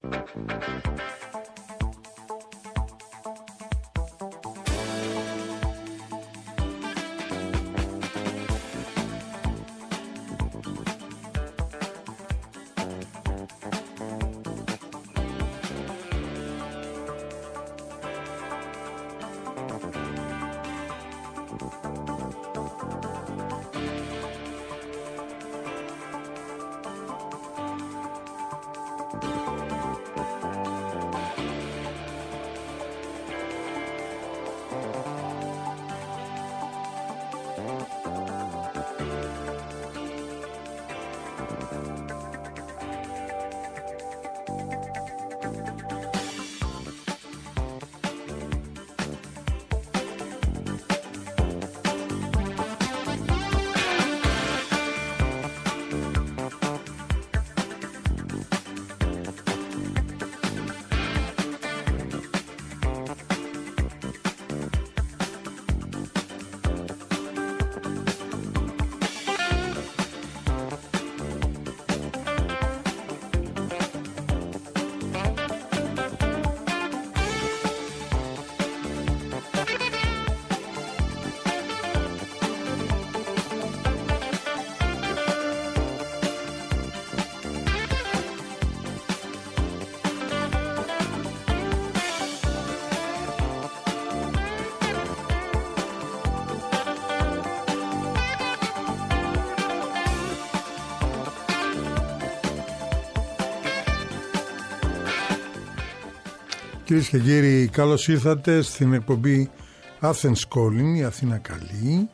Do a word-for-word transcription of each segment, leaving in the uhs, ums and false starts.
Κυρίες και κύριοι, καλώς ήρθατε στην εκπομπή Athens Calling, η Αθήνα καλή.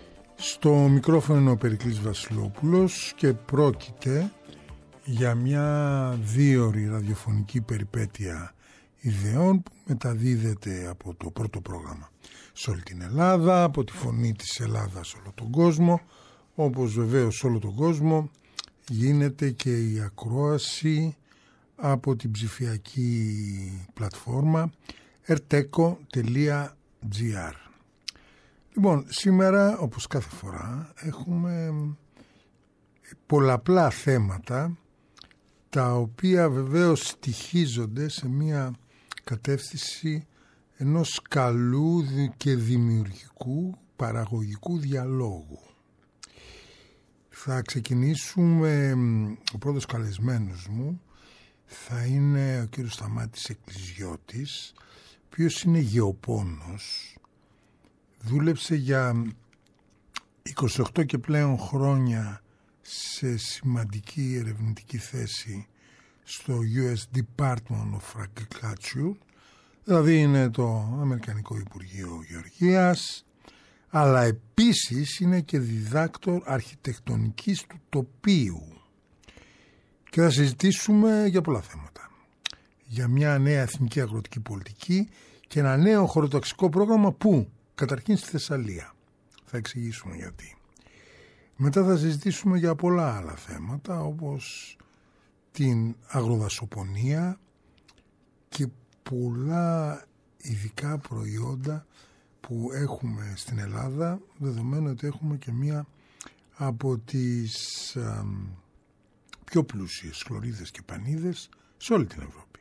Στο μικρόφωνο είναι ο Περικλής Βασιλόπουλος και πρόκειται για μια δίωρη ραδιοφωνική περιπέτεια ιδεών που μεταδίδεται από το πρώτο πρόγραμμα σε όλη την Ελλάδα, από τη φωνή της Ελλάδας σε όλο τον κόσμο, όπως βεβαίως σε όλο τον κόσμο γίνεται και η ακρόαση από την ψηφιακή πλατφόρμα ερτέκο τελεία τζι άρ. Λοιπόν, σήμερα όπως κάθε φορά έχουμε πολλαπλά θέματα, τα οποία βεβαίως στοιχίζονται σε μια κατεύθυνση ενός καλού και δημιουργικού παραγωγικού διαλόγου. Θα ξεκινήσουμε, ο πρώτος καλεσμένος μου θα είναι ο κύριος Σταμάτης Εκκλησιώτης, ο οποίος είναι γεωπόνος, δούλεψε για είκοσι οκτώ και πλέον χρόνια σε σημαντική ερευνητική θέση στο γιου ες Department of Agriculture, δηλαδή είναι το Αμερικανικό Υπουργείο Γεωργίας, αλλά επίσης είναι και διδάκτορ αρχιτεκτονικής του τοπίου. Και θα συζητήσουμε για πολλά θέματα. Για μια νέα εθνική αγροτική πολιτική και ένα νέο χωροταξικό πρόγραμμα που καταρχήν στη Θεσσαλία. Θα εξηγήσουμε γιατί. Μετά θα συζητήσουμε για πολλά άλλα θέματα, όπως την αγροδασοπονία και πολλά ειδικά προϊόντα που έχουμε στην Ελλάδα, δεδομένου ότι έχουμε και μία από τις α, πιο πλούσιες χλωρίδες και πανίδες σε όλη την Ευρώπη.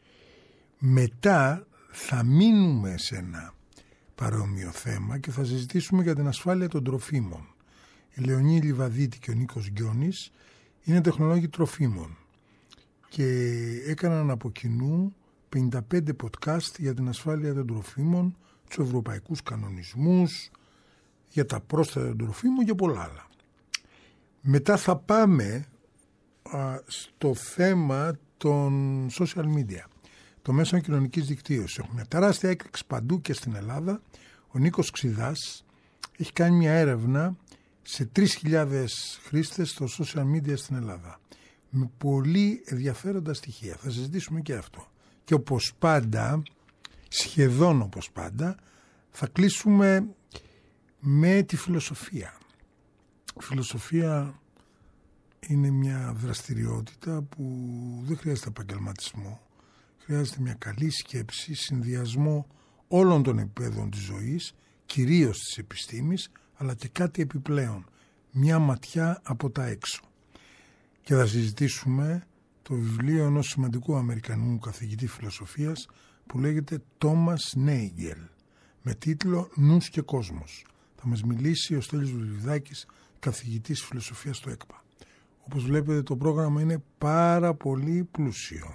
Μετά θα μείνουμε σε ένα παρόμοιο θέμα και θα συζητήσουμε για την ασφάλεια των τροφίμων. Η Λεωνή Λιβαδίτη και ο Νίκος Γκιόνης είναι τεχνολόγοι τροφίμων και έκαναν από κοινού πενήντα πέντε podcast για την ασφάλεια των τροφίμων, τους ευρωπαϊκούς κανονισμούς, για τα πρόσθετα των τροφίμων και πολλά άλλα. Μετά θα πάμε α, στο θέμα των social media, το μέσο κοινωνικής δικτύωσης. Έχουν τεράστια έκρηξη παντού και στην Ελλάδα. Ο Νίκος Ξιδάς έχει κάνει μια έρευνα σε τρεις χιλιάδες χρήστες στο social media στην Ελλάδα, με πολύ ενδιαφέροντα στοιχεία. Θα συζητήσουμε και αυτό. Και όπως πάντα, σχεδόν όπως πάντα, θα κλείσουμε με τη φιλοσοφία. Η φιλοσοφία είναι μια δραστηριότητα που δεν χρειάζεται επαγγελματισμό. Χρειάζεται μια καλή σκέψη, συνδυασμό όλων των επίπεδων της ζωής, κυρίως της επιστήμης, αλλά και κάτι επιπλέον, μια ματιά από τα έξω. Και θα συζητήσουμε το βιβλίο ενός σημαντικού Αμερικανού καθηγητή φιλοσοφίας που λέγεται Τόμας Νέιγγελ, με τίτλο «Νους και κόσμος». Θα μας μιλήσει ο Στέλιος Βουλιβιδάκης, καθηγητής φιλοσοφίας στο ΕΚΠΑ. Όπως βλέπετε, το πρόγραμμα είναι πάρα πολύ πλούσιο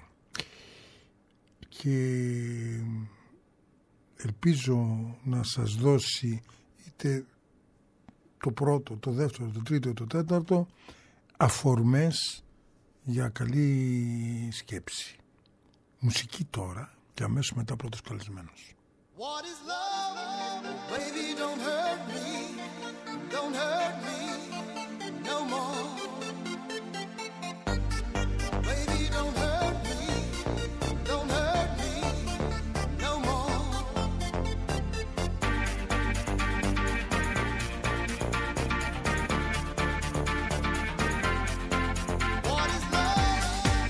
και ελπίζω να σας δώσει είτε το πρώτο, το δεύτερο, το τρίτο, το τέταρτο αφορμές για καλή σκέψη. Μουσική τώρα και αμέσως μετά πρώτος καλεσμένος. What is love? Baby, don't hurt me. Don't hurt me no more. Baby, don't hurt me. Don't hurt me no more. What is love?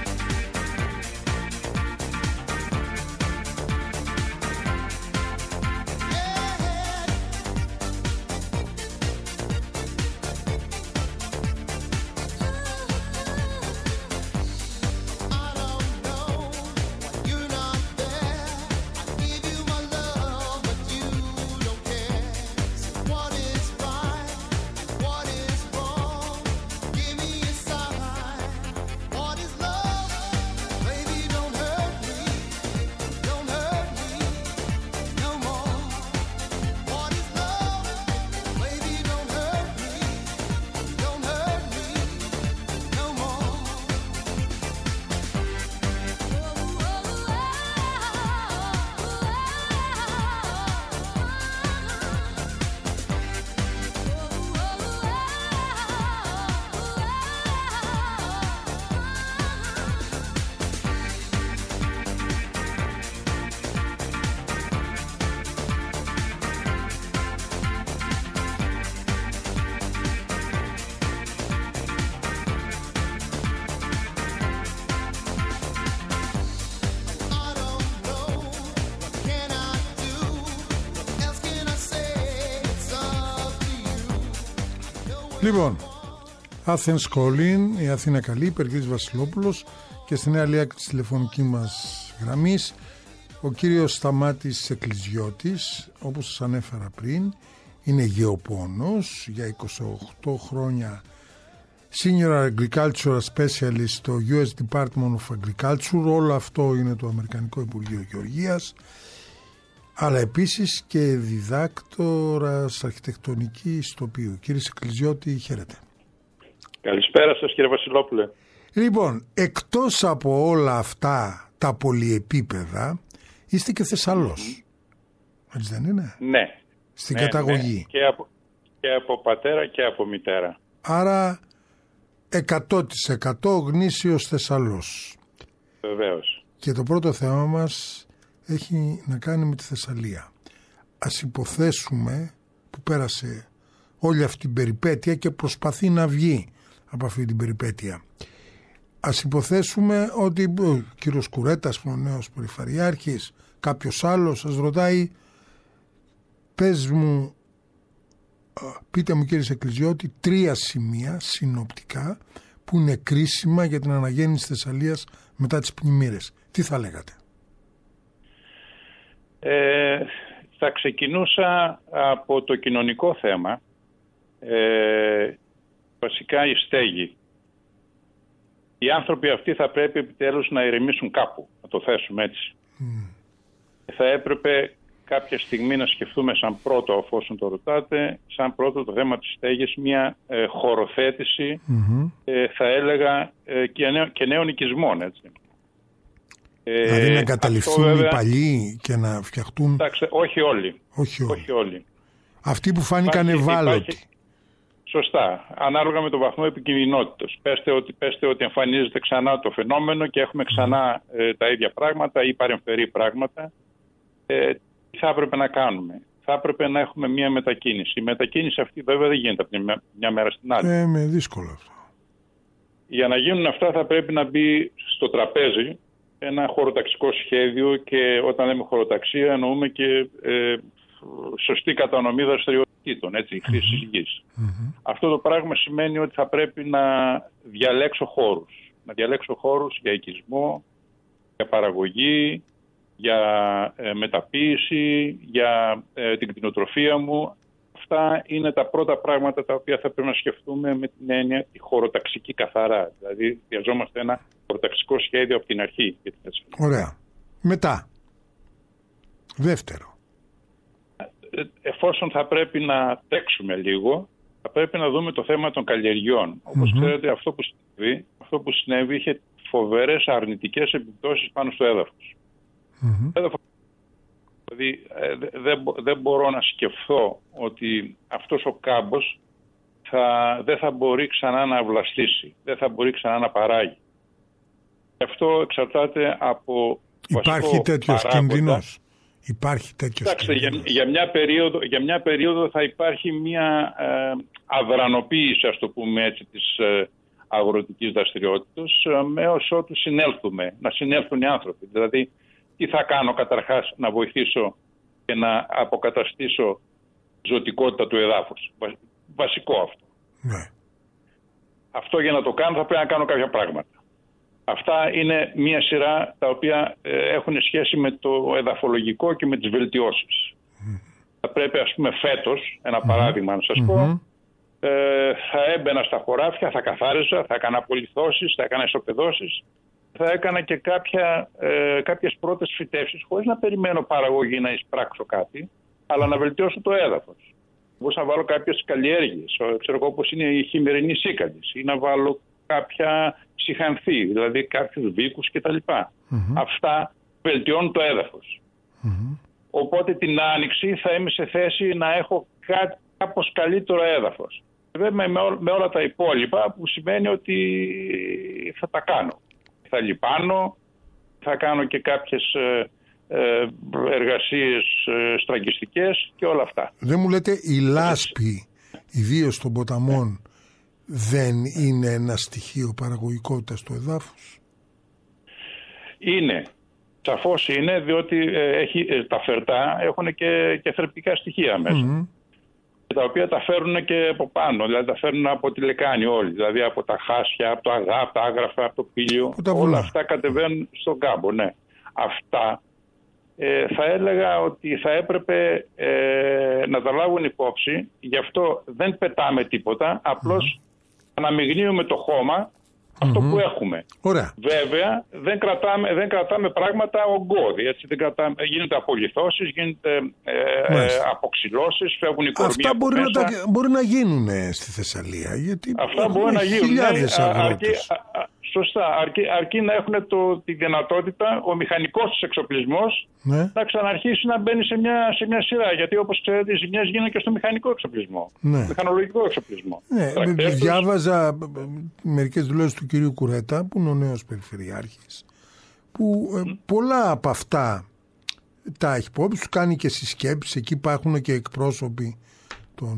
Λοιπόν, Athens Calling, η Αθήνα καλή, Περικλής Βασιλόπουλος, και στη νέα λία της τηλεφωνική μας γραμμής ο κύριος Σταμάτης Εκκλησιώτης, όπως σας ανέφερα πριν, είναι γεωπόνος, για είκοσι οκτώ χρόνια Senior Agricultural Specialist στο γιου ες Department of Agriculture, όλο αυτό είναι το Αμερικανικό Υπουργείο Γεωργίας, αλλά επίσης και διδάκτορας αρχιτεκτονικής τοπίου. Κύριε Εκκλησιώτη, χαίρετε. Καλησπέρα σας, κύριε Βασιλόπουλε. Λοιπόν, εκτός από όλα αυτά τα πολυεπίπεδα, είστε και Θεσσαλός. Mm-hmm. Έτσι δεν είναι? Ναι. Στην ναι, καταγωγή. Ναι. Και, από, και από πατέρα και από μητέρα. Άρα εκατό τοις εκατό γνήσιος Θεσσαλός. Βεβαίως. Και το πρώτο θέμα μας έχει να κάνει με τη Θεσσαλία. Ας υποθέσουμε που πέρασε όλη αυτή την περιπέτεια και προσπαθεί να βγει από αυτή την περιπέτεια. Ας υποθέσουμε ότι ο κύριος Κουρέτας, ο νέος περιφερειάρχης, κάποιος άλλος σας ρωτάει, πες μου, πείτε μου κύριε Εκκλησιώτη, τρία σημεία συνοπτικά που είναι κρίσιμα για την αναγέννηση της Θεσσαλίας μετά τις πλημμύρες. Τι θα λέγατε? Ε, θα ξεκινούσα από το κοινωνικό θέμα. Ε, βασικά η στέγη. Οι άνθρωποι αυτοί θα πρέπει επιτέλους να ηρεμήσουν κάπου, να το θέσουμε έτσι. Mm. Θα έπρεπε κάποια στιγμή να σκεφτούμε σαν πρώτο, εφόσον το ρωτάτε, σαν πρώτο το θέμα της στέγης, μια ε, χωροθέτηση, mm-hmm. ε, θα έλεγα, ε, και, νέο, και νέων οικισμών, έτσι. Ε, δηλαδή να καταληφθούν βέβαια, οι παλιοί και να φτιαχτούν... Εντάξει, όχι όλοι. Όχι όλοι. Όχι όλοι. Αυτοί που φάνηκαν ευάλωτοι. Σωστά. Ανάλογα με το βαθμό επικινδυνότητας. Πέστε ότι, πέστε ότι εμφανίζεται ξανά το φαινόμενο και έχουμε ξανά ε, τα ίδια πράγματα ή παρεμφερή πράγματα. Ε, τι θα έπρεπε να κάνουμε? Θα έπρεπε να έχουμε μια μετακίνηση. Η μετακίνηση αυτή βέβαια δεν γίνεται από μια, μια μέρα στην άλλη. Ε, με δύσκολο αυτό. Για να γίνουν αυτά θα πρέπει να μπει στο τραπέζι ένα χωροταξικό σχέδιο, και όταν λέμε χωροταξία εννοούμε και ε, σωστή κατανομή δραστηριοτήτων, έτσι, mm-hmm. χρήσης γης. Mm-hmm. Αυτό το πράγμα σημαίνει ότι θα πρέπει να διαλέξω χώρους. Να διαλέξω χώρους για οικισμό, για παραγωγή, για ε, μεταποίηση, για ε, την κτηνοτροφία μου. Αυτά είναι τα πρώτα πράγματα τα οποία θα πρέπει να σκεφτούμε με την έννοια τη χωροταξική καθαρά. Δηλαδή, χρειαζόμαστε ένα χωροταξικό σχέδιο από την αρχή. Ωραία. Μετά. Δεύτερο. Εφόσον θα πρέπει να τρέξουμε λίγο, θα πρέπει να δούμε το θέμα των καλλιεργειών. Όπως mm-hmm. ξέρετε, αυτό που, συνέβη, αυτό που συνέβη είχε φοβερές αρνητικές επιπτώσεις πάνω στο έδαφος. Mm-hmm. έδαφος δηλαδή, δεν δεν μπορώ να σκεφτώ ότι αυτός ο κάμπος θα, δεν θα μπορεί ξανά να αυλαστήσει, δεν θα μπορεί ξανά να παράγει. Αυτό εξαρτάται από... Υπάρχει τέτοιος κινδυνός. Υπάρχει τέτοιος Κοιτάξτε, για, για, μια περίοδο, για μια περίοδο θα υπάρχει μια ε, αδρανοποίηση, ας το πούμε έτσι, της ε, αγροτικής δραστηριότητας ε, έως ότου συνέλθουμε, να συνέλθουν οι άνθρωποι. Δηλαδή, τι θα κάνω καταρχάς να βοηθήσω και να αποκαταστήσω ζωτικότητα του εδάφους. Βασικό αυτό. Ναι. Αυτό για να το κάνω θα πρέπει να κάνω κάποια πράγματα. Αυτά είναι μία σειρά τα οποία ε, έχουν σχέση με το εδαφολογικό και με τις βελτιώσεις. Mm. Θα πρέπει, ας πούμε, φέτος, ένα mm. παράδειγμα να σας mm-hmm. πω, ε, θα έμπαινα στα χωράφια, θα καθάριζα, θα έκανα απολυθώσεις, θα έκανα ισοπεδώσεις, θα έκανα και κάποια, ε, κάποιες πρώτες φυτεύσεις, χωρίς να περιμένω παραγωγή να εισπράξω κάτι, αλλά mm. να βελτιώσω το έδαφος. Μπορούσα να βάλω κάποιες καλλιέργειες, ξέρω εγώ, όπως είναι η χειμερινή σύκαλης, ή να βάλω κάποια ψυχανθή, δηλαδή κάποιους βίκους κτλ. Mm-hmm. Αυτά βελτιώνουν το έδαφος. Mm-hmm. Οπότε την άνοιξη θα είμαι σε θέση να έχω κά, κάπως καλύτερο έδαφος. Βέβαια με, με όλα τα υπόλοιπα, που σημαίνει ότι θα τα κάνω. Θα λιπάνω, θα κάνω και κάποιες ε, ε, εργασίες ε, στραγγιστικές και όλα αυτά. Δεν μου λέτε η λάσπη, ιδίως των ποταμών, δεν είναι ένα στοιχείο παραγωγικότητας του εδάφους? Είναι. Σαφώς είναι, διότι ε, έχει, ε, τα φερτά έχουν και, και θρεπτικά στοιχεία μέσα. Mm-hmm. Τα οποία τα φέρνουν και από πάνω, δηλαδή τα φέρνουν από τη λεκάνη όλοι. Δηλαδή από τα χάσια, από το αγά, από τα άγραφα, από το πήλιο. Όλα αυτά κατεβαίνουν στον κάμπο, ναι. Αυτά ε, θα έλεγα ότι θα έπρεπε ε, να τα λάβουν υπόψη. Γι' αυτό δεν πετάμε τίποτα, απλώς mm-hmm. αναμειγνύουμε το χώμα αυτό mm-hmm. που έχουμε. Ωραία. Βέβαια δεν κρατάμε, δεν κρατάμε πράγματα ογκώδη. Έτσι, δεν κρατάμε, γίνεται απολυθώσεις, γίνεται ε, ε, αποξυλώσεις, φεύγουν οι κορμοί. Αυτά μπορεί να, τα, μπορεί να γίνουν στη Θεσσαλία. Γιατί αυτά μπορεί να γίνουν. Χιλιάδες αγρότες. Σωστά, αρκεί, αρκεί να έχουν το, τη δυνατότητα ο μηχανικός τους εξοπλισμός ναι. να ξαναρχίσει να μπαίνει σε μια, σε μια σειρά. Γιατί όπως ξέρετε οι ζημιές γίνονται και στο μηχανικό εξοπλισμό, ναι. μηχανολογικό εξοπλισμό. Ναι, Τρακτέρ, διάβαζα μερικές δηλώσεις του κυρίου Κουρέτα, που είναι ο νέος περιφερειάρχης, που mm. ε, πολλά από αυτά τα έχει υπόψη, του κάνει και συσκέψεις, εκεί υπάρχουν και εκπρόσωποι των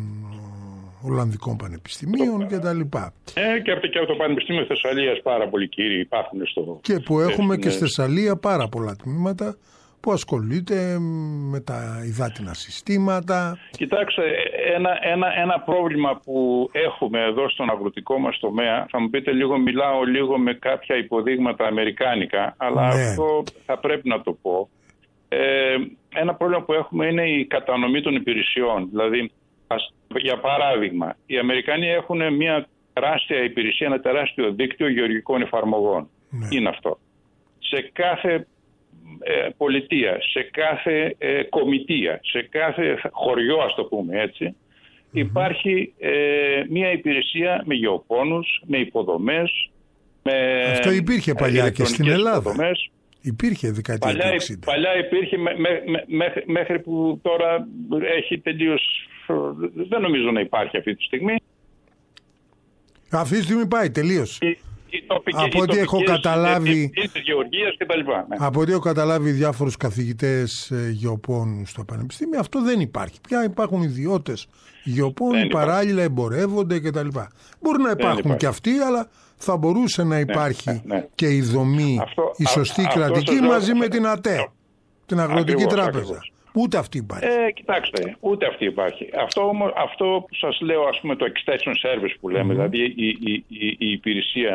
Ολλανδικών Πανεπιστημίων και τα λοιπά. Ε, και από, και από το Πανεπιστήμιο Θεσσαλίας πάρα πολλοί κύριοι υπάρχουν στο... Και που έχουμε και στη Θεσσαλία πάρα πολλά τμήματα που ασχολείται με τα υδάτινα συστήματα. Κοιτάξτε, ένα, ένα, ένα πρόβλημα που έχουμε εδώ στον αγροτικό μας τομέα, θα μου πείτε λίγο, μιλάω λίγο με κάποια υποδείγματα αμερικάνικα, αλλά ναι. αυτό θα πρέπει να το πω. Ε, ένα πρόβλημα που έχουμε είναι η κατανομή των υπηρεσιών. Δηλαδή, ας, για παράδειγμα, οι Αμερικανοί έχουν μια τεράστια υπηρεσία, ένα τεράστιο δίκτυο γεωργικών εφαρμογών. Ναι. Είναι αυτό. Σε κάθε ε, πολιτεία, σε κάθε ε, κομιτεία, σε κάθε χωριό, ας το πούμε έτσι, mm-hmm. υπάρχει ε, μια υπηρεσία με γεωπόνους, με υποδομές, με... Αυτό υπήρχε παλιά και στην Ελλάδα. Υποδομές. Υπήρχε δεκαετία παλιά, του εξήντα. Παλιά υπήρχε με, με, με, μέχρι που τώρα έχει τελείως... Δεν νομίζω να υπάρχει αυτή τη στιγμή. Αυτή τη στιγμή πάει, τελείωσε. Η, η τοπική, από ό,τι έχω καταλάβει... Και ναι. Από ό,τι έχω καταλάβει διάφορους καθηγητές γεωπόνους στο Πανεπιστήμιο, αυτό δεν υπάρχει. Πια υπάρχουν ιδιώτες γεωπόνοι, παράλληλα εμπορεύονται κτλ. Μπορεί να υπάρχουν και αυτοί, αλλά θα μπορούσε να υπάρχει ναι, ναι, ναι. και η δομή, αυτό, η σωστή α, κρατική μαζί αυτό, με την ΑΤΕ, την Αγροτική ακριβώς, Τράπεζα. Ακριβώς. Ούτε αυτή υπάρχει. Ε, κοιτάξτε, ούτε αυτή υπάρχει. Αυτό, όμως, αυτό που σας λέω, ας πούμε, το extension service που λέμε, mm-hmm. δηλαδή η, η, η, η υπηρεσία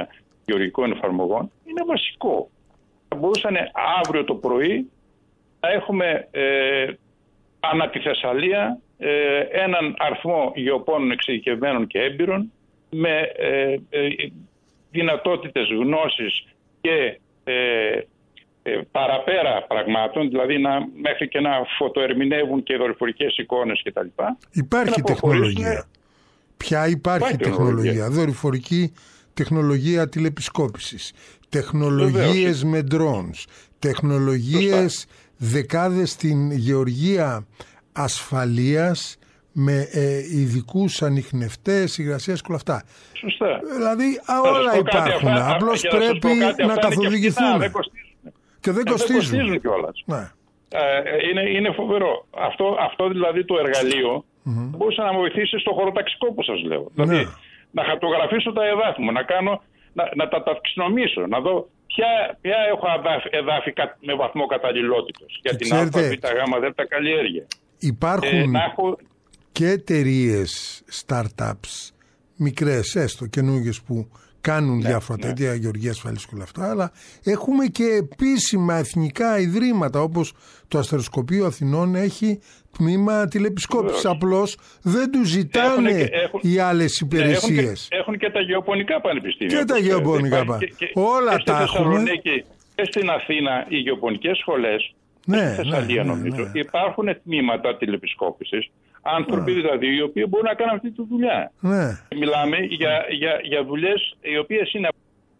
γεωργικών εφαρμογών είναι βασικό. Θα μπορούσαν αύριο το πρωί να έχουμε ε, ανά τη Θεσσαλία ε, έναν αριθμό γεωπόνων εξειδικευμένων και έμπειρων με ε, ε, δυνατότητες γνώσης και ε, ε, παραπέρα πραγμάτων, δηλαδή να, μέχρι και να φωτοερμηνεύουν και δορυφορικές εικόνες κτλ. Υπάρχει τεχνολογία. Ποια υπάρχει, υπάρχει τεχνολογία. τεχνολογία. Δορυφορική τεχνολογία τηλεπισκόπησης, τεχνολογίες με drones, τεχνολογίες δεκάδες στην γεωργία ασφαλείας με ε, ειδικούς ανιχνευτές, υγρασίας και όλα αυτά. Σωστά. Δηλαδή όλα υπάρχουν. Αυτά, απλώς πρέπει να, να καθοδηγηθούν. Και, και δεν κοστίζουν. Δεν κοστίζουν κιόλας. Ναι. Ε, είναι, είναι φοβερό. Αυτό, αυτό δηλαδή το εργαλείο mm-hmm. μπορούσε να βοηθήσει στο χωροταξικό που σας λέω. Ναι. Δηλαδή να χαρτογραφήσω τα εδάφη μου, να, κάνω, να, να τα ταξινομήσω, να δω ποια, ποια έχω εδάφη με βαθμό καταλληλότητος για την α, β, γ, δ καλλιέργεια. Υπάρχουν ε, έχω... και εταιρείες startups, μικρές έστω, καινούργιες που κάνουν ναι, διάφορα ναι. τέτοια, γεωργία ασφαλής και όλα αυτά, αλλά έχουμε και επίσημα εθνικά ιδρύματα, όπως το Αστεροσκοπείο Αθηνών έχει τμήμα τηλεπισκόπησης. Απλώς δεν του ζητάνε και, έχουν, οι άλλες υπηρεσίες. Ναι, έχουν, και, έχουν και τα γεωπονικά πανεπιστήμια. Και τα γεωπονικά πανεπιστήμια. Όλα και τα έχουμε. Και στην Αθήνα οι γεωπονικές σχολές, ναι, στη Θεσσαλία ναι, νομίζω, ναι, ναι. υπάρχουν τμήματα τηλεπισκόπησης. Άνθρωποι ναι. δηλαδή οι οποίοι μπορούν να κάνουν αυτή τη δουλειά. Ναι. Μιλάμε για, για, για δουλειές οι οποίες είναι,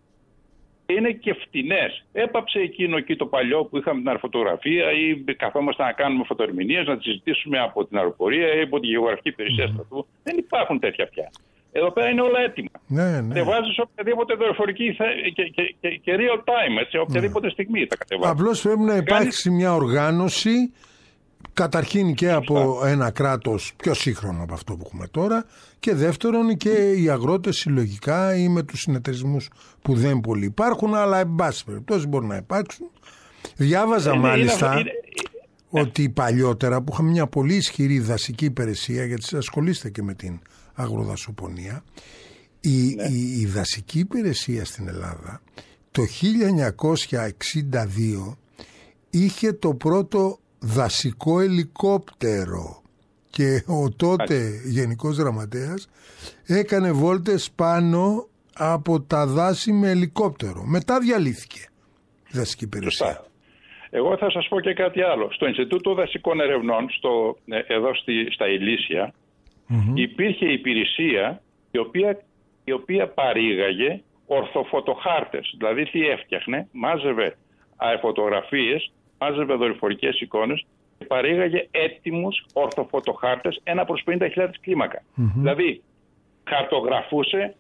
είναι και φτηνές. Έπαψε εκείνο εκεί το παλιό που είχαμε την αεροφωτογραφία ή καθόμαστε να κάνουμε φωτοερμηνίες, να τις συζητήσουμε από την αεροπορία ή από τη γεωγραφική υπηρεσία mm. στρατού. Δεν υπάρχουν τέτοια πια. Εδώ πέρα είναι όλα έτοιμα. Ναι, ναι. Κατεβάζεις οποιαδήποτε δορυφορική και, και, και, και real time, έτσι, οποιαδήποτε ναι. στιγμή τα κατεβάζεις. Απλώς πρέπει να υπάρξει Κάνεις... μια οργάνωση. Καταρχήν και από ένα κράτος πιο σύγχρονο από αυτό που έχουμε τώρα και δεύτερον και οι αγρότες συλλογικά ή με τους συνεταιρισμούς που δεν πολύ υπάρχουν, αλλά εν πάση περιπτώσει μπορεί να υπάρξουν. Διάβαζα είναι, μάλιστα είναι, είναι, ότι παλιότερα που είχαμε μια πολύ ισχυρή δασική υπηρεσία, γιατί ασχολείστε και με την αγροδασοπονία, η, ναι. η, η δασική υπηρεσία στην Ελλάδα το χίλια εννιακόσια εξήντα δύο είχε το πρώτο δασικό ελικόπτερο και ο τότε Γενικός Γραμματέας έκανε βόλτες πάνω από τα δάση με ελικόπτερο. Μετά διαλύθηκε η δασική υπηρεσία. Εγώ θα σας πω και κάτι άλλο. Στο Ινστιτούτο Δασικών Ερευνών, στο, εδώ στη, στα Ηλίσια, mm-hmm. υπήρχε υπηρεσία η οποία, η οποία παρήγαγε ορθοφωτοχάρτες. Δηλαδή τι έφτιαχνε, μάζευε αεφωτογραφίες, μάζευε δορυφορικές εικόνες και παρήγαγε έτοιμους ορθοφωτοχάρτες ένα προς πενήντα χιλιάδες κλίμακα. Mm-hmm. Δηλαδή χαρτογραφούσε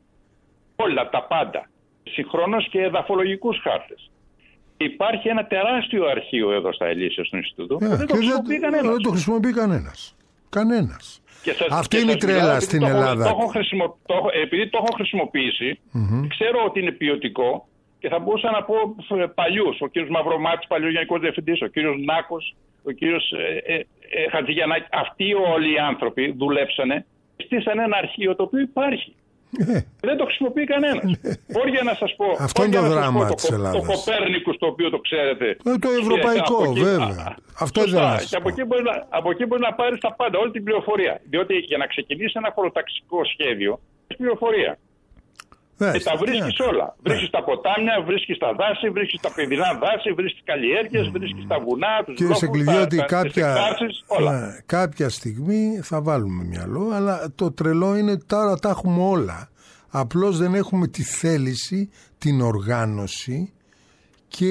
όλα τα πάντα, συγχρόνως και εδαφολογικούς χάρτες. Υπάρχει ένα τεράστιο αρχείο εδώ στα Ηλίσια στο Ινστιτούτο yeah, που δεν το χρησιμοποιεί κανένας. Δεν το χρησιμοποιεί κανένας. Κανένας. Σας, Αυτή είναι η τρέλα στην το Ελλάδα. Το έχω, χρησιμο, το έχω, επειδή το έχω χρησιμοποιήσει, mm-hmm. ξέρω ότι είναι ποιοτικό και θα μπορούσα να πω παλιούς. Ο κύριος Μαυρομάτης, παλιός Γενικός Διευθυντής, ο κύριος Νάκος, ο κύριος ε, ε, ε, Χατζηγιαννάκη. Αυτοί όλοι οι άνθρωποι δουλέψανε, στήσανε ένα αρχείο το οποίο υπάρχει. Yeah. Δεν το χρησιμοποιεί κανένας. Μπορεί να σας πω. Αυτό είναι το δράμα της το, Ελλάδας. Το Κοπέρνικους, το οποίο το ξέρετε. Ε, το ευρωπαϊκό, και, βέβαια. Α, Αυτό είναι το Και από εκεί, μπορεί να, από εκεί μπορεί να πάρεις τα πάντα, όλη την πληροφορία. Διότι για να ξεκινήσει ένα χωροταξικό σχέδιο, έχει πληροφορία. Και τα βρίσκεις yeah. όλα. Yeah. Βρίσκεις τα ποτάμια, βρίσκεις τα δάση, βρίσκεις τα παιδινά δάση, βρίσκεις καλλιέργειες, mm. βρίσκεις τα βουνά, τους Κύριε Σεγκλιδιώτη, κάποια, όλα. Ναι, κάποια στιγμή θα βάλουμε μυαλό, αλλά το τρελό είναι τώρα τα έχουμε όλα. Απλώς δεν έχουμε τη θέληση, την οργάνωση και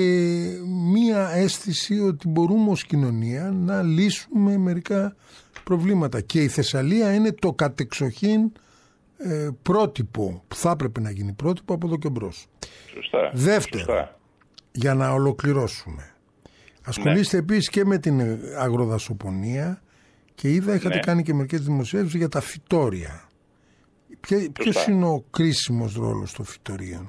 μία αίσθηση ότι μπορούμε ως κοινωνία να λύσουμε μερικά προβλήματα. Και η Θεσσαλία είναι το κατεξοχήν ε, πρότυπο που θα έπρεπε να γίνει πρότυπο από εδώ και μπρος. Σωστά. Δεύτερο, Σωστά. για να ολοκληρώσουμε. Ασχολείστε ναι. επίσης και με την αγροδασοπονία και είδα είχατε ναι. κάνει και μερικές δημοσίευσεις για τα φυτόρια. Ποιος είναι ο κρίσιμος ρόλος των φυτορίων?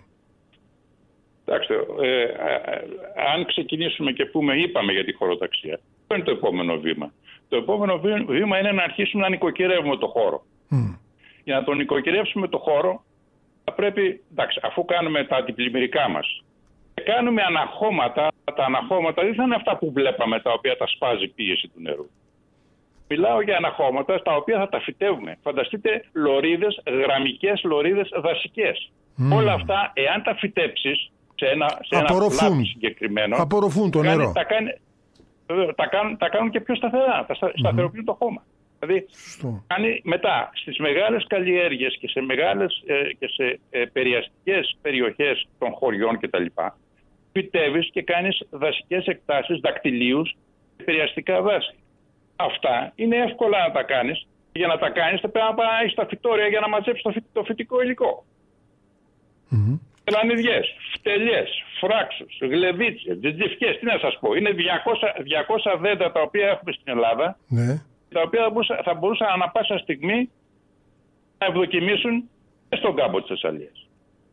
Κοιτάξτε, ε, ε, αν ξεκινήσουμε και πούμε, είπαμε για τη χωροταξία, ποιο είναι το επόμενο βήμα? Το επόμενο βήμα είναι να αρχίσουμε να νοικοκυρεύουμε το χώρο. Mm. Για να τον νοικοκυρεύσουμε το χώρο, θα πρέπει, εντάξει, αφού κάνουμε τα αντιπλημμυρικά μας, κάνουμε αναχώματα, τα αναχώματα δεν θα είναι αυτά που βλέπαμε, τα οποία τα σπάζει πίεση του νερού. Μιλάω για αναχώματα στα οποία θα τα φυτεύουμε. Φανταστείτε λωρίδες, γραμμικές λωρίδες δασικές. Mm. Όλα αυτά, εάν τα φυτέψεις σε ένα, σε ένα πλάτη συγκεκριμένο, απορροφούν το κάνει, νερό. Τα, κάνει, τα, κάνουν, τα κάνουν και πιο σταθερά, τα σταθεροποιούν mm-hmm. το χώμα. Δηλαδή, κάνει μετά στις μεγάλες καλλιέργειες και σε μεγάλες ε, και σε ε, περιαστικές περιοχές των χωριών κτλ. Φυτεύεις και κάνεις δασικές εκτάσεις, δακτυλίους και περιαστικά δάση. Αυτά είναι εύκολα να τα κάνεις. Για να τα κάνεις θα πρέπει να πάει στα φυτόρια για να μαζέψεις το, φυ, το φυτικό υλικό. Mm-hmm. Ελανιδιές, φτελιές, φράξους, γλεβίτσες, τζιτζιφιές, τι να σας πω. Είναι διακόσια, διακόσια δέντρα τα οποία έχουμε στην Ελλάδα, ναι. τα οποία θα μπορούσαν, θα μπορούσαν ανά πάσα στιγμή να ευδοκιμήσουν στον κάμπο της Θεσσαλίας.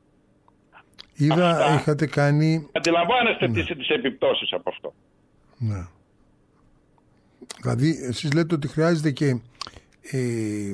Είδα, αυτά, είχατε κάνει... Αντιλαμβάνεστε ναι. τις, τις επιπτώσεις από αυτό. Ναι. Δηλαδή, εσείς λέτε ότι χρειάζεται και ε,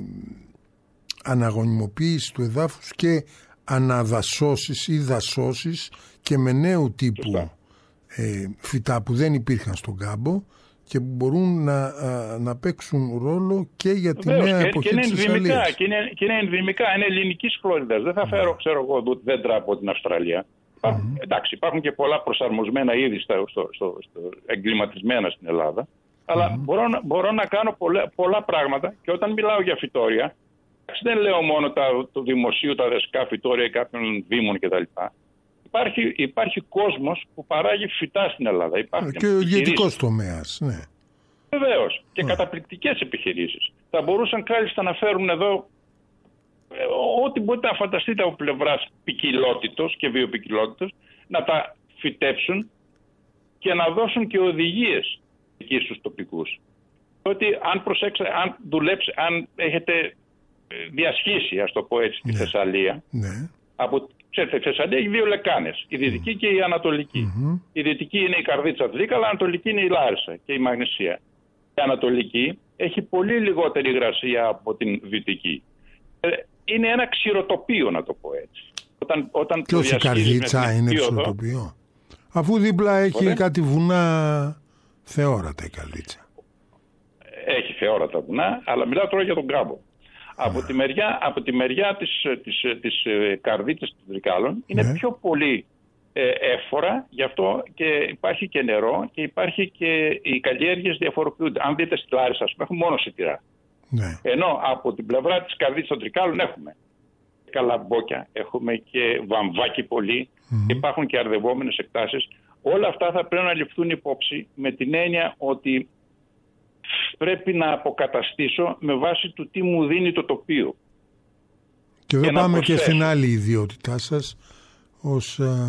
αναγωνιμοποίηση του εδάφους και αναδασώσεις ή δασώσεις και με νέου τύπου ε, φυτά που δεν υπήρχαν στον κάμπο και που μπορούν να, α, να παίξουν ρόλο και για τη Βεβαίως, νέα και, εποχή και της Θεσσαλίας. Και είναι, και είναι ενδυμικά, είναι ελληνικής φλόριδας. Δεν θα φέρω, yeah. ξέρω εγώ, δέντρα από την Αυστραλία. Υπάρχουν, mm-hmm. εντάξει, υπάρχουν και πολλά προσαρμοσμένα είδη στο, στο, στο, στο, εγκληματισμένα στην Ελλάδα. Αλλά mm-hmm. μπορώ, μπορώ να κάνω πολλά, πολλά πράγματα και όταν μιλάω για φυτόρια, δεν λέω μόνο τα, το δημοσίου, τα δεσικά φυτόρια κάποιων δήμων κτλ. Υπάρχει, υπάρχει κόσμος που παράγει φυτά στην Ελλάδα. Υπάρχουν και ο ιδιωτικός τομέας, ναι. Βεβαίως. Και yeah. καταπληκτικές επιχειρήσεις. Θα μπορούσαν κάλλιστα να φέρουν εδώ ε, ό,τι μπορείτε να φανταστείτε από πλευράς ποικιλότητος και βιοποικιλότητος, να τα φυτέψουν και να δώσουν και οδηγίες εκεί στους τοπικούς. Ότι αν προσέξετε, αν δουλέψετε, αν έχετε διασχίσει, ας το πω έτσι, τη ναι. Θεσσαλία, ναι. από ξέρετε, η Θεσσαλία έχει δύο λεκάνες, η δυτική mm. και η ανατολική. Mm-hmm. Η δυτική είναι η Καρδίτσα Τρίκα, αλλά η ανατολική είναι η Λάρισα και η Μαγνησία. Η ανατολική έχει πολύ λιγότερη υγρασία από την δυτική. Είναι ένα ξηροτοπίο, να το πω έτσι. Όταν, όταν και όχι η Καρδίτσα είναι ξηροτοπίο. Αφού δίπλα έχει Ωραία. κάτι βουνά θεόρατα η Καρδίτσα. Έχει θεόρατα βουνά, αλλά μιλάω τώρα για τον κάμπο. Από τη μεριά, από τη μεριά της, της, της, της Καρδίτσας των Τρικάλων είναι ναι. πιο πολύ ε, εύφορα, γι' αυτό και υπάρχει και νερό και υπάρχει και οι καλλιέργειες διαφοροποιούνται. Αν δείτε στη Λάρισα, ας πούμε, έχουμε μόνο σιτηρά. Ναι. Ενώ από την πλευρά της Καρδίτσας των Τρικάλων έχουμε καλαμπόκια, έχουμε και βαμβάκι πολύ, mm-hmm. υπάρχουν και αρδευόμενες εκτάσεις. Όλα αυτά θα πρέπει να ληφθούν υπόψη με την έννοια ότι πρέπει να αποκαταστήσω με βάση του τι μου δίνει το τοπίο. Και εδώ πάμε και στην άλλη ιδιότητά σας ως ε,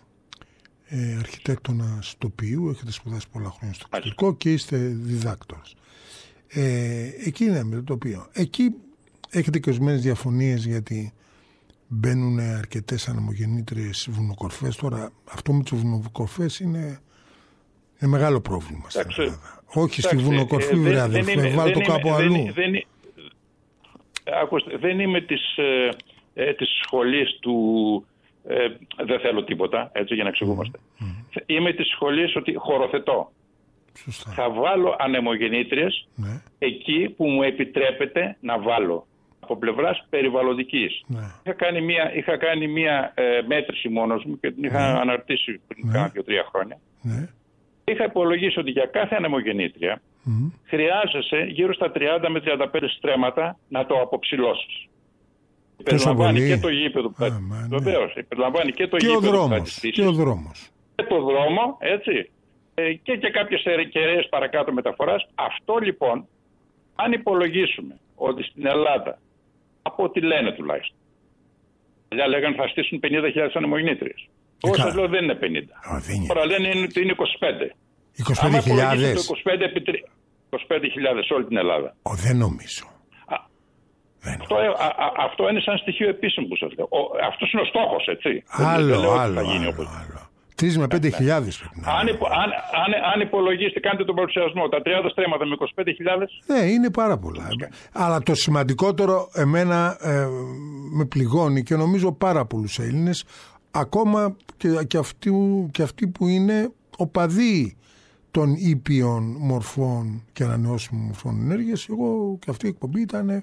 ε, αρχιτέκτονας τοπίου. Έχετε σπουδάσει πολλά χρόνια στο εξωτερικό και είστε διδάκτορας. Ε, εκεί είναι με το τοπίο. Εκεί έχετε και ορισμένες διαφωνίες γιατί μπαίνουν αρκετές ανεμογεννήτριες βουνοκορφές. Τώρα αυτό με τις βουνοκορφές είναι, είναι μεγάλο πρόβλημα στην Ελλάδα. Όχι στη βουνοκορφή, ε, βρε αδελφέ, βάλ' το κάπου αλλού. Δεν, δεν, άκουστε, δεν είμαι της, ε, της σχολής του ε, δεν θέλω τίποτα, έτσι για να εξηγούμαστε. Mm, mm. Είμαι της σχολής ότι χωροθετώ. Σωστά. Θα βάλω ανεμογεννήτριες ναι. εκεί που μου επιτρέπεται να βάλω. Από πλευράς περιβαλλοντικής. Ναι. Είχα κάνει μία, είχα κάνει μία ε, μέτρηση μόνος μου και την είχα ναι. αναρτήσει πριν ναι. κάνα δύο-τρία χρόνια. Ναι. Είχα υπολογίσει ότι για κάθε ανεμογεννήτρια mm. χρειάζεσαι γύρω στα τριάντα με τριάντα πέντε στρέμματα να το αποψηλώσεις. Περιλαμβάνει και το γήπεδο που θα ναι. Βεβαίως, περιλαμβάνει και το και γήπεδο που θα αντιστήσεις. Και ο δρόμος. Και το δρόμο, έτσι. Ε, και, και κάποιες κεραίες παρακάτω μεταφοράς. Αυτό λοιπόν, αν υπολογίσουμε ότι στην Ελλάδα, από ό,τι λένε τουλάχιστον, παλιά λέγανε θα στήσουν πενήντα χιλιάδες ανεμογεννήτριες. Εγώ σας λέω δεν είναι πενήντα. Τώρα λένε ότι είναι είκοσι πέντε. είκοσι πέντε χιλιάδες. είκοσι πέντε χιλιάδες σε όλη την Ελλάδα. Ο, δεν νομίζω. Α, δεν αυτό, νομίζω. Α, α, αυτό είναι σαν στοιχείο επίσημο που σας λέω. Ο, αυτός είναι ο στόχος, έτσι. Άλλο, δεν άλλο, θα γίνει άλλο, άλλο. Τρεις με πέντε χιλιάδες. Αν, αν, αν, αν υπολογίσετε, κάντε τον παρουσιασμό, τα τριάντα στρέμματα με είκοσι πέντε χιλιάδες. Ναι, είναι πάρα πολλά. Αλλά το σημαντικότερο εμένα ε, με πληγώνει και νομίζω πάρα πολλούς Έλληνες, ακόμα και, και, αυτοί, και αυτοί που είναι οπαδοί των ήπιων μορφών και ανανεώσιμων μορφών ενέργειας. Εγώ και αυτή η εκπομπή ήταν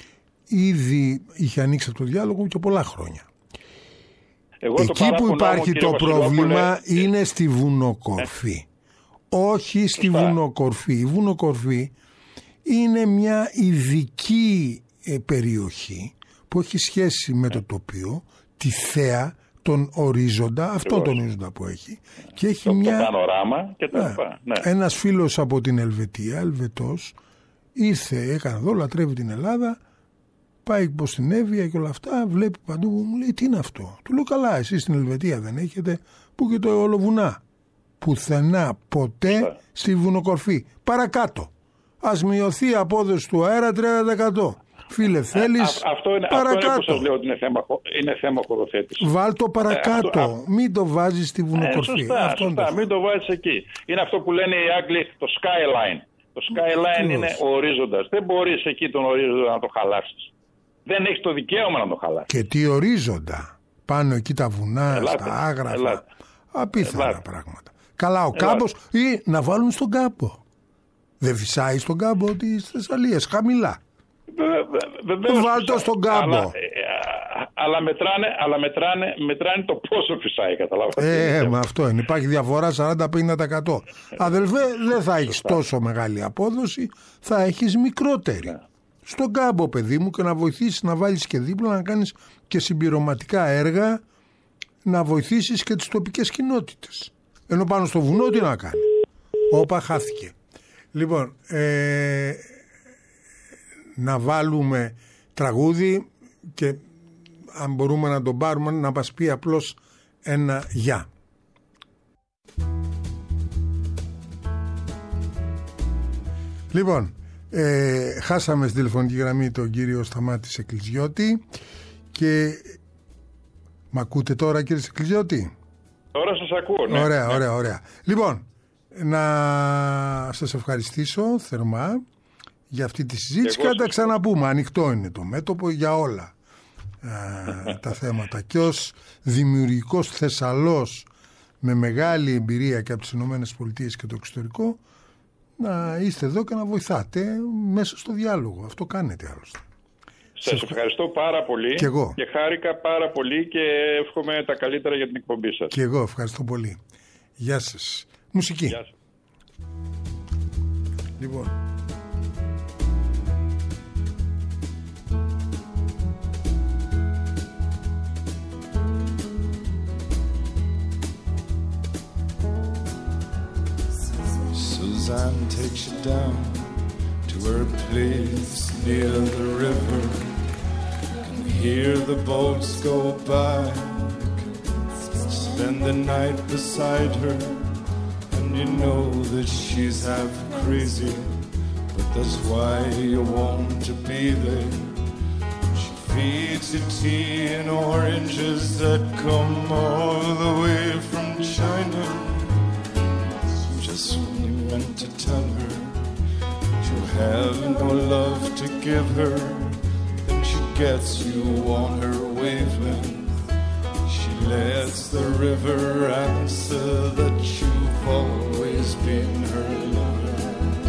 ήδη, είχε ανοίξει αυτό το διάλογο και πολλά χρόνια. Εγώ εκεί που υπάρχει το πρόβλημα είναι στη βουνοκορφή. Ναι. Όχι στη Φά. βουνοκορφή. Η βουνοκορφή είναι μια ειδική περιοχή που έχει σχέση με το τοπίο, τη θέα, τον ορίζοντα, αυτόν τον ορίζοντα που έχει. Και έχει το, μια... το πανοράμα και τα λοιπά. Ναι. Ναι. Ένας φίλος από την Ελβετία, Ελβετός, ήρθε, έκανε εδώ, λατρεύει την Ελλάδα, πάει προς την Εύβοια και όλα αυτά, βλέπει παντού, μου λέει τι είναι αυτό. Του λέω καλά, εσείς στην Ελβετία δεν έχετε, που και το Ολοβουνά. Πουθενά, ποτέ yeah. στη βουνοκορφή. Παρακάτω. Ας μειωθεί η απόδοση του αέρα τριάντα τοις εκατό. Φίλε, θέλεις α, αυτό είναι, παρακάτω. Αυτό είναι που σας λέω ότι είναι θέμα, είναι θέμα χωροθέτησης. Βάλ το παρακάτω. Ε, αυτό, μην το βάζεις στη βουνοκορφή. Ε, σωστά, σωστά. Μην το βάζεις εκεί. Είναι αυτό που λένε οι Άγγλοι το skyline. Το skyline είναι ο ορίζοντας. Δεν μπορείς εκεί τον ορίζοντα να το χαλάσεις. Δεν έχεις το δικαίωμα να το χαλάσεις. Και τι ορίζοντα. Πάνω εκεί τα βουνά, ελάτε, στα άγραφα. Ελάτε. Απίθανα ελάτε. πράγματα. Καλά, ο κάμπος ή να βάλουν στον κάμπο. Δεν φυσάει στον κάμπο της Θεσσαλίας, χαμηλά. Βεβαίως βάλτο στον κάμπο. Αλλά, αλλά, μετράνε, αλλά μετράνε, μετράνε το πόσο φυσάει, καταλάβατε. Ε, με αυτό είναι. Υπάρχει διαφορά σαράντα με πενήντα τοις εκατό. Αδελφέ, δεν θα έχεις τόσο μεγάλη απόδοση, θα έχεις μικρότερη. Ναι. Στον κάμπο, παιδί μου, και να βοηθήσεις να βάλεις και δίπλα, να κάνεις και συμπληρωματικά έργα, να βοηθήσεις και τις τοπικές κοινότητες. Ενώ πάνω στο βουνό τι να κάνει. Όπα, χάθηκε. Λοιπόν, ε, να βάλουμε τραγούδι και αν μπορούμε να τον πάρουμε να μας πει απλώς ένα γεια. Λοιπόν, ε, χάσαμε στη τηλεφωνική γραμμή τον κύριο Σταμάτη Εκκλησιώτη και μ' ακούτε τώρα, κύριε Εκκλησιώτη? Τώρα σας ακούω, ναι. Ωραία, ωραία, ωραία. Λοιπόν, να σας ευχαριστήσω θερμά για αυτή τη συζήτηση και να τα ξαναπούμε. Ανοιχτό είναι το μέτωπο για όλα ε, τα θέματα. Και ως δημιουργικός Θεσσαλός με μεγάλη εμπειρία και από τις Ηνωμένες Πολιτείες και το εξωτερικό, να είστε εδώ και να βοηθάτε μέσα στο διάλογο. Αυτό κάνετε άλλωστε. Σας ευχαριστώ πάρα πολύ και, εγώ. και χάρηκα πάρα πολύ και εύχομαι τα καλύτερα για την εκπομπή σας. Και εγώ ευχαριστώ πολύ. Γεια σας. Μουσική. Γεια σας. Λοιπόν. Suzanne takes you down to her place near the river. You can hear the boats go by. Spend the night beside her, and you know that she's half crazy, but that's why you want to be there. She feeds you tea and oranges that come all the way from China. Just when you meant to tell her you have no love to give her, then she gets you on her wavelength. She lets the river answer that you've always been her lover.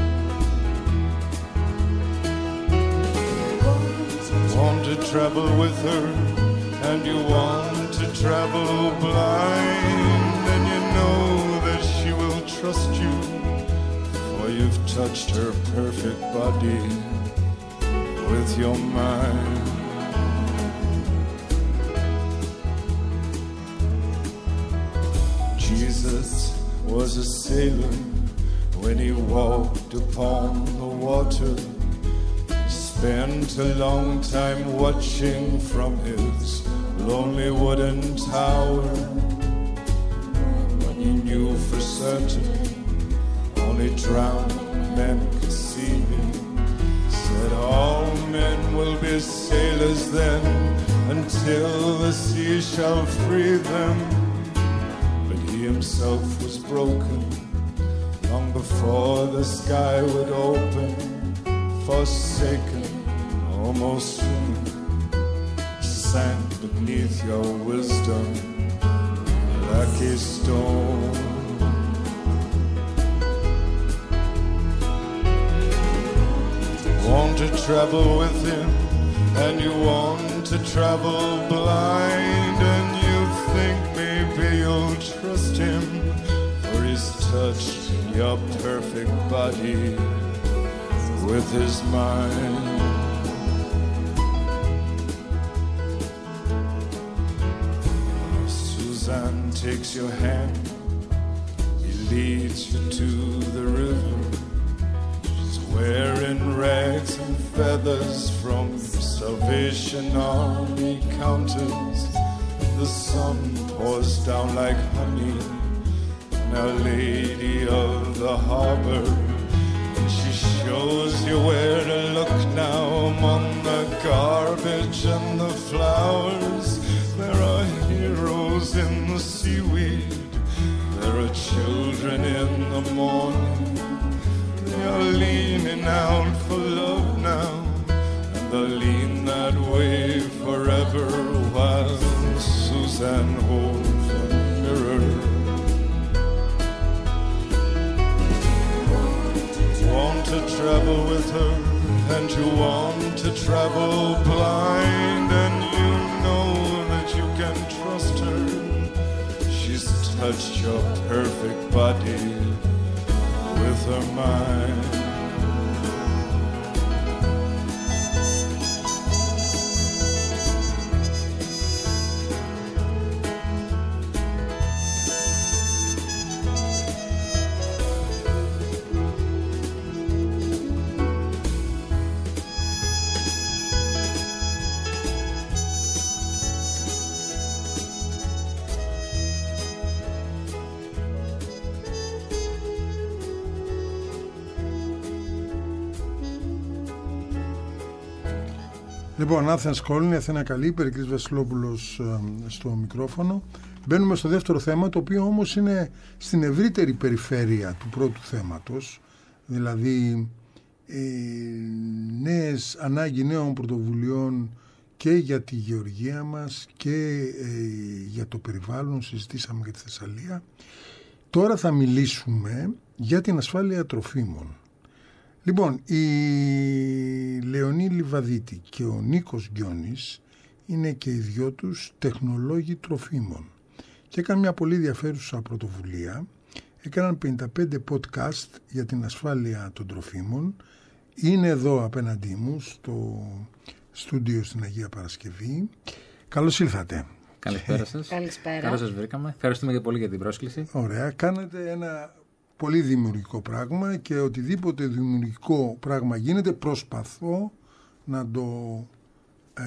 Want to travel with her, and you want to travel blind, and you know that she will trust you, for you've touched her perfect body with your mind. Jesus was a sailor when he walked upon the water. He spent a long time watching from his lonely wooden tower. When he knew for certain only drowned men could see him, said all men will be sailors then, until the sea shall free them. himself was broken long before the sky would open, forsaken, almost human, sank beneath your wisdom like a stone. Want to travel with him, and you want to travel blind, and you think maybe you'll trust him, for he's touched your perfect body with his mind. Suzanne takes your hand, he leads you to the river. Wearing rags and feathers from Salvation Army counters. The sun pours down like honey, Our Lady of the Harbor. And she shows you where to look now among the garbage and the flowers. There are heroes in the seaweed, there are children in the morning. You're leaning out for love now, and they'll lean that way forever while Suzanne holds a mirror. Want to travel with her, and you want to travel blind, and you know that you can trust her. She's touched your perfect body with her mind. Λοιπόν, Athens Calling, Αθήνα καλή, Περικλής Βασιλόπουλος ε, στο μικρόφωνο. Μπαίνουμε στο δεύτερο θέμα, το οποίο όμως είναι στην ευρύτερη περιφέρεια του πρώτου θέματος, δηλαδή ε, νέες ανάγκη νέων πρωτοβουλειών και για τη γεωργία μας και ε, για το περιβάλλον. Συζητήσαμε για τη Θεσσαλία. Τώρα θα μιλήσουμε για την ασφάλεια τροφίμων. Λοιπόν, η Λεωνή Λιβαδίτη και ο Νίκος Γκιόνης είναι και οι δυο τους τεχνολόγοι τροφίμων και έκαναν μια πολύ ενδιαφέρουσα πρωτοβουλία. Έκαναν πενήντα πέντε podcast για την ασφάλεια των τροφίμων. Είναι εδώ απέναντί μου στο στούντιο στην Αγία Παρασκευή. Καλώς ήλθατε. Καλησπέρα σας. Καλησπέρα. Καλώς σας βρήκαμε. Ευχαριστούμε και πολύ για την πρόσκληση. Ωραία. Κάνετε ένα πολύ δημιουργικό πράγμα και οτιδήποτε δημιουργικό πράγμα γίνεται προσπαθώ να το ε,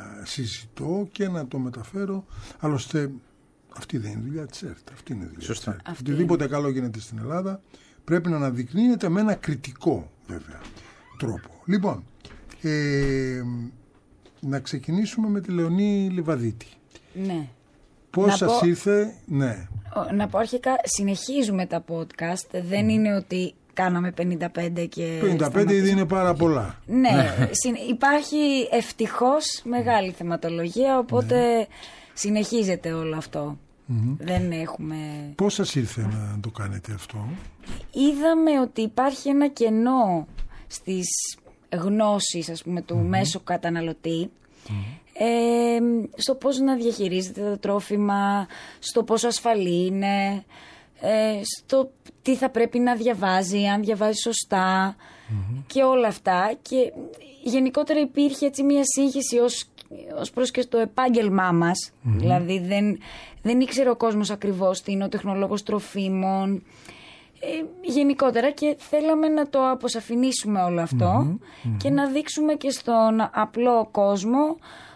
συζητώ και να το μεταφέρω. Άλλωστε αυτή δεν είναι δουλειά της ΕΡΤ. Αυτή είναι δουλειά Σωστά. της ΕΡΤ. Οτιδήποτε καλό γίνεται στην Ελλάδα πρέπει να αναδεικνύεται με ένα κριτικό βέβαια τρόπο. Λοιπόν, ε, να ξεκινήσουμε με τη Λεωνή Λιβαδίτη. Ναι. Πώς σας πω... ήρθε, ναι. Να πω αρχικά, συνεχίζουμε τα podcast, δεν mm. είναι ότι κάναμε πενήντα πέντε και πενήντα πέντε ήδη είναι πάρα πολλά. Ναι, υπάρχει ευτυχώς μεγάλη θεματολογία, οπότε ναι. συνεχίζεται όλο αυτό. Mm-hmm. Δεν έχουμε... Πώς σας ήρθε να το κάνετε αυτό? Είδαμε ότι υπάρχει ένα κενό στις γνώσεις, ας πούμε, του mm-hmm. μέσου καταναλωτή. Mm-hmm. Ε, στο πώς να διαχειρίζεται τα τρόφιμα, στο πόσο ασφαλή είναι, ε, στο τι θα πρέπει να διαβάζει, αν διαβάζει σωστά mm-hmm. και όλα αυτά. Και γενικότερα υπήρχε έτσι μια σύγχυση ως, ως προς και στο επάγγελμά μας. Mm-hmm. Δηλαδή δεν, δεν ήξερε ο κόσμος ακριβώς τι είναι ο τεχνολόγος τροφίμων. Ε, γενικότερα, και θέλαμε να το αποσαφηνίσουμε όλο αυτό mm-hmm. και να δείξουμε και στον απλό κόσμο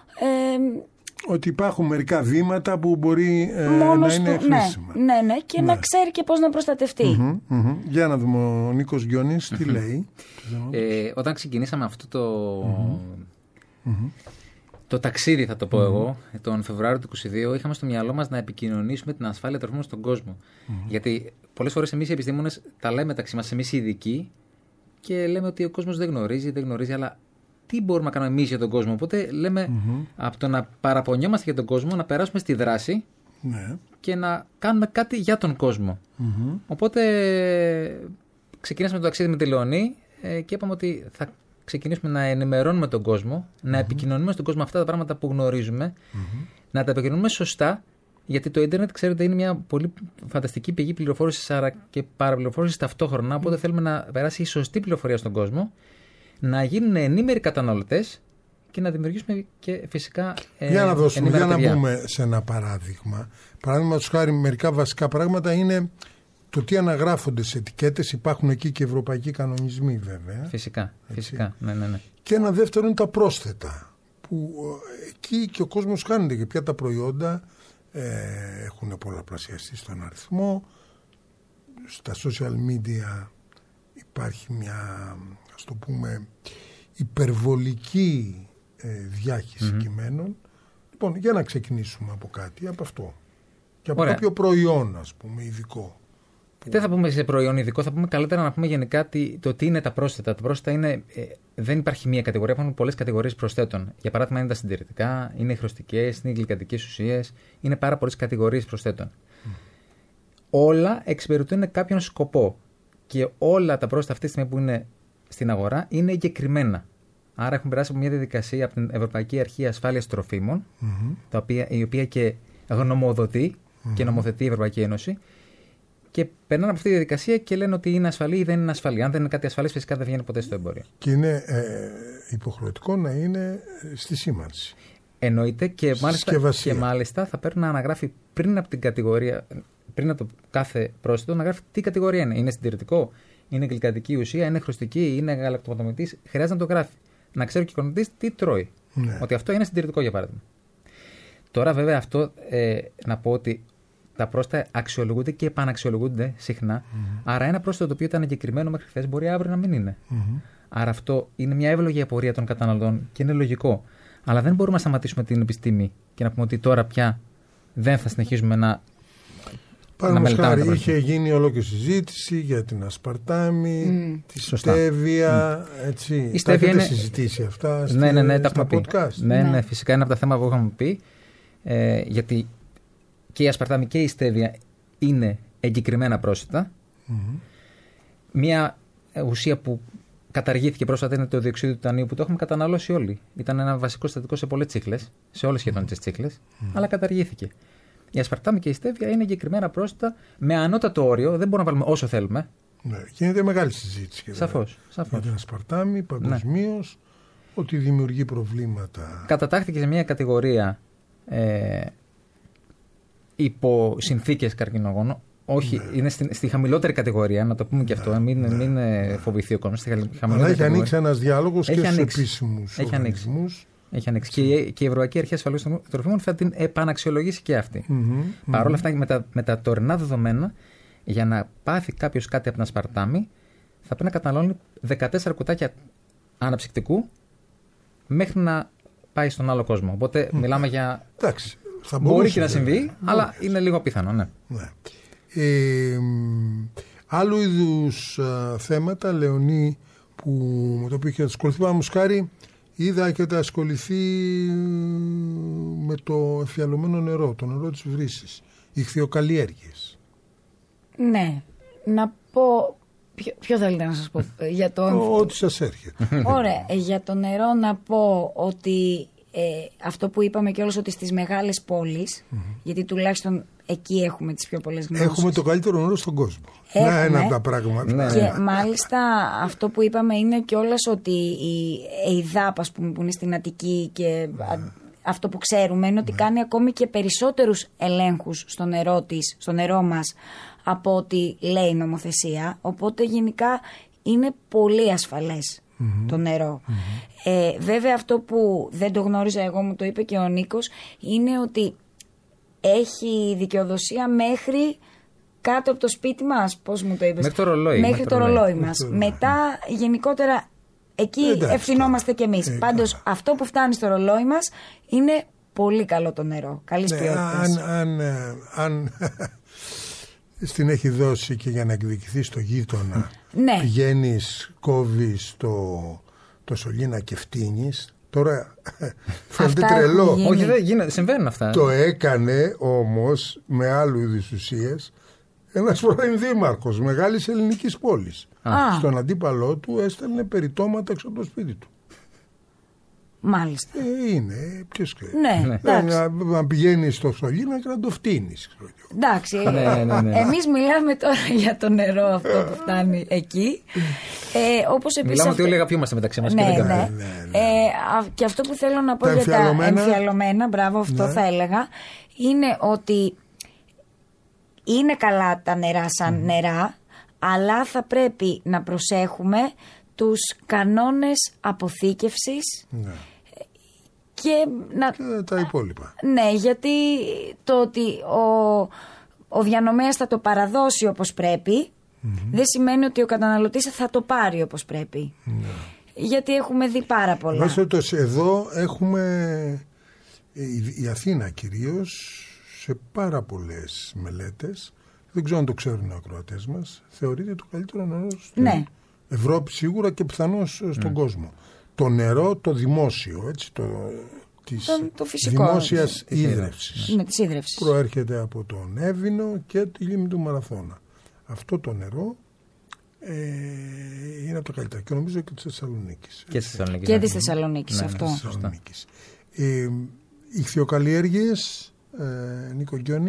ε, ότι υπάρχουν μερικά βήματα που μπορεί ε, να είναι του, χρήσιμα. Ναι, ναι, ναι, και ναι. να ξέρει και πώς να προστατευτεί. Mm-hmm, mm-hmm. Για να δούμε ο Νίκος Γκιόνης τι λέει. Ε, όταν ξεκινήσαμε αυτό το... Mm-hmm. το ταξίδι, θα το πω mm-hmm. εγώ, τον Φεβρουάριο του είκοσι δύο, είχαμε στο μυαλό μας να επικοινωνήσουμε την ασφάλεια τροφίμων στον κόσμο. Mm-hmm. Γιατί πολλές φορές εμείς οι επιστήμονες τα λέμε μεταξύ μας, εμείς οι ειδικοί, και λέμε ότι ο κόσμος δεν γνωρίζει, δεν γνωρίζει, αλλά τι μπορούμε να κάνουμε εμείς για τον κόσμο. Οπότε λέμε mm-hmm. από το να παραπονιόμαστε για τον κόσμο, να περάσουμε στη δράση mm-hmm. και να κάνουμε κάτι για τον κόσμο. Mm-hmm. Οπότε ξεκινήσαμε το ταξίδι με τη Λεωνή ε, και είπαμε ότι θα ξεκινήσουμε να ενημερώνουμε τον κόσμο, mm-hmm. να επικοινωνούμε στον κόσμο αυτά τα πράγματα που γνωρίζουμε, mm-hmm. να τα επικοινωνούμε σωστά, γιατί το ίντερνετ, ξέρετε, είναι μια πολύ φανταστική πηγή πληροφόρησης και παραπληροφόρησης ταυτόχρονα, οπότε mm-hmm. θέλουμε να περάσει η σωστή πληροφορία στον κόσμο, να γίνουν ενήμεροι καταναλωτές και να δημιουργήσουμε και φυσικά ε, για να δώσουμε, για να παιδιά. Πούμε σε ένα παράδειγμα. Παράδειγμα τους χάρη, μερικά βασικά πράγματα είναι το τι αναγράφονται σε ετικέτες. Υπάρχουν εκεί και ευρωπαϊκοί κανονισμοί, βέβαια. Φυσικά, φυσικά. Ναι, ναι, ναι. Και ένα δεύτερο είναι τα πρόσθετα, που εκεί και ο κόσμος χάνεται, και πια τα προϊόντα ε, έχουν πολλαπλασιαστεί στον αριθμό. Στα social media υπάρχει μια, ας το πούμε, υπερβολική ε, διάχυση mm-hmm. κειμένων. Λοιπόν, για να ξεκινήσουμε από κάτι, από αυτό. Και από Ωραία. κάποιο προϊόν, ας πούμε, ειδικό. Δεν θα πούμε σε προϊόν ειδικό, θα πούμε καλύτερα να πούμε γενικά τι, το τι είναι τα πρόσθετα. Τα πρόσθετα είναι, ε, δεν υπάρχει μία κατηγορία, υπάρχουν πολλές κατηγορίες προσθέτων. Για παράδειγμα, είναι τα συντηρητικά, είναι οι χρωστικές, είναι οι γλυκαντικές ουσίες, είναι πάρα πολλές κατηγορίες προσθέτων. Mm. Όλα εξυπηρετούν κάποιον σκοπό. Και όλα τα πρόσθετα αυτή τη στιγμή που είναι στην αγορά είναι εγκεκριμένα. Άρα έχουν περάσει από μια διαδικασία από την Ευρωπαϊκή Αρχή Ασφάλειας Τροφίμων, mm-hmm. τα οποία, η οποία και γνωμοδοτεί mm-hmm. και νομοθετεί η Ευρωπαϊκή Ένωση, και περνάνε από αυτή τη διαδικασία και λένε ότι είναι ασφαλή ή δεν είναι ασφαλή. Αν δεν είναι κάτι ασφαλές, φυσικά δεν βγαίνει ποτέ στο εμπόριο. Και είναι ε, υποχρεωτικό να είναι στη σήμανση. Εννοείται, και μάλιστα, και μάλιστα θα πρέπει να αναγράφει πριν από την κατηγορία, πριν από το κάθε πρόσθετο, να γράφει τι κατηγορία είναι. Είναι συντηρητικό, είναι γλυκαντική ουσία, είναι χρωστική, είναι γαλακτοποταμητής. Χρειάζεται να το γράφει. Να ξέρει και ο καταναλωτής τι τρώει. Ναι. Ότι αυτό είναι συντηρητικό, για παράδειγμα. Τώρα, βέβαια, αυτό ε, να πω ότι τα πρόσθετα αξιολογούνται και επαναξιολογούνται συχνά. Mm-hmm. Άρα, ένα πρόσθετο το οποίο ήταν εγκεκριμένο μέχρι χθες μπορεί αύριο να μην είναι. Mm-hmm. Άρα, αυτό είναι μια εύλογη απορία των καταναλωτών και είναι λογικό. Αλλά δεν μπορούμε να σταματήσουμε την επιστήμη και να πούμε ότι τώρα πια δεν θα συνεχίζουμε να. Παραδείγματος χάρη, είχε γίνει ολόκληρη συζήτηση για την ασπαρτάμι, mm. τη στέβια. Mm. Έτσι. Η στέβια είναι. Συζητήσει αυτά ναι, ναι, ναι, στα podcast. Ναι, ναι, ναι, φυσικά είναι από τα θέματα που είχαμε πει. Ε, γιατί και η ασπαρτάμι και η στέβια είναι εγκεκριμένα πρόσθετα. Mm-hmm. Μια ουσία που καταργήθηκε πρόσφατα είναι το διοξείδιο του τιτανίου, που το έχουμε καταναλώσει όλοι. Ήταν ένα βασικό συστατικό σε πολλές τσίχλες, σε όλες σχεδόν mm. τις τσίχλες, mm. αλλά καταργήθηκε. Η ασπαρτάμι και η στέβια είναι εγκεκριμένα πρόσθετα με ανώτατο όριο, δεν μπορούμε να βάλουμε όσο θέλουμε. Ναι, γίνεται μεγάλη συζήτηση. Σαφώς. Για την ασπαρτάμι παγκοσμίως, ναι. ότι δημιουργεί προβλήματα. Κατατάχθηκε σε μια κατηγορία ε, υπό συνθήκες καρκινογόνων. Όχι, ναι. είναι στη, στη χαμηλότερη κατηγορία, να το πούμε και ναι, αυτό, μην, ναι, μην ναι. φοβηθεί ο κόσμος. Αλλά έχει ανοίξει ένας διάλογος και στους επίσημους οργανισμούς. Έχει ανοίξει. Και, και η Ευρωπαϊκή Αρχή Ασφαλείας Τροφίμων θα την επαναξιολογήσει και αυτή. Mm-hmm, Παρ' όλα mm-hmm. αυτά, με τα, με τα τωρινά δεδομένα, για να πάθει κάποιος κάτι από την ασπαρτάμι, θα πρέπει να καταναλώνει δεκατέσσερα κουτάκια αναψυκτικού μέχρι να πάει στον άλλο κόσμο. Οπότε mm. μιλάμε για. Εντάξει, θα μπορεί και να συμβεί, ναι. αλλά είναι λίγο απίθανο. Ναι. Ναι. Ε, άλλου είδους α, θέματα, Λεωνή, που με το οποίο είχε ασχοληθεί, παραδείγματος χάρη, είδα και ότι ασχοληθεί με το εφιαλωμένο νερό, το νερό της βρύσης, ιχθυοκαλλιέργειες. Ναι, να πω. Ποιο, ποιο θέλετε να σας πω για το. Ό,τι σας έρχεται. Ωραία, για το νερό να πω ότι ε, αυτό που είπαμε κιόλας, ότι στις μεγάλες πόλεις, mm-hmm. γιατί τουλάχιστον εκεί έχουμε τις πιο πολλές γνώσεις. Έχουμε το καλύτερο νερό στον κόσμο. Έχουμε, να, ένα από τα πράγματα. Και μάλιστα αυτό που είπαμε είναι κιόλας ότι η ΕΙΔΑΠ, ας πούμε, που είναι στην Αττική, και mm. αυτό που ξέρουμε είναι ότι mm. κάνει ακόμη και περισσότερους ελέγχους στο νερό της, στο νερό μας, από ό,τι λέει η νομοθεσία. Οπότε γενικά είναι πολύ ασφαλές mm-hmm. το νερό. Mm-hmm. Ε, βέβαια, αυτό που δεν το γνώριζα εγώ, μου το είπε και ο Νίκος, είναι ότι έχει δικαιοδοσία μέχρι κάτω από το σπίτι μας. Πώς μου το είπες? Μέχρι το ρολόι. Μέχρι το ρολόι μας. Μετά, γενικότερα, εκεί Εντάξει, ευθυνόμαστε κι εμείς. ε, Πάντως καλά. αυτό που φτάνει στο ρολόι μας είναι πολύ καλό το νερό, καλής Ναι, ποιότητας. αν, αν, ε, αν στην έχει δώσει και για να εκδικηθεί στο γείτονα, Ναι. πηγαίνεις, κόβεις το, το σωλήνα και φτύνεις. Τώρα φαίνεται Αυτά έχουν τρελό. γίνει. Όχι, δεν γίνεται, συμβαίνουν αυτά. Το έκανε όμως με άλλου είδους ουσίες ένας πρώην δήμαρχος μεγάλης ελληνικής πόλης. Α. Στον αντίπαλό του έστελνε περιτώματα έξω από το σπίτι του. Μάλιστα. Ε, είναι, ποιος ξέρει. Ναι, Ναι. εντάξει. Να, να πηγαίνεις στο σωλήνα και να το φτύνεις. Εντάξει, Ναι, ναι, ναι. εμείς μιλάμε τώρα για το νερό αυτό που φτάνει εκεί. Ε, όπως επίσης Μιλάμε αυτό- ότι όλοι αγαπιούμαστε μεταξύ μας. Ναι, και ναι. δεν ναι, κάνουμε. ναι. Ε, α, και αυτό που θέλω να πω Τα για τα εμφιαλωμένα. εμφιαλωμένα, μπράβο, αυτό Ναι. θα έλεγα, είναι ότι είναι καλά τα νερά σαν νερά, αλλά θα πρέπει να προσέχουμε τους κανόνες αποθήκευσης Ναι. και να... Και τα υπόλοιπα. Ναι, γιατί το ότι ο, ο διανομέας θα το παραδώσει όπως πρέπει, δεν σημαίνει ότι ο καταναλωτής θα το πάρει όπως πρέπει. Γιατί έχουμε δει πάρα πολλά. Βάσει περιπτώσει, εδώ έχουμε η, η Αθήνα κυρίως σε πάρα πολλές μελέτες, δεν ξέρω αν το ξέρουν οι ακροατές μας, θεωρείται το καλύτερο νερό στην Ναι. Ευρώπη σίγουρα και πιθανώς στον κόσμο. Το νερό το δημόσιο, έτσι, το, της Το- το φυσικό. δημόσιας Της ίδρευσης. Ναι, της ίδρευσης. Προέρχεται από τον Εύβοινο και τη λίμνη του Μαραθώνα. Αυτό το νερό ε, είναι από τα καλύτερα και νομίζω και της Θεσσαλονίκης. Και στη Θεσσαλονίκη. Και ναι. της Θεσσαλονίκης Ναι, ναι, αυτό. σωστά. Θεσσαλονίκης. Ε, ηχθειοκαλλιέργειες, ε, Νίκο Γκιόνη,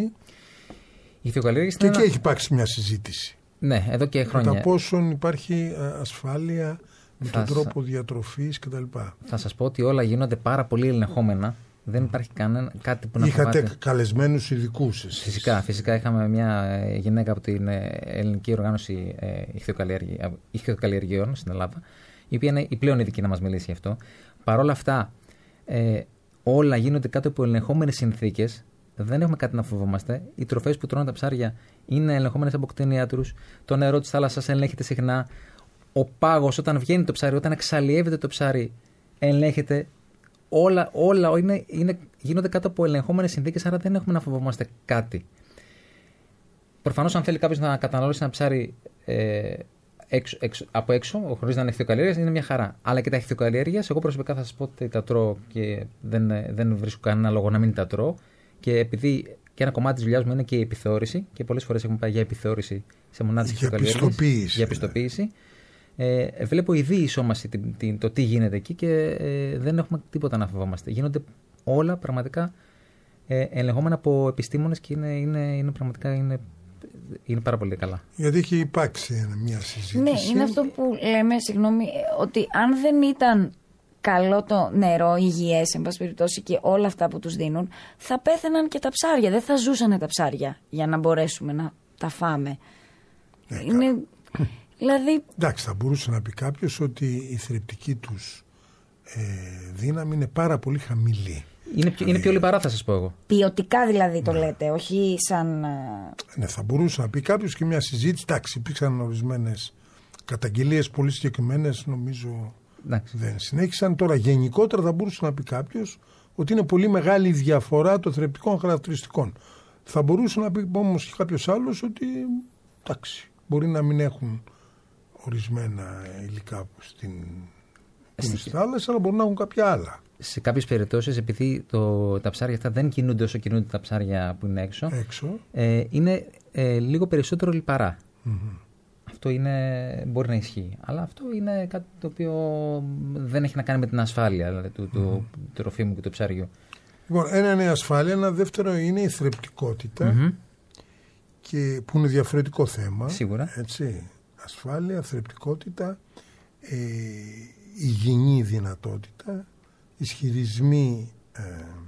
Η ηθιοκαλλιέργεια και είναι εκεί ένα- έχει υπάρξει μια συζήτηση. Ναι, εδώ και Κατά χρόνια. πόσον υπάρχει ε, ασφάλεια με Θα τον σα- τρόπο διατροφής κτλ. Θα σας πω ότι όλα γίνονται πάρα πολύ ελεγχόμενα. Δεν υπάρχει κανένα κάτι που να Είχατε φοβάται. καλεσμένους ειδικούς εσείς. Φυσικά, φυσικά είχαμε μια ε, γυναίκα από την ε, Ελληνική Οργάνωση ε, Ηχθειοκαλλιέργη- ε, Ηχθειοκαλλιεργειών στην Ελλάδα, η οποία είναι η πλέον ειδική να μας μιλήσει γι' αυτό. Παρ' όλα αυτά, ε, όλα γίνονται κάτω από ελεγχόμενες συνθήκες. Δεν έχουμε κάτι να φοβόμαστε. Οι τροφές που τρώνε τα ψάρια είναι ελεγχόμενες από κτηνίατρους. Το νερό της θάλασσας ελέγχεται συχνά. Ο πάγος, όταν βγαίνει το ψάρι, όταν εξαλλιεύεται το ψάρι, ελέγχεται. Όλα, όλα είναι, είναι, γίνονται κάτω από ελεγχόμενες συνθήκες, άρα δεν έχουμε να φοβόμαστε κάτι. Προφανώς, αν θέλει κάποιος να καταναλώσει ένα ψάρι ε, έξω, έξω, από έξω, χωρίς να είναι ηχθειοκαλλιέργειας, είναι μια χαρά. Αλλά και τα ηχθειοκαλλιέργειας, εγώ προσωπικά θα σας πω ότι τα τρώω και δεν, δεν βρίσκω κανένα λόγο να μην τα τρώω. Και επειδή και ένα κομμάτι της δουλειάς μου είναι και η επιθεώρηση, και πολλές φορές έχουμε πάει για επιθεώρηση σε μονάδες Για ηχθειοκαλλιέργειας. πιστοποίηση, Για πιστοποίηση. Ε, βλέπω ήδη ισόμαση την, την, το τι γίνεται εκεί και ε, δεν έχουμε τίποτα να φοβόμαστε. Γίνονται όλα πραγματικά ε, ελεγχόμενα από επιστήμονες και είναι, είναι, είναι πραγματικά είναι, είναι πάρα πολύ καλά. Γιατί έχει υπάρξει μια συζήτηση. Ναι, είναι αυτό που λέμε, συγγνώμη, ότι αν δεν ήταν καλό το νερό, υγιές, εν πάση περιπτώσει, και όλα αυτά που τους δίνουν, θα πέθαιναν και τα ψάρια. Δεν θα ζούσαν τα ψάρια για να μπορέσουμε να τα φάμε. Ναι, Είναι, δηλαδή, Εντάξει, θα μπορούσε να πει κάποιος ότι η θρεπτική τους ε, δύναμη είναι πάρα πολύ χαμηλή. Είναι, πιο- είναι πιο λιπαρά, θα σας πω εγώ. ποιοτικά δηλαδή το λέτε, όχι σαν... ε, Ναι, θα μπορούσε να πει κάποιος και μια συζήτηση. Εντάξει, υπήρξαν ορισμένες καταγγελίες πολύ συγκεκριμένες, νομίζω Εντάξει. δεν συνέχισαν. Τώρα, γενικότερα θα μπορούσε να πει κάποιος ότι είναι πολύ μεγάλη η διαφορά των θρεπτικών χαρακτηριστικών. Θα μπορούσε να πει όμως και κάποιος άλλος ότι εντάξει, μπορεί να μην έχουν ορισμένα υλικά στην, στην θάλασσα, αλλά μπορεί να έχουν κάποια άλλα. Σε κάποιες περιπτώσεις, επειδή το, τα ψάρια αυτά δεν κινούνται όσο κινούνται τα ψάρια που είναι έξω, Έξω. ε, είναι ε, λίγο περισσότερο λιπαρά. Αυτό είναι, μπορεί να ισχύει. Αλλά αυτό είναι κάτι το οποίο δεν έχει να κάνει με την ασφάλεια δηλαδή, του, του, του τροφίμου και του ψαριού. Λοιπόν, ένα είναι η ασφάλεια, ένα δεύτερο είναι η θρεπτικότητα, Μμμ. και, που είναι διαφορετικό θέμα. Σίγουρα. Έτσι, ασφάλεια, θρεπτικότητα, ε, υγιεινή δυνατότητα, ισχυρισμοί ε,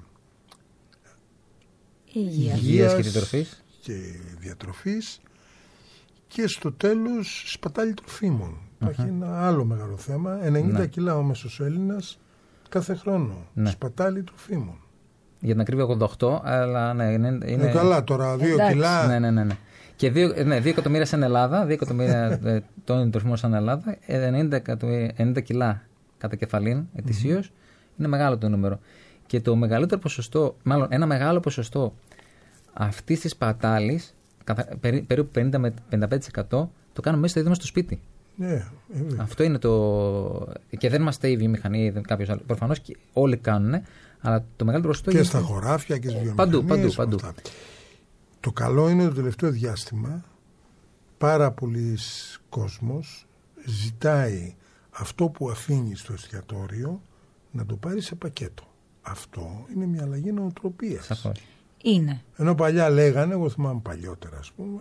υγεία. Υγείας και διατροφής. και διατροφής και στο τέλος σπατάλη τροφίμων. Υπάρχει ένα άλλο μεγάλο θέμα, ενενήντα Ναι. κιλά ο μέσος Έλληνας κάθε χρόνο. Ναι. Σπατάλη τροφίμων. Για την ακρίβεια ογδόντα οκτώ, αλλά ναι, είναι. Είναι είναι... καλά τώρα, δύο Εντάξει. κιλά. Ναι, ναι, ναι. ναι. Και δύο, ναι, δύο εκατομμύρια σαν Ελλάδα, δύο εκατομμύρια ε, τόνοι τροφίμων σαν Ελλάδα, ενενήντα, εκατομμύρια- ενενήντα κιλά κατά κεφαλήν ετησίως, mm-hmm. είναι μεγάλο το νούμερο. Και το μεγαλύτερο ποσοστό, μάλλον ένα μεγάλο ποσοστό αυτής της πατάλης, περί, περίπου πενήντα με πενήντα πέντε τοις εκατό, το κάνουμε μέσα στο ίδιο μας στο σπίτι. Yeah, αυτό είναι το. Και δεν είμαστε η βιομηχανία ή κάποιος άλλος. Προφανώς και όλοι κάνουν, αλλά το μεγαλύτερο ποσοστό. Και στα χωράφια και στις Παντού, βιομηχανίες. παντού, παντού. Το καλό είναι το τελευταίο διάστημα πάρα πολλοί κόσμος ζητάει αυτό που αφήνει στο εστιατόριο να το πάρει σε πακέτο. Αυτό είναι μια αλλαγή νοοτροπίας. Σαφώς. Είναι. Ενώ παλιά λέγανε, εγώ θυμάμαι παλιότερα ας πούμε,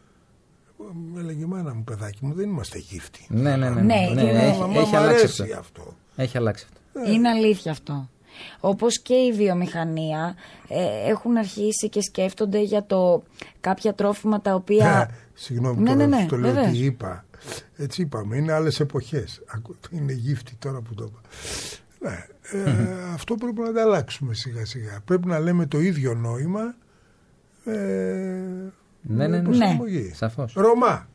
με έλεγε η μάνα μου, παιδάκι μου, δεν είμαστε γύφτοι. Ναι, ναι, ναι. Ναι, ναι, ναι, έχει, μα, έχει μα αλλάξει αρέσει αυτό. αυτό. Έχει αλλάξει αυτό. Είναι αλήθεια αυτό. Όπως και η βιομηχανία ε, έχουν αρχίσει και σκέφτονται για το κάποια τρόφιμα τα οποία... Ε, συγγνώμη, ναι, τώρα ναι, ναι, το λέω βεβαίως. τι είπα. Έτσι είπαμε, είναι άλλες εποχές. Είναι γύφτη τώρα που το είπα. Ναι, ε, αυτό πρέπει να τα αλλάξουμε σιγά σιγά. Πρέπει να λέμε το ίδιο νόημα ε, Ναι, ναι, ναι. προσαρμογή. Σαφώς. Ρωμά.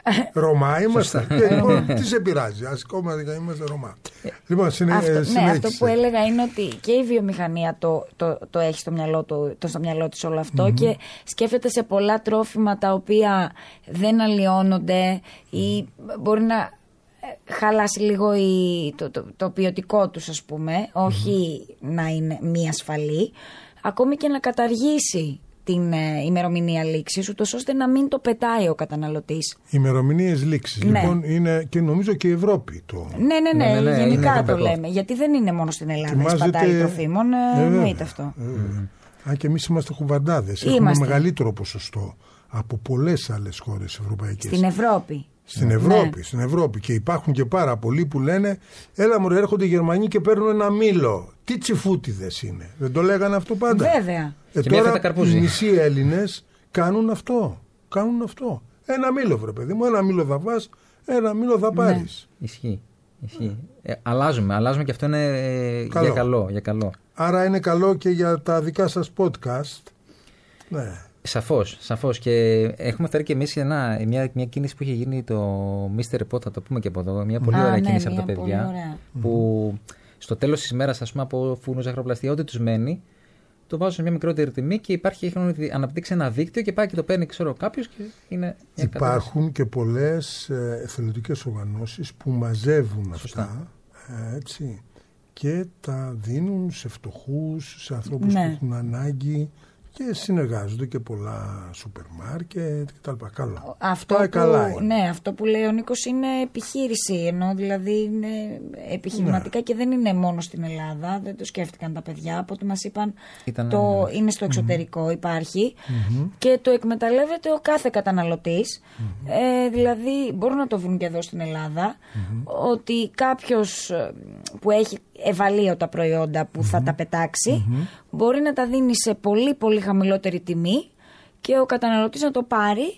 Ρωμά είμαστε. Και, λοιπόν, τι σε πειράζει, ας ακόμα είμαστε Ρωμά. Λοιπόν, συνέ, αυτό, ναι, συνέχισε. αυτό που έλεγα είναι ότι και η βιομηχανία το, το, το έχει στο μυαλό, του, το στο μυαλό της όλο αυτό mm-hmm. και σκέφτεται σε πολλά τρόφιμα τα οποία δεν αλλοιώνονται ή μπορεί να χαλάσει λίγο η, το, το, το ποιοτικό τους, ας πούμε, όχι mm-hmm. να είναι μη ασφαλή, ακόμη και να καταργήσει την ε, ημερομηνία λήξης, ούτως ώστε να μην το πετάει ο καταναλωτής. Ημερομηνίες λήξης. Ναι. Λοιπόν, είναι και νομίζω και η Ευρώπη το. Ναι, ναι, ναι, Ναι, ναι, ναι, γενικά είναι το ευρωπαϊκό. λέμε. Γιατί δεν είναι μόνο στην Ελλάδα η Ετοιμάζεται- σπατάλη τροφίμων, Ε, εννοείται αυτό. βέβαια. Αν και εμείς είμαστε χουβαντάδες. Έχουμε Είμαστε. μεγαλύτερο ποσοστό από πολλές άλλες χώρες ευρωπαϊκές. Στην Ευρώπη. Στην Ναι. Ευρώπη, στην Ευρώπη. Και υπάρχουν και πάρα πολλοί που λένε, έλα μωρέ, έρχονται οι Γερμανοί και παίρνουν ένα μήλο. Τι τσιφούτιδες είναι. Δεν το λέγανε αυτό πάντα. Βέβαια. Ε, Και μια τώρα φέτα καρπούζι. οι μισοί Έλληνες κάνουν αυτό. Κάνουν αυτό. Ένα μήλο, βρε παιδί μου, ένα μήλο θα φας, ένα μήλο θα πάρεις. Ισχύει. Ισχύει. Ε, αλλάζουμε, αλλάζουμε και αυτό είναι ε, Καλό. για καλό. Για καλό. Άρα είναι καλό και για τα δικά σας podcast. Ναι. Σαφώς, σαφώς. Και έχουμε φέρει και εμείς ένα, μια, μια κίνηση που είχε γίνει το μίστερ Report, θα το πούμε και από εδώ. Μια πολύ Α, ωραία ναι, κίνηση μια από τα πολύ παιδιά. ωραία. Που στο τέλος της ημέρας, ας πούμε, από φούρνο, ζαχαροπλαστεία, ό,τι τους μένει, το βάζουν σε μια μικρότερη τιμή και υπάρχει, έχουν αναπτύξει ένα δίκτυο και πάει και το παίρνει, ξέρω, κάποιος και είναι. μια Υπάρχουν και πολλές ε, εθελοντικές οργανώσεις που μαζεύουν Σωστά. αυτά, ε, έτσι, και τα δίνουν σε φτωχούς, σε ανθρώπους Ναι. που έχουν ανάγκη και συνεργάζονται και πολλά σούπερ μάρκετ κτλ. Καλό. Αυτό Πάει που, καλά είναι. ναι, αυτό που λέει ο Νίκος είναι επιχείρηση, ενώ δηλαδή είναι επιχειρηματικά Ναι. και δεν είναι μόνο στην Ελλάδα, δεν το σκέφτηκαν τα παιδιά, από ό,τι μας είπαν Ήταν, το, ναι. είναι στο εξωτερικό, υπάρχει και το εκμεταλλεύεται ο κάθε καταναλωτής, ε, δηλαδή μπορούν να το βρουν και εδώ στην Ελλάδα, ότι κάποιος ε, που έχει ευαλείωτα προϊόντα που θα τα πετάξει, μπορεί να τα δίνει σε πολύ πολύ χαμηλότερη τιμή και ο καταναλωτής να το πάρει.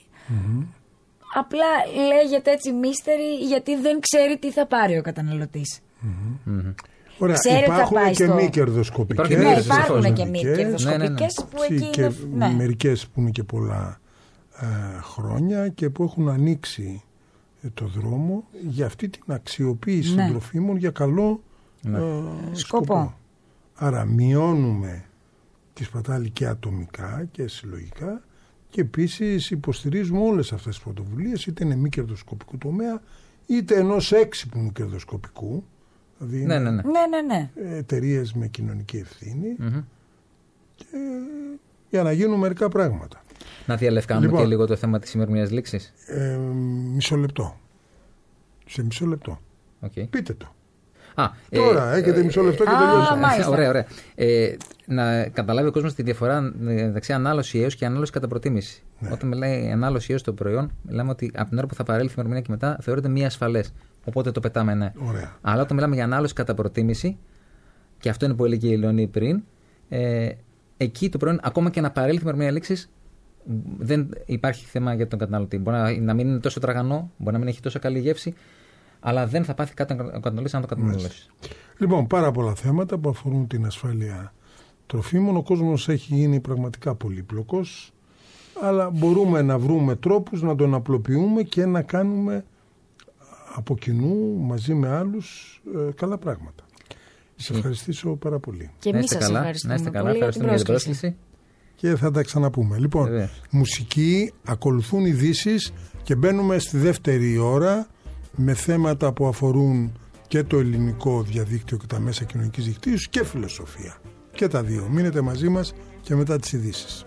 Απλά λέγεται έτσι μύστερη γιατί δεν ξέρει τι θα πάρει ο καταναλωτής. Ωραία, Ξέρει ότι θα υπάρχουν πάει και στο- μη κερδοσκοπικές. Υπάρχουν Ναι, και υπάρχουν σαφώς, και μη κερδοσκοπικές. κερδοσκοπικές Ναι, που Και, εκεί και είναι. Ναι. μερικές που είναι και πολλά ε, χρόνια και που έχουν ανοίξει ε, το δρόμο για αυτή την αξιοποίηση Ναι. των τροφίμων για καλό Ναι. ε, Σκοπό. σκοπό. Άρα μειώνουμε τη σπατάλη και ατομικά και συλλογικά και επίσης υποστηρίζουμε όλες αυτές τις πρωτοβουλίες, είτε είναι μη κερδοσκοπικού τομέα είτε ενός έξυπνου κερδοσκοπικού, δηλαδή Ναι, ναι, ναι. Ναι, ναι, ναι. εταιρείες με κοινωνική ευθύνη, Μμμ. και για να γίνουν μερικά πράγματα. Να διαλευκάνουμε Λοιπόν. και λίγο το θέμα της ημερομηνίας λήξης. Ε, μισό λεπτό. Σε μισό λεπτό. Okay. Πείτε το. Α, Τώρα έχετε μισό λεπτό και α, τελειώσαμε. μάλιστα. Ωραία, ωραία. Ε, να καταλάβει ο κόσμος τη διαφορά μεταξύ ανάλωση έως και ανάλωση κατά προτίμηση. Ναι. Όταν μιλάει ανάλωση έως το προϊόν, μιλάμε ότι από την ώρα που θα παρέλθει η ημερομηνία και μετά θεωρείται μη ασφαλές. Οπότε το πετάμε, ναι. Ωραία. Αλλά όταν μιλάμε για ανάλωση κατά προτίμηση, και αυτό είναι που έλεγε η Λεωνή πριν, ε, εκεί το προϊόν, ακόμα και να παρέλθει η ημερομηνία λήξης, δεν υπάρχει θέμα για τον καταναλωτή. Μπορεί να, να μην είναι τόσο τραγανό, μπορεί να μην έχει τόσο καλή γεύση, αλλά δεν θα πάθει κάτι ο καταναλωτής αν το καταναλώσει. Λοιπόν, πάρα πολλά θέματα που αφορούν την ασφάλεια τροφίμων. Ο κόσμος έχει γίνει πραγματικά πολύπλοκος, αλλά μπορούμε να βρούμε τρόπους να τον απλοποιούμε και να κάνουμε από κοινού μαζί με άλλους ε, καλά πράγματα. Σε ευχαριστήσω πάρα πολύ. Και εμείς σας ευχαριστούμε. Να είστε καλά, πολύ ευχαριστούμε για την πρόσκληση. Και θα τα ξαναπούμε. Λοιπόν, Βέβαια. μουσική, ακολουθούν ειδήσεις και μπαίνουμε στη δεύτερη ώρα με θέματα που αφορούν και το ελληνικό διαδίκτυο και τα μέσα κοινωνικής δικτύωσης και φιλοσοφία. Και τα δύο. Μείνετε μαζί μας και μετά τις ειδήσεις.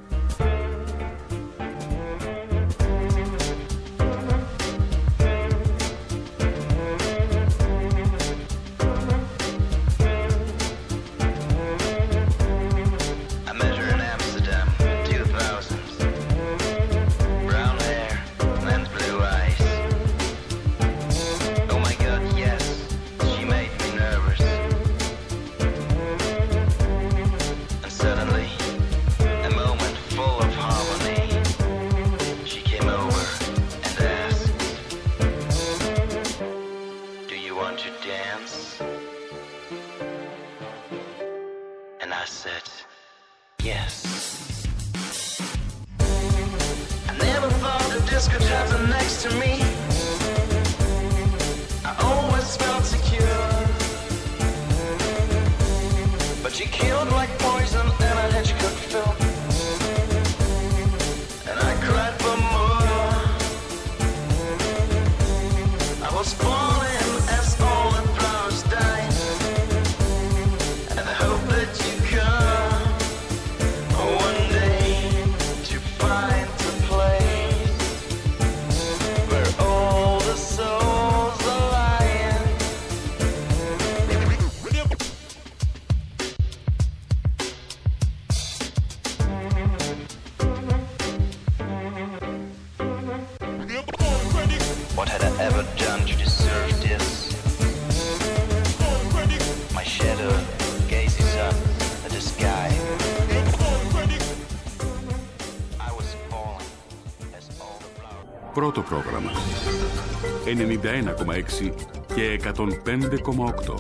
Πρώτο πρόγραμμα ενενήντα ένα κόμμα έξι και εκατόν πέντε κόμμα οκτώ.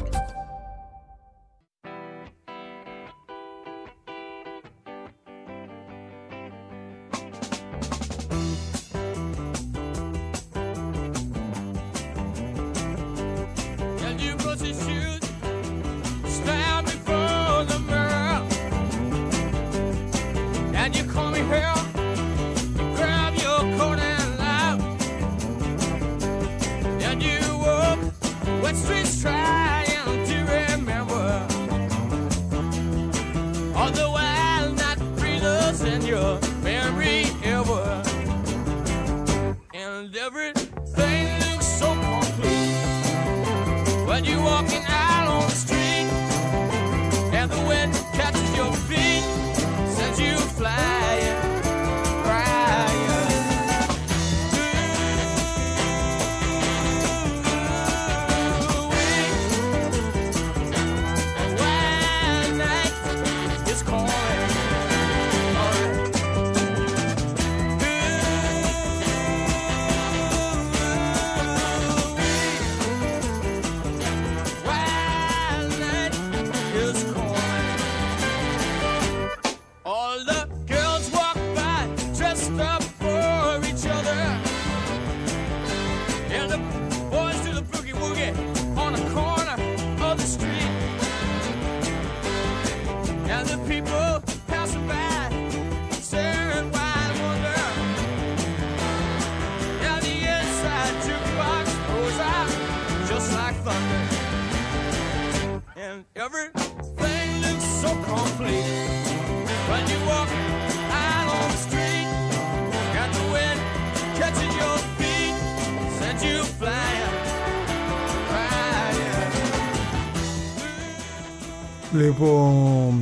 Λοιπόν,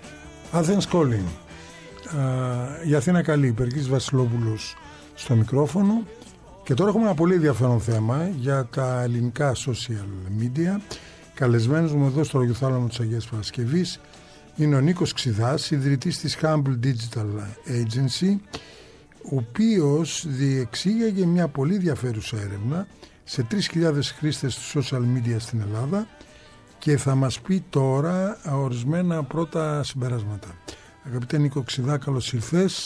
Athens Calling, η Αθήνα καλή, Υπερκής Βασιλόπουλος στο μικρόφωνο. Και τώρα έχουμε ένα πολύ ενδιαφέρον θέμα για τα ελληνικά social media. Καλεσμένος μου εδώ στο ραδιοθάλαμο της Αγίας Παρασκευής είναι ο Νίκος Ξηδάς, ιδρυτής της Humble Digital Agency, ο οποίος διεξήγαγε μια πολύ ενδιαφέρουσα έρευνα σε τρεις χιλιάδες χρήστες του social media στην Ελλάδα και θα μας πει τώρα ορισμένα πρώτα συμπεράσματα. Αγαπητέ Νίκο Ξηδά, καλώς ήρθες.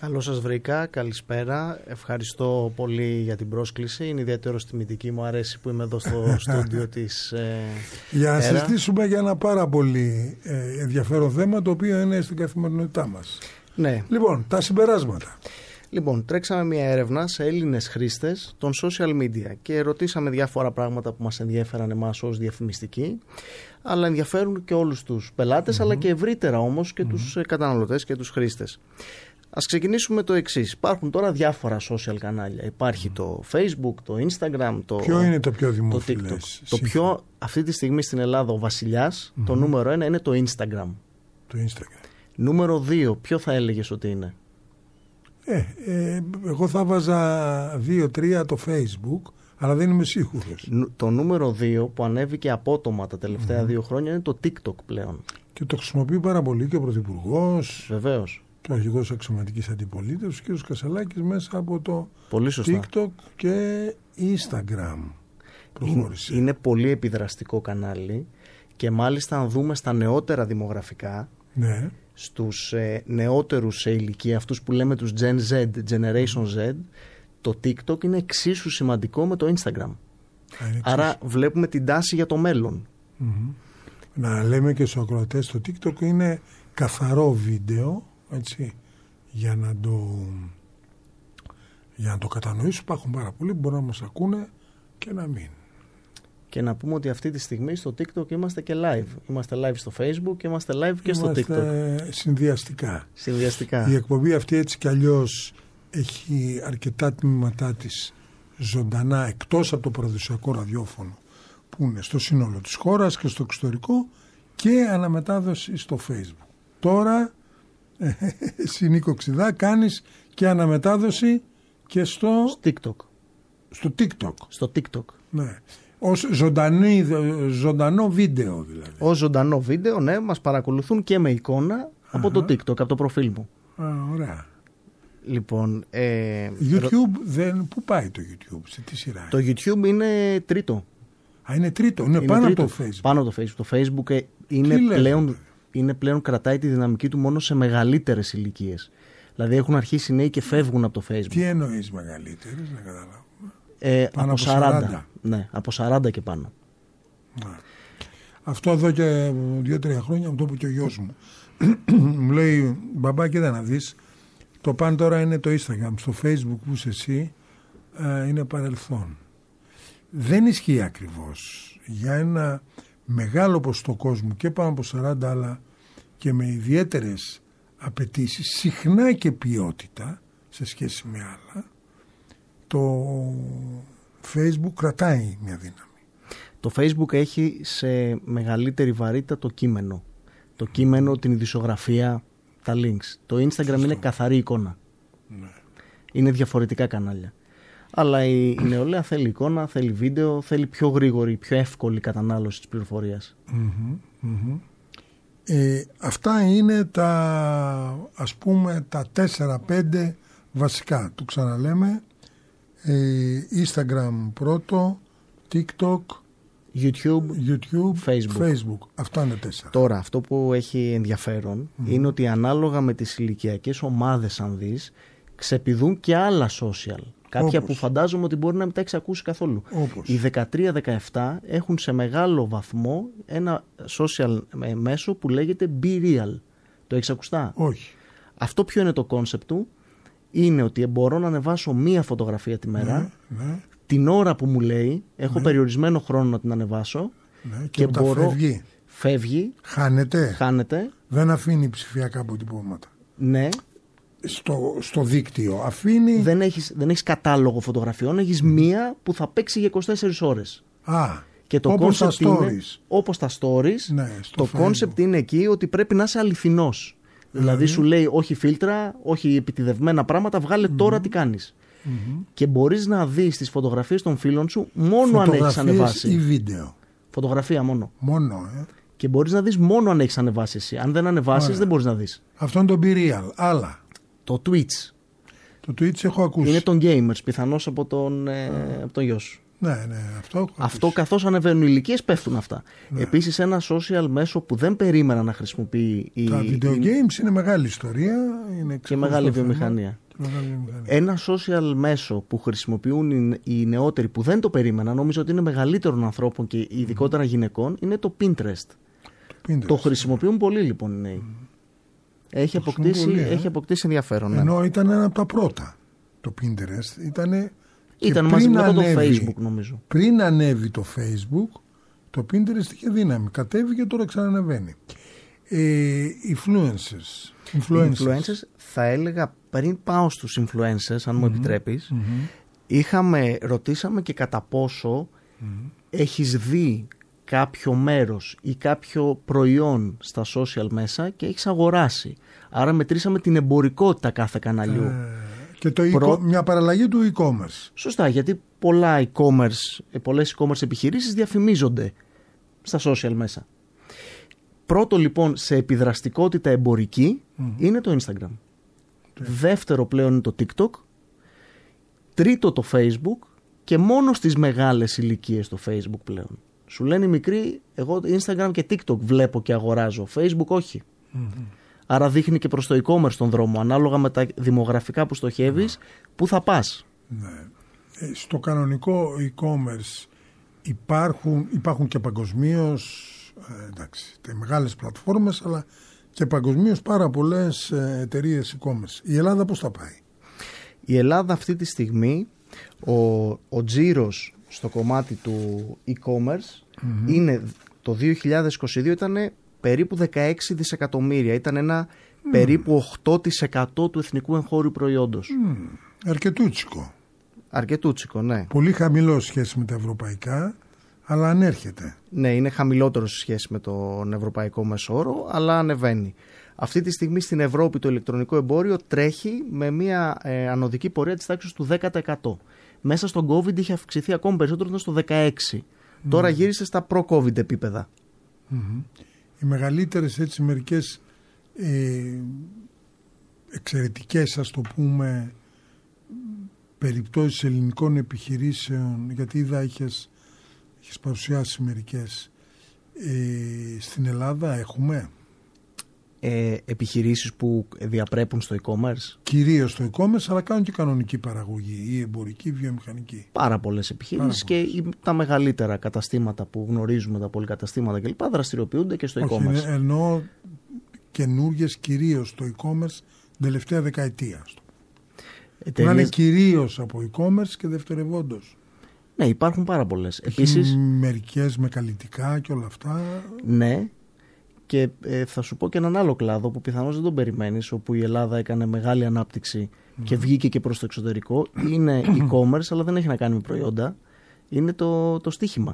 Καλώς σας βρήκα, καλησπέρα. Ευχαριστώ πολύ για την πρόσκληση. Είναι ιδιαίτερο τιμητική, μου αρέσει που είμαι εδώ στο στούντιο της ε, Για να Έρα. συζητήσουμε για ένα πάρα πολύ ε, ενδιαφέρον θέμα, το οποίο είναι στην καθημερινότητά μας. Ναι. Λοιπόν, τα συμπεράσματα. Λοιπόν, τρέξαμε μια έρευνα σε Έλληνες χρήστες των social media και ρωτήσαμε διάφορα πράγματα που μας ενδιαφέραν εμάς ως διαφημιστικοί, αλλά ενδιαφέρουν και όλους τους πελάτες, mm-hmm. αλλά και ευρύτερα όμως και mm-hmm. τους καταναλωτές και τους χρήστες. Ας ξεκινήσουμε με το εξής. Υπάρχουν τώρα διάφορα social κανάλια. Υπάρχει mm. το Facebook, το Instagram, το Ποιο είναι το πιο το δημοφιλές? TikTok. Το πιο, αυτή τη στιγμή στην Ελλάδα ο βασιλιάς, mm-hmm. το νούμερο ένα είναι το Instagram. Το Instagram. Νούμερο δύο, ποιο θα έλεγες ότι είναι? Ε, ε, εγώ θα βάζα δύο τρία το Facebook, αλλά δεν είμαι σίγουρος. Το νούμερο δύο που ανέβηκε απότομα τα τελευταία mm. δύο χρόνια είναι το TikTok πλέον. Και το χρησιμοποιεί πάρα πολύ και ο Πρωθυπουργός. Βεβαίως. Και ο αρχηγός αξιωματικής αντιπολίτευσης, ο κ. Κασσαλάκης, μέσα από το πολύ σωστά. TikTok και Instagram προχώρησε. Είναι, είναι πολύ επιδραστικό κανάλι και μάλιστα αν δούμε στα νεότερα δημογραφικά, ναι. στους ε, νεότερους σε ηλικία, αυτούς που λέμε τους Gen Z, Generation Z, το TikTok είναι εξίσου σημαντικό με το Instagram. Άρα βλέπουμε την τάση για το μέλλον. Mm-hmm. Να λέμε και στους ακροατές, το TikTok είναι καθαρό βίντεο, έτσι, για να το, για να το κατανοήσουν. Υπάρχουν πάρα πολλοί που μπορούν να μας ακούνε και να μην. Και να πούμε ότι αυτή τη στιγμή στο TikTok είμαστε και live. Είμαστε live στο Facebook και είμαστε live και είμαστε στο TikTok. Συνδυαστικά. Συνδυαστικά. Η εκπομπή αυτή έτσι κι αλλιώς έχει αρκετά τμήματά της ζωντανά, εκτός από το παραδοσιακό ραδιόφωνο που είναι στο σύνολο της χώρας και στο εξωτερικό, και αναμετάδοση στο Facebook. Τώρα εσύ Νίκο Ξηδά κάνεις και αναμετάδοση και στο... στο TikTok. Στο TikTok. Στο TikTok. Ναι. Ως ζωντανή, ζωντανό βίντεο δηλαδή. Ως ζωντανό βίντεο, ναι, μας παρακολουθούν και με εικόνα από uh-huh. το TikTok, από το προφίλ μου. Α, ωραία. Λοιπόν, ε, YouTube, δεν, πού πάει το YouTube, σε τι σειρά? Το YouTube είναι τρίτο. Α, είναι τρίτο, είναι, είναι πάνω τρίτο. Από το Facebook. Πάνω από το Facebook. Το Facebook είναι πλέον, είναι πλέον, κρατάει τη δυναμική του μόνο σε μεγαλύτερες ηλικίες. Δηλαδή έχουν αρχίσει νέοι και φεύγουν από το Facebook. Τι εννοείς μεγαλύτερες, να καταλάβουμε? Ε, από, από σαράντα. σαράντα. Ναι, από σαράντα και πάνω. Να. Αυτό εδώ και δύο τρία χρόνια μου το είπε και ο γιος μου. Μου λέει, μπαμπά, κοίτα να δεις, το παν τώρα είναι το Instagram. Στο Facebook που είσαι εσύ ε, είναι παρελθόν. Δεν ισχύει ακριβώς. Για ένα μεγάλο ποσοστό κόσμου και πάνω από σαράντα, αλλά και με ιδιαίτερες απαιτήσεις, συχνά και ποιότητα σε σχέση με άλλα, το Facebook κρατάει μια δύναμη. Το Facebook έχει σε μεγαλύτερη βαρύτητα το κείμενο. Το κείμενο, την ειδησιογραφία, τα links. Το Instagram Σωστό. Είναι καθαρή εικόνα. Ναι. Είναι διαφορετικά κανάλια. Αλλά η, η νεολαία θέλει εικόνα, θέλει βίντεο, θέλει πιο γρήγορη, πιο εύκολη κατανάλωση της πληροφορίας. Mm-hmm, mm-hmm. Ε, αυτά είναι τα, ας πούμε, τα τέσσερα πέντε βασικά. Το ξαναλέμε. Ε, Instagram πρώτο, TikTok, YouTube, YouTube Facebook. Facebook. Αυτά είναι τέσσερα. Τώρα, αυτό που έχει ενδιαφέρον mm. είναι ότι ανάλογα με τις ηλικιακές ομάδες, αν δεις, ξεπηδούν και άλλα social. Κάποια Όπως. που φαντάζομαι ότι μπορεί να μην τα έχεις ακούσει καθόλου. Όπως. Οι δεκατρία δεκαεπτά έχουν σε μεγάλο βαθμό ένα social μέσο που λέγεται Be Real. Το έχεις ακουστά? Όχι. Αυτό ποιο είναι το κόνσεπτ του? Είναι ότι μπορώ να ανεβάσω μία φωτογραφία τη μέρα, ναι, ναι. την ώρα που μου λέει, έχω ναι. περιορισμένο χρόνο να την ανεβάσω, ναι, και, και μπορώ... φεύγει. Φεύγει. Χάνεται. Χάνεται. Δεν αφήνει ψηφιακά αποτυπώματα. Ναι. Στο, στο δίκτυο αφήνει... Δεν έχεις, δεν έχεις κατάλογο φωτογραφιών, έχεις mm. μία που θα παίξει για είκοσι τέσσερις ώρες. Α, και το όπως τα stories. Είναι, όπως τα stories, ναι, το concept είναι εκεί ότι πρέπει να είσαι αληθινός. Δηλαδή mm-hmm. σου λέει όχι φίλτρα, όχι επιτηδευμένα πράγματα, βγάλε mm-hmm. τώρα τι κάνεις. Mm-hmm. Και μπορείς να δεις τις φωτογραφίες των φίλων σου μόνο αν έχεις ανεβάσει. Ή βίντεο. Φωτογραφία μόνο. Μόνο, ε. Και μπορείς να δεις μόνο αν έχεις ανεβάσει εσύ. Αν δεν ανεβάσεις, Άρα. δεν μπορείς να δεις. Αυτό είναι το Be Real. Άλλα. Το Twitch. Το Twitch έχω ακούσει. Είναι των gamers, πιθανώς από τον, ε, από τον γιο σου. Ναι, ναι, αυτό. Αυτό καθώς ανεβαίνουν οι ηλικίες πέφτουν αυτά. Ναι. Επίσης ένα social μέσο που δεν περίμενα να χρησιμοποιεί η, τα video η, games είναι μεγάλη ιστορία. Είναι και μεγάλη βιομηχανία. Και μεγάλη βιομηχανία. Ένα social μέσο που χρησιμοποιούν οι, οι νεότεροι που δεν το περίμεναν, νομίζω ότι είναι μεγαλύτερων ανθρώπων και ειδικότερα γυναικών, είναι το Pinterest. Το, Pinterest. Το χρησιμοποιούν πολύ λοιπόν οι νέοι. Mm. Έχει, αποκτήσει, πολύ, έχει αποκτήσει ενδιαφέρον. Ενώ ναι. ήταν ένα από τα πρώτα το Pinterest. Ήτανε Ήταν μαζί με το Facebook νομίζω. Πριν ανέβει το Facebook, το Pinterest είχε δύναμη. Κατέβηκε, τώρα ξανανεβαίνει. Ε, influencers. Influencers. influencers. Θα έλεγα πριν πάω στους influencers, αν mm-hmm. μου επιτρέπεις, mm-hmm. είχαμε, ρωτήσαμε και κατά πόσο mm-hmm. έχεις δει κάποιο μέρος ή κάποιο προϊόν στα social μέσα και έχεις αγοράσει. Άρα μετρήσαμε την εμπορικότητα κάθε καναλιού. Ε... Και το Προ... μια παραλλαγή του e-commerce. Σωστά, γιατί πολλά e-commerce, πολλές e-commerce επιχειρήσεις διαφημίζονται στα social μέσα. Πρώτο λοιπόν σε επιδραστικότητα εμπορική mm-hmm. είναι το Instagram. Okay. Δεύτερο πλέον είναι το TikTok. Τρίτο το Facebook και μόνο στις μεγάλες ηλικίες το Facebook πλέον. Σου λένε οι μικροί, εγώ Instagram και TikTok βλέπω και αγοράζω. Facebook όχι. Mm-hmm. Άρα δείχνει και προς το e-commerce τον δρόμο, ανάλογα με τα δημογραφικά που στοχεύεις, πού θα πας. Ναι. Ε, στο κανονικό e-commerce υπάρχουν, υπάρχουν και παγκοσμίως, ε, εντάξει, μεγάλες πλατφόρμες, αλλά και παγκοσμίως πάρα πολλές ε, εταιρείες e-commerce. Η Ελλάδα πώς θα πάει? Η Ελλάδα αυτή τη στιγμή, ο, ο τζίρος στο κομμάτι του e-commerce mm-hmm. είναι, το δύο χιλιάδες είκοσι δύο ήταν περίπου δεκαέξι δισεκατομμύρια. Ήταν ένα mm. περίπου οκτώ τοις εκατό του εθνικού εγχώριου προϊόντος. Mm. Αρκετούτσικο. Αρκετούτσικο, ναι. Πολύ χαμηλό σχέση με τα ευρωπαϊκά, αλλά ανέρχεται. Ναι, είναι χαμηλότερο σε σχέση με τον ευρωπαϊκό μεσόωρο, αλλά ανεβαίνει. Αυτή τη στιγμή στην Ευρώπη το ηλεκτρονικό εμπόριο τρέχει με μια ε, ανωδική πορεία της τάξης του δέκα τοις εκατό. Μέσα στον COVID είχε αυξηθεί ακόμη περισσότερο, ήταν στο δεκαέξι τοις εκατό. Mm. Τώρα γύρισε στα προ-COVID επίπεδα. Mm-hmm. Οι μεγαλύτερες έτσι μερικές ε, εξαιρετικές, ας το πούμε, περιπτώσεις ελληνικών επιχειρήσεων, γιατί είδα είχες, είχες παρουσιάσει μερικές, ε, στην Ελλάδα έχουμε ε, επιχειρήσεις που διαπρέπουν στο e-commerce. Κυρίως στο e-commerce, αλλά κάνουν και κανονική παραγωγή ή εμπορική, βιομηχανική. Πάρα πολλές επιχειρήσεις και τα μεγαλύτερα καταστήματα που γνωρίζουμε, τα πολυκαταστήματα κλπ. Δραστηριοποιούνται και στο Όχι, e-commerce. Εννοώ καινούργιες κυρίως στο e-commerce την τελευταία δεκαετία. Εταιρείες... Να είναι κυρίως από e-commerce και δευτερευόντως. Ναι, υπάρχουν πάρα πολλές. Επίσης, μερικές με καλλιτικά και όλα αυτά. Ναι. Και ε, θα σου πω και έναν άλλο κλάδο που πιθανώς δεν τον περιμένεις, όπου η Ελλάδα έκανε μεγάλη ανάπτυξη mm. και βγήκε και προς το εξωτερικό. Είναι e-commerce, αλλά δεν έχει να κάνει με προϊόντα. Είναι το, το στοίχημα.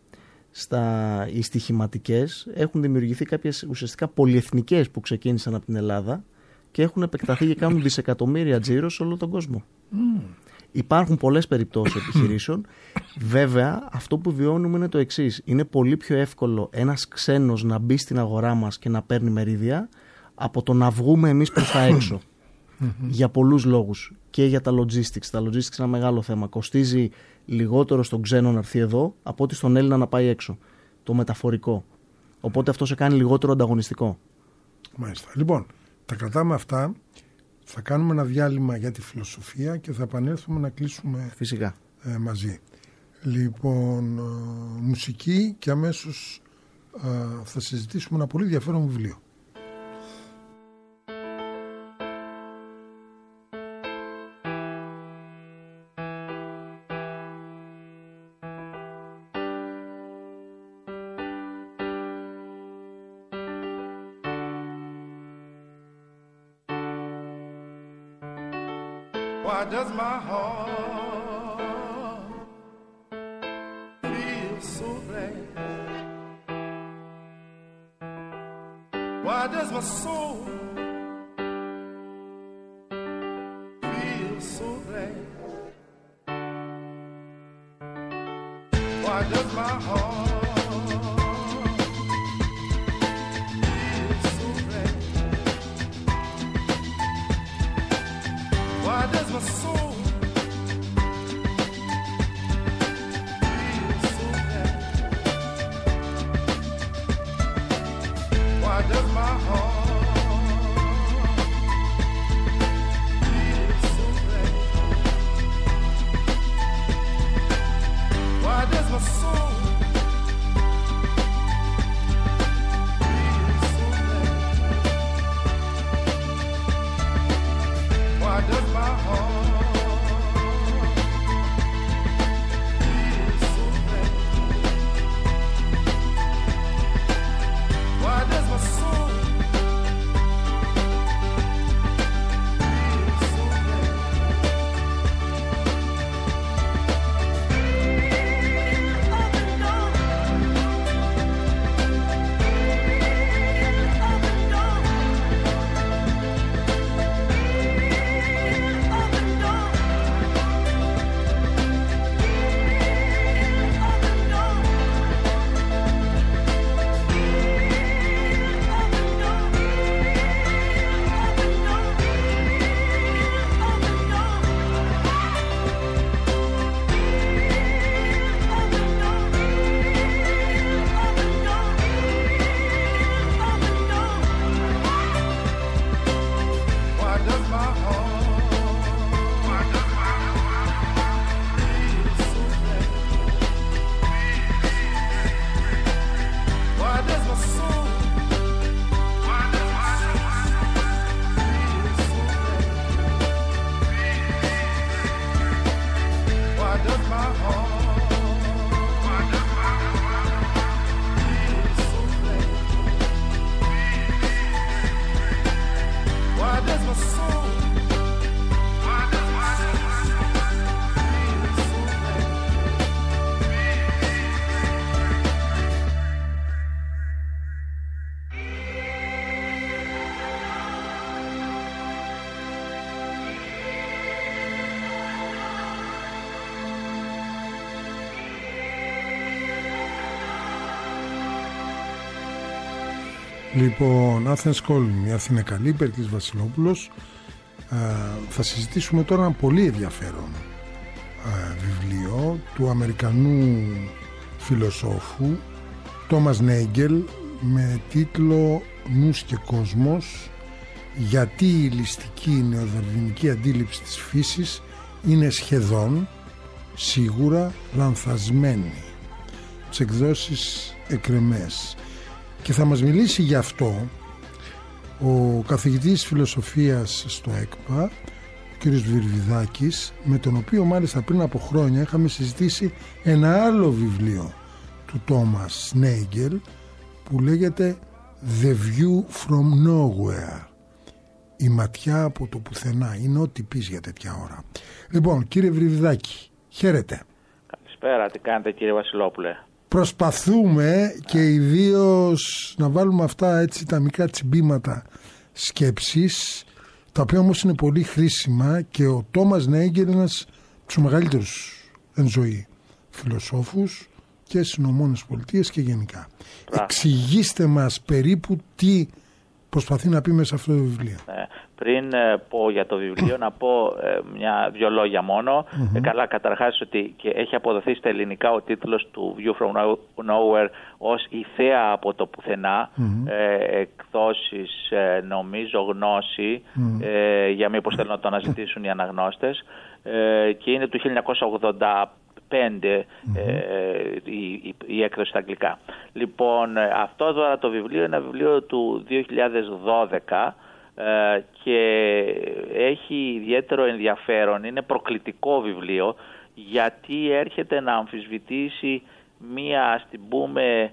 Στα, οι στοιχηματικές έχουν δημιουργηθεί κάποιες ουσιαστικά πολυεθνικές που ξεκίνησαν από την Ελλάδα και έχουν επεκταθεί και κάνουν δισεκατομμύρια τζίρο σε όλο τον κόσμο. Mm. Υπάρχουν πολλές περιπτώσεις επιχειρήσεων. Βέβαια, αυτό που βιώνουμε είναι το εξής. Είναι πολύ πιο εύκολο ένας ξένος να μπει στην αγορά μας και να παίρνει μερίδια από το να βγούμε εμείς προς τα έξω. Για πολλούς λόγους. Και για τα logistics. Τα logistics είναι ένα μεγάλο θέμα. Κοστίζει λιγότερο στον ξένο να έρθει εδώ από ότι στον Έλληνα να πάει έξω. Το μεταφορικό. Οπότε αυτό σε κάνει λιγότερο ανταγωνιστικό. Μάλιστα. Λοιπόν, τα κρατάμε αυτά. Θα κάνουμε ένα διάλειμμα για τη φιλοσοφία και θα επανέλθουμε να κλείσουμε φυσικά ε, μαζί. Λοιπόν, ε, μουσική και αμέσως ε, θα συζητήσουμε ένα πολύ ενδιαφέρον βιβλίο. Why does my heart feel so glad? Why does my soul feel so glad? Why does my heart feel so glad? Why does my soul Λοιπόν, Athens Calling, η Αθήνα καλή, Περικλής Βασιλόπουλος. Α, θα συζητήσουμε τώρα ένα πολύ ενδιαφέρον α, βιβλίο του Αμερικανού φιλοσόφου Τόμας Νέγκελ με τίτλο «Νους και κόσμος. Γιατί η ληστική νεοδαρβινική αντίληψη της φύσης είναι σχεδόν σίγουρα λανθασμένη». Τις εκδόσεις Εκρεμές. Και θα μας μιλήσει γι' αυτό ο καθηγητής φιλοσοφίας στο ΕΚΠΑ, ο κ. Βιρβιδάκης, με τον οποίο μάλιστα πριν από χρόνια είχαμε συζητήσει ένα άλλο βιβλίο του Τόμας Νέγκελ που λέγεται The View from Nowhere, η ματιά από το πουθενά. Είναι ό,τι πεις για τέτοια ώρα. Λοιπόν, κύριε Βιρβιδάκη, χαίρετε. Καλησπέρα, τι κάνετε κύριε Βασιλόπουλε? Προσπαθούμε και ιδίως να βάλουμε αυτά έτσι τα μικρά τσιμπήματα σκέψης, τα οποία όμως είναι πολύ χρήσιμα, και ο Τόμας Νέγκελ είναι ένας από τους μεγαλύτερους εν ζωή φιλοσόφους και στις Ηνωμένες Πολιτείες και γενικά. Πράγμα. Εξηγήστε μας περίπου τι προσπαθεί να πει μέσα σε αυτό το βιβλίο. Ε, πριν ε, πω για το βιβλίο, να πω ε, μια, δυο λόγια μόνο. Mm-hmm. Ε, καλά, καταρχάς ότι και έχει αποδοθεί στα ελληνικά ο τίτλος του View from Nowhere ως «Η θέα από το πουθενά», mm-hmm. ε, εκδόσεις ε, νομίζω Γνώση, mm-hmm. ε, για μήπως θέλουν να το αναζητήσουν οι αναγνώστες, ε, και είναι του χίλια εννιακόσια ογδόντα πέντε mm-hmm. ε, η, η, η έκδοση στα αγγλικά. Λοιπόν, αυτό τώρα το βιβλίο είναι ένα βιβλίο του δύο χιλιάδες δώδεκα ε, και έχει ιδιαίτερο ενδιαφέρον. Είναι προκλητικό βιβλίο γιατί έρχεται να αμφισβητήσει μία, ας την πούμε,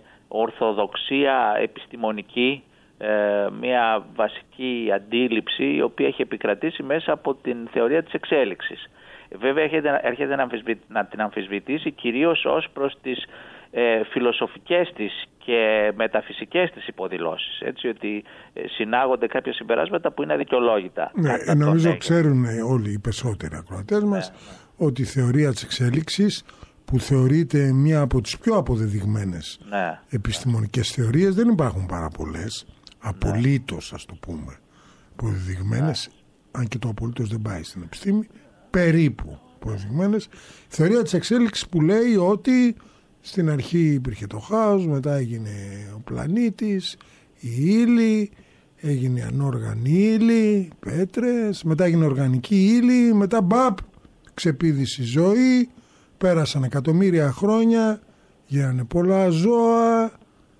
ορθοδοξία επιστημονική, ε, μία βασική αντίληψη η οποία έχει επικρατήσει μέσα από την θεωρία της εξέλιξης. Βέβαια έρχεται, έρχεται να, να την αμφισβητήσει κυρίως ως προς τις ε, φιλοσοφικές της και μεταφυσικές της υποδηλώσεις. Έτσι ότι ε, συνάγονται κάποια συμπεράσματα που είναι αδικαιολόγητα. Ναι, νομίζω ξέρουν όλοι οι περισσότεροι ακροατές μας, ναι, ναι, ότι η θεωρία της εξέλιξης, που θεωρείται μία από τις πιο αποδεδειγμένες, ναι, επιστημονικές θεωρίες, δεν υπάρχουν πάρα πολλές, απολύτως, ας το πούμε, αποδεδειγμένες, ναι, αν και το απολύτως δεν πάει στην επιστήμη, περίπου αποδεδειγμένες. Θεωρία της εξέλιξης που λέει ότι στην αρχή υπήρχε το χάος, μετά έγινε ο πλανήτης, η ύλη, έγινε ανόργανη ύλη, πέτρες, μετά έγινε οργανική ύλη, μετά μπαπ, ξεπήδησε η ζωή, πέρασαν εκατομμύρια χρόνια, γίνανε πολλά ζώα,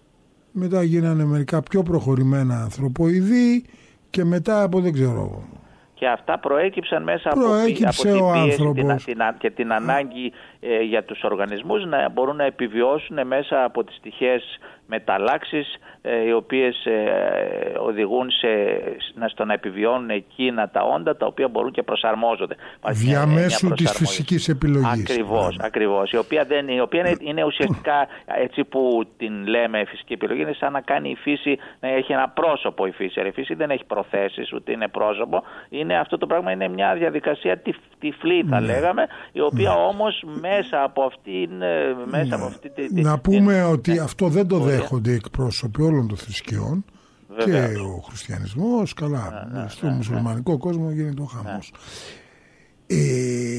μετά γίνανε μερικά πιο προχωρημένα ανθρωποειδή και μετά από δεν ξέρω... Και αυτά προέκυψαν μέσα Προέκυψε από, από την πίεση την, την, και την ανάγκη ε, για τους οργανισμούς να μπορούν να επιβιώσουν μέσα από τις τυχαίες μεταλλάξεις ε, οι οποίες ε, οδηγούν σε, να, στο να επιβιώνουν εκείνα τα όντα τα οποία μπορούν και προσαρμόζονται. Διαμέσου της φυσικής επιλογής. Ακριβώς, yeah. ακριβώς. Η οποία, δεν, η οποία είναι, είναι ουσιαστικά έτσι που την λέμε φυσική επιλογή, είναι σαν να κάνει η φύση να έχει ένα πρόσωπο η φύση. Η φύση δεν έχει προθέσεις ούτε είναι πρόσωπο. Είναι, αυτό το πράγμα είναι μια διαδικασία τυφ, τυφλή θα yeah. λέγαμε, η οποία yeah. όμως μέσα από αυτή, μέσα yeah. από αυτή τη, να πούμε την, ότι yeah. αυτό δεν το δέχονται εκπρόσωποι όλων των θρησκειών. Βεβαίως. Και ο χριστιανισμός, καλά, ναι, ναι, στο ναι, μουσουλμανικό ναι. κόσμο γίνεται ο χαμός. Ναι. Ε,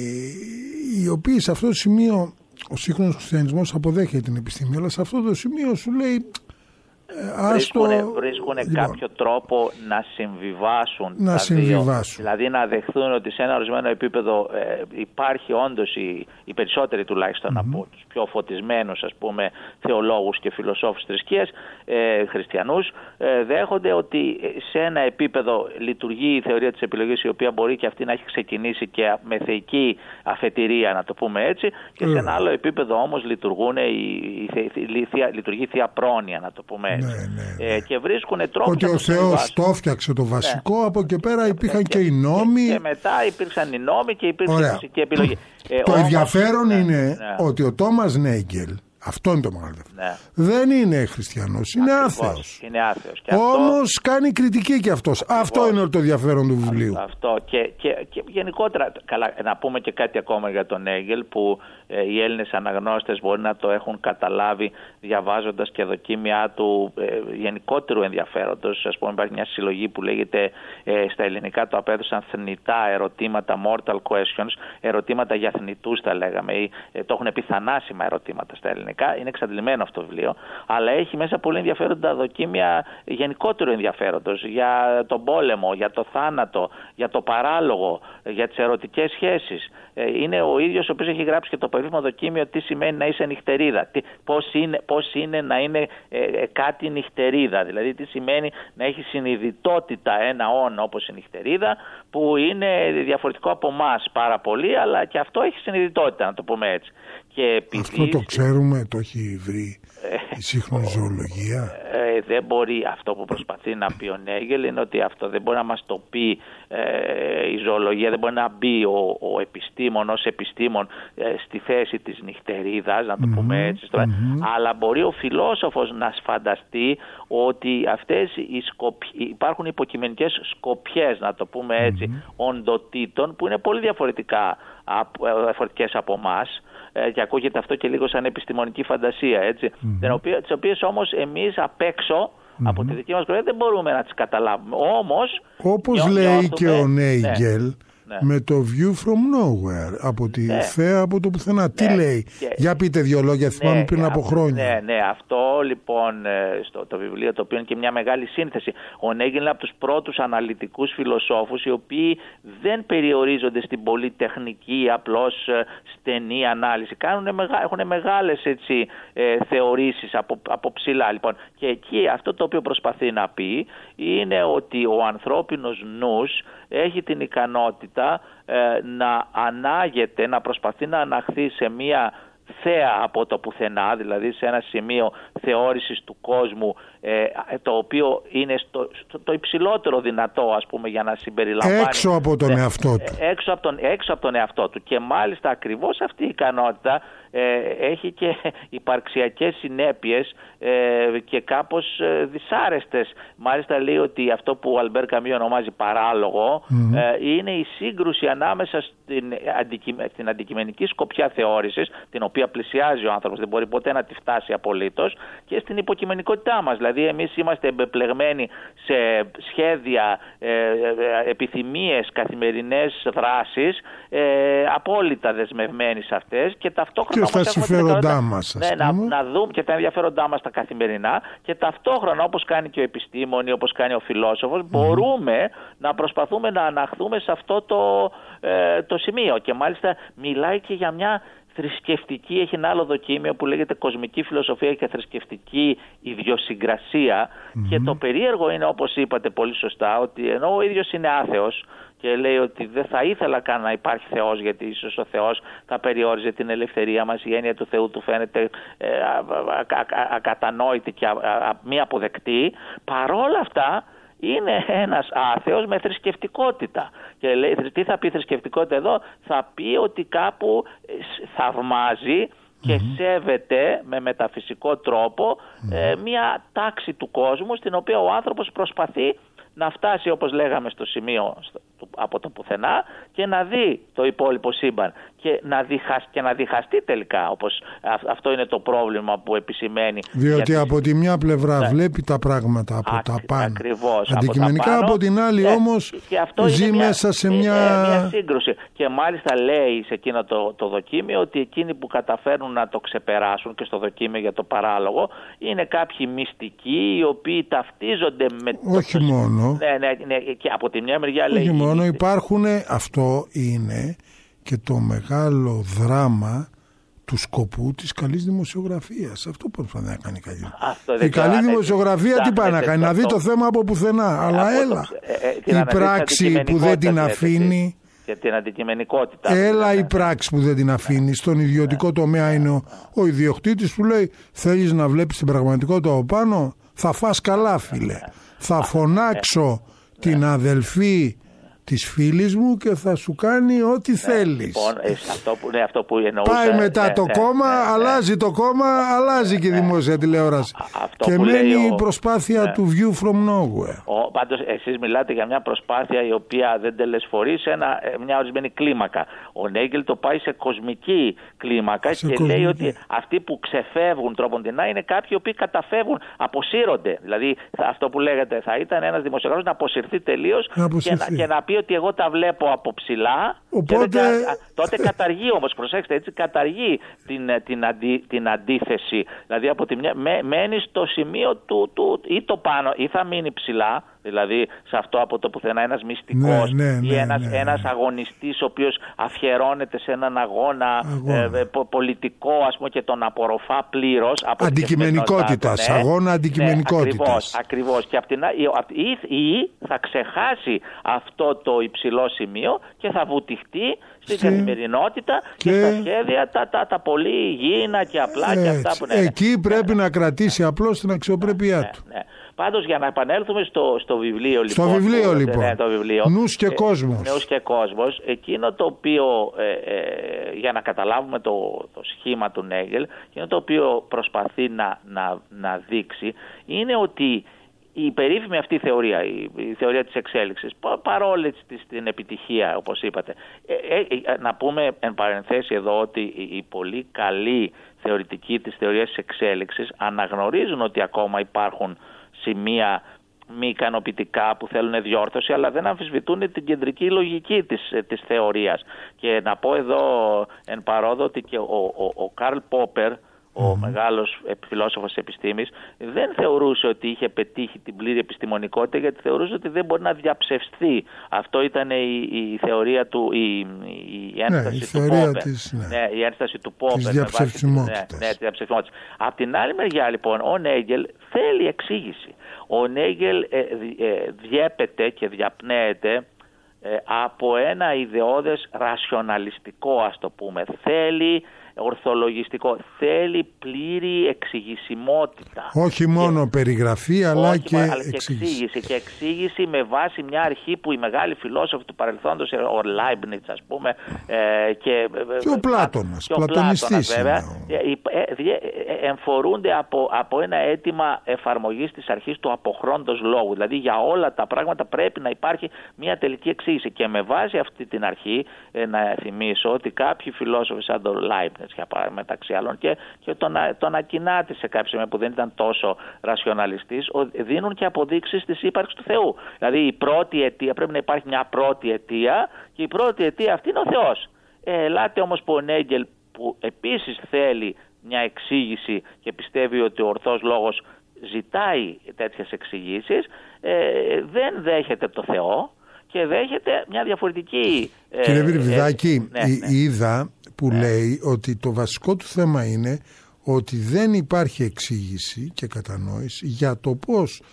οι οποίοι σε αυτό το σημείο, ο σύγχρονος χριστιανισμός αποδέχεται την επιστήμη, αλλά σε αυτό το σημείο σου λέει... Βρίσκουν, βρίσκουν λοιπόν, κάποιο τρόπο να συμβιβάσουν να τα συμβιβάσουν. δύο. Δηλαδή να δεχθούν ότι σε ένα ορισμένο επίπεδο ε, υπάρχει όντως οι, οι περισσότεροι τουλάχιστον mm-hmm. από τους πιο φωτισμένους ας πούμε θεολόγους και φιλοσόφους θρησκείας, ε, χριστιανούς, ε, δέχονται ότι σε ένα επίπεδο λειτουργεί η θεωρία της επιλογής, η οποία μπορεί και αυτή να έχει ξεκινήσει και με θεϊκή αφετηρία, να το πούμε έτσι, και mm. σε ένα άλλο επίπεδο όμως λειτουργούν η, η, η, η, η, λειτουργεί θεία πρόνοια, να το πούμε έτσι. Ναι, ναι, ναι. Ε, και βρίσκουν τρόπους ότι ο Θεός το έφτιαξε το βασικό, ναι. από εκεί πέρα υπήρχαν και, και οι νόμοι. Και, και μετά υπήρξαν οι νόμοι και υπήρξε η φυσική επιλογή. Ε, το όμως, ενδιαφέρον ναι, είναι ναι. ότι ο Τόμας Νέγκελ Αυτό είναι το μεγαλύτερο. Ναι. Δεν είναι χριστιανός, είναι άθεος. Είναι άθεος. Όμως αυτό... κάνει κριτική και αυτός. Ακριβώς. Αυτό είναι το ενδιαφέρον του βιβλίου. Αυτό και, και, και γενικότερα, καλά, να πούμε και κάτι ακόμα για τον Έγγελ που ε, οι Έλληνες αναγνώστες μπορεί να το έχουν καταλάβει διαβάζοντας και δοκίμια του ε, γενικότερου ενδιαφέροντος. Ας πούμε, υπάρχει μια συλλογή που λέγεται ε, στα ελληνικά το απέδωσαν θνητά ερωτήματα, mortal questions, ερωτήματα για θνητούς θα λέγαμε, ή ε, το έχουν πει θανάσιμα ερωτήματα στα ελληνικά. Είναι εξαντλημένο αυτό το βιβλίο, αλλά έχει μέσα πολύ ενδιαφέροντα δοκίμια γενικότερου ενδιαφέροντος για τον πόλεμο, για το θάνατο, για το παράλογο, για τις ερωτικές σχέσεις. Είναι ο ίδιος ο οποίος έχει γράψει και το περίφημο δοκίμιο τι σημαίνει να είσαι νυχτερίδα, τι, πώς, είναι, πώς είναι να είναι ε, ε, κάτι νυχτερίδα, δηλαδή τι σημαίνει να έχει συνειδητότητα ένα όν όπως η νυχτερίδα που είναι διαφορετικό από εμάς πάρα πολύ, αλλά και αυτό έχει συνειδητότητα, να το πούμε έτσι. Και επειδή... Αυτό το ξέρουμε, το έχει βρει η σύγχρονη ζωολογία. Ε, δεν μπορεί, αυτό που προσπαθεί να πει ο Νέγελ είναι ότι αυτό δεν μπορεί να μας το πει ε, η ζωολογία, δεν μπορεί να μπει ο, ο επιστήμον ως επιστήμον ε, στη θέση της νυχτερίδας, να το mm-hmm, πούμε έτσι, mm-hmm. αλλά μπορεί ο φιλόσοφος να φανταστεί ότι αυτές οι σκοπ... υπάρχουν υποκειμενικές σκοπιές, να το πούμε έτσι, mm-hmm. οντοτήτων που είναι πολύ διαφορετικά, διαφορετικές από εμάς. Και ακούγεται αυτό και λίγο σαν επιστημονική φαντασία, έτσι, mm-hmm. τις οποίες όμως εμείς απ' έξω mm-hmm. από τη δική μας γραφή δεν μπορούμε να τις καταλάβουμε. Όμως, όπως νιώ, λέει νιώθουμε, και ο Νέιγγελ, ναι. Ναι. με το View from Nowhere, από τη ναι. θέα από το πουθενά. Ναι. Τι λέει, και... για πείτε δύο λόγια, θυμάμαι ναι, πριν από χρόνια. Ναι, ναι, αυτό λοιπόν στο το βιβλίο, το οποίο είναι και μια μεγάλη σύνθεση. Ο Νέγγελ είναι από τους πρώτους αναλυτικούς φιλοσόφους οι οποίοι δεν περιορίζονται στην πολύ τεχνική, απλώς στενή ανάλυση. Κάνουν, έχουν μεγάλες έτσι, ε, θεωρήσεις από, από ψηλά. Λοιπόν. Και εκεί αυτό το οποίο προσπαθεί να πει είναι ότι ο ανθρώπινος νους έχει την ικανότητα ε, να ανάγεται, να προσπαθεί να αναχθεί σε μία θέα από το πουθενά, δηλαδή σε ένα σημείο θεώρησης του κόσμου ε, το οποίο είναι στο, στο, το υψηλότερο δυνατό, ας πούμε, για να συμπεριλαμβάνει έξω από τον ε, εαυτό του ε, έξω, από τον, έξω από τον εαυτό του και μάλιστα ακριβώς αυτή η ικανότητα ε, έχει και υπαρξιακές συνέπειες ε, και κάπως ε, δυσάρεστες. Μάλιστα λέει ότι αυτό που ο Αλμπέρ Καμί ονομάζει παράλογο mm-hmm. ε, είναι η σύγκρουση ανάμεσα στην, αντικει, στην αντικειμενική σκοπιά θεώρησης, την οποία πλησιάζει ο άνθρωπος, δεν μπορεί ποτέ να τη φτάσει απολύτως, και στην υποκειμενικότητά μας. Δηλαδή εμείς είμαστε εμπεπλεγμένοι σε σχέδια, ε, επιθυμίες, καθημερινές δράσεις, ε, απόλυτα δεσμευμένοι σε αυτές και ταυτόχρονα και στα συμφέροντά μας, ναι, να, να δούμε και τα ενδιαφέροντά μας τα καθημερινά, και ταυτόχρονα, όπως κάνει και ο επιστήμον ή όπως κάνει ο φιλόσοφος, mm. μπορούμε να προσπαθούμε να αναχθούμε σε αυτό το, ε, το σημείο. Και μάλιστα μιλάει και για μια θρησκευτική, έχει ένα άλλο δοκίμιο που λέγεται κοσμική φιλοσοφία και θρησκευτική ιδιοσυγκρασία mm-hmm. και το περίεργο είναι, όπως είπατε πολύ σωστά, ότι ενώ ο ίδιος είναι άθεος και λέει ότι δεν θα ήθελα καν να υπάρχει Θεός, γιατί ίσως ο Θεός θα περιόριζε την ελευθερία μας, η έννοια του Θεού του φαίνεται ε, α, α, α, ακατανόητη και α, α, μη αποδεκτή, παρόλα αυτά είναι ένας άθεος με θρησκευτικότητα. Και λέει, τι θα πει θρησκευτικότητα εδώ? Θα πει ότι κάπου θαυμάζει και mm-hmm. σέβεται με μεταφυσικό τρόπο mm-hmm. ε, μια τάξη του κόσμου στην οποία ο άνθρωπος προσπαθεί να φτάσει, όπως λέγαμε, στο σημείο στο, από το πουθενά και να δει το υπόλοιπο σύμπαν και να, διχασ, και να διχαστεί τελικά, όπως α, αυτό είναι το πρόβλημα που επισημαίνει. Διότι γιατί... από τη μια πλευρά ναι. βλέπει τα πράγματα από Α, τα πάνω. Ακριβώς, αντικειμενικά, από, τα πάνω, από την άλλη ναι. όμως ζει μια, μέσα σε μια... μια σύγκρουση. Και μάλιστα λέει σε εκείνο το, το δοκίμιο ότι εκείνοι που καταφέρνουν να το ξεπεράσουν, και στο δοκίμιο για το παράλογο, είναι κάποιοι μυστικοί οι οποίοι ταυτίζονται με... Όχι το... μόνο. Ναι, ναι, ναι, και από τη μια μεριά λέει... Όχι μόνο, υπάρχουν, αυτό είναι και το μεγάλο δράμα του σκοπού της καλής δημοσιογραφίας. Αυτό προσπαθεί να κάνει καλή. Η καλή δημοσιογραφία τι πάει να κάνει? Να δει το θέμα από πουθενά. Αλλά έλα, η πράξη που δεν την αφήνει... Και την αντικειμενικότητα. Έλα η πράξη που δεν την αφήνει. Στον ιδιωτικό τομέα είναι ο, ο ιδιοκτήτης που λέει θέλεις να βλέπεις την πραγματικότητα από πάνω, θα φας καλά φίλε. Θα φωνάξω την αδελφή της φίλης μου και θα σου κάνει ό,τι ναι, θέλεις. Λοιπόν, αυτό που, ναι, αυτό που εννοούσα, πάει μετά ναι, το ναι, κόμμα, ναι, ναι, αλλάζει ναι. το κόμμα, αλλάζει ναι, και η δημόσια ναι. τηλεόραση. Αυτό και μένει η προσπάθεια ναι. του View from Nowhere. Ο, πάντως εσείς μιλάτε για μια προσπάθεια η οποία δεν τελεσφορεί σε ένα, μια ορισμένη κλίμακα. Ο Νέγκελ το πάει σε κοσμική κλίμακα σε και κοσμική. λέει ότι αυτοί που ξεφεύγουν τρόποντινά είναι κάποιοι οι οποίοι καταφεύγουν, αποσύρονται. Δηλαδή αυτό που λέγεται, θα ήταν ένας δημοσιογράφος να αποσυρθεί τελείως και, και να πει ότι εγώ τα βλέπω από ψηλά. Οπότε... Και δεν, τότε καταργεί όμως, προσέξτε, έτσι καταργεί την, την, αντι, την αντίθεση. Δηλαδή από τη μια, με, μένει στο σημείο του, του ή το πάνω ή θα μείνει ψηλά, δηλαδή σε αυτό από το πουθενά ένας μυστικός ναι, ναι, ή ναι, ένας, ναι, ναι. ένας αγωνιστής ο οποίος αφιερώνεται σε έναν αγώνα, αγώνα. Ε, πο, πολιτικό ας πούμε και τον απορροφά πλήρως. Αντικειμενικότητας, ναι, αγώνα αντικειμενικότητας. Ναι, ακριβώς, ακριβώς. Και απ' την άλλη ή, ή θα ξεχάσει αυτό το υψηλό σημείο και θα βουτυχτεί στην Στη... καθημερινότητα και... και στα σχέδια τα, τα, τα πολύ υγιεινά και απλά έτσι. Και αυτά που είναι. Εκεί πρέπει ναι, να κρατήσει ναι, απλώς την αξιοπρέπειά ναι, του. Ναι, ναι. Πάντως για να επανέλθουμε στο, στο βιβλίο λοιπόν. Στο βιβλίο που, λοιπόν. Ναι, το βιβλίο, Νους και κόσμος. Ε, νους και κόσμος. Εκείνο το οποίο, ε, ε, για να καταλάβουμε το, το σχήμα του Νέγκελ, εκείνο το οποίο προσπαθεί να, να, να δείξει είναι ότι η περίφημη αυτή θεωρία, η, η θεωρία της εξέλιξης, παρόλη την επιτυχία όπως είπατε, ε, ε, να πούμε εν παρενθέσει εδώ ότι οι, οι πολύ καλοί θεωρητικοί της θεωρίας της εξέλιξης αναγνωρίζουν ότι ακόμα υπάρχουν σημεία μη ικανοποιητικά που θέλουν διόρθωση, αλλά δεν αμφισβητούν την κεντρική λογική της, της θεωρίας. Και να πω εδώ εν παρόδο ότι και ο, ο, ο Καρλ Πόπερ, ο mm-hmm. μεγάλος φιλόσοφος επιστήμης, δεν θεωρούσε ότι είχε πετύχει την πλήρη επιστημονικότητα, γιατί θεωρούσε ότι δεν μπορεί να διαψευστεί. Αυτό ήταν η, η θεωρία του, η, η ένσταση ναι, η του Πόπερ. Της, ναι. Ναι, η ένσταση του Πόπερ. Της διαψευστημότητας. Ναι, ναι, διαψευστημότητας. Απ' την άλλη μεριά λοιπόν, ο Νέγκελ θέλει εξήγηση. Ο Νέγκελ ε, ε, διέπεται και διαπνέεται ε, από ένα ιδεώδες ρασιοναλιστικό, ας το πούμε. Θέλει ορθολογιστικό, θέλει πλήρη εξηγησιμότητα. Όχι μόνο και, περιγραφή αλλά όχι, και, αλλά εξήγηση. και εξήγηση. Και εξήγηση με βάση μια αρχή που οι μεγάλοι φιλόσοφοι του παρελθόντος, ο Λάιμπνιτς ας πούμε, ε, και, και ο Πλάτωνας, και ο πλατωνιστής βέβαια, ε, ε, ε, εμφορούνται από, από ένα αίτημα εφαρμογής της αρχής του αποχρόντος λόγου. Δηλαδή για όλα τα πράγματα πρέπει να υπάρχει μια τελική εξήγηση. Και με βάση αυτή την αρχή, ε, να θυμίσω ότι κάποιοι φιλόσοφοι σαν τον Λάιμπνιτς μεταξύ άλλων και, και τον, τον Ακινάτη σε κάποια σημεία που δεν ήταν τόσο ρασιοναλιστής, δίνουν και αποδείξεις της ύπαρξης του Θεού. Δηλαδή η πρώτη αιτία, πρέπει να υπάρχει μια πρώτη αιτία και η πρώτη αιτία αυτή είναι ο Θεός. Ε, ελάτε όμως που ο Νέγκελ, που επίσης θέλει μια εξήγηση και πιστεύει ότι ο ορθός λόγος ζητάει τέτοιες εξηγήσεις, ε, δεν δέχεται το Θεό και δέχεται μια διαφορετική... Κύριε ε, Βυρβιδάκη, ε, ναι, ναι. είδα που ναι. λέει ότι το βασικό του θέμα είναι ότι δεν υπάρχει εξήγηση και κατανόηση για το πώς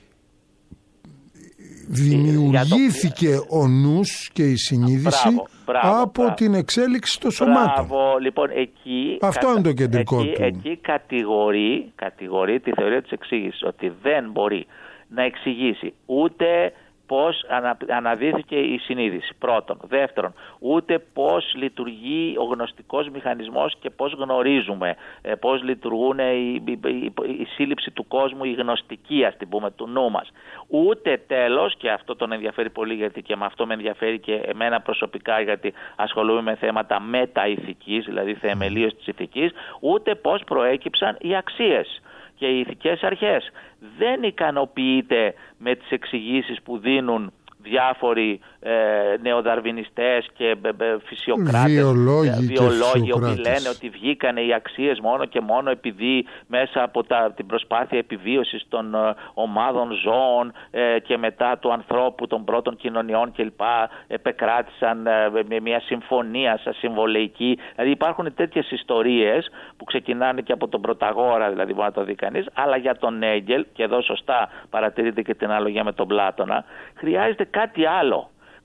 δημιουργήθηκε το... ο νους και η συνείδηση μπράβο, μπράβο, από μπράβο. την εξέλιξη των σωμάτων. Μπράβο, λοιπόν, εκεί, αυτό κατα... είναι το κεντρικό εκεί, του. Εκεί κατηγορεί, κατηγορεί τη θεωρία της εξήγησης, ότι δεν μπορεί να εξηγήσει ούτε πώς αναδύθηκε η συνείδηση, πρώτον. Δεύτερον, ούτε πώς λειτουργεί ο γνωστικός μηχανισμός και πώς γνωρίζουμε, πώς λειτουργούν η, η, η, η σύλληψη του κόσμου, η γνωστική, ας την πούμε, του νου μας. Ούτε τέλος, και αυτό τον ενδιαφέρει πολύ, γιατί και με αυτό με ενδιαφέρει και εμένα προσωπικά, γιατί ασχολούμαι με θέματα μεταηθικής, δηλαδή θεμελίως της ηθικής, ούτε πώς προέκυψαν οι αξίες και οι ηθικές αρχές. Δεν ικανοποιείται με τις εξηγήσεις που δίνουν διάφοροι ε, νεοδαρβινιστές και ε, ε, φυσιοκράτες, βιολόγοι, βιολόγοι οι οποίοι λένε ότι βγήκανε οι αξίες μόνο και μόνο επειδή μέσα από τα, την προσπάθεια επιβίωσης των ε, ομάδων ζώων ε, και μετά του ανθρώπου, των πρώτων κοινωνιών κλπ. Επεκράτησαν ε, με μια συμφωνία σαν συμβολεϊκή. Δηλαδή υπάρχουν τέτοιες ιστορίες που ξεκινάνε και από τον Πρωταγόρα, δηλαδή μπορεί να το δει κανείς, αλλά για τον Νέγκελ, και εδώ σωστά παρατηρείται και την αναλογία με τον Πλάτωνα, χρειάζεται κάτι άλλο.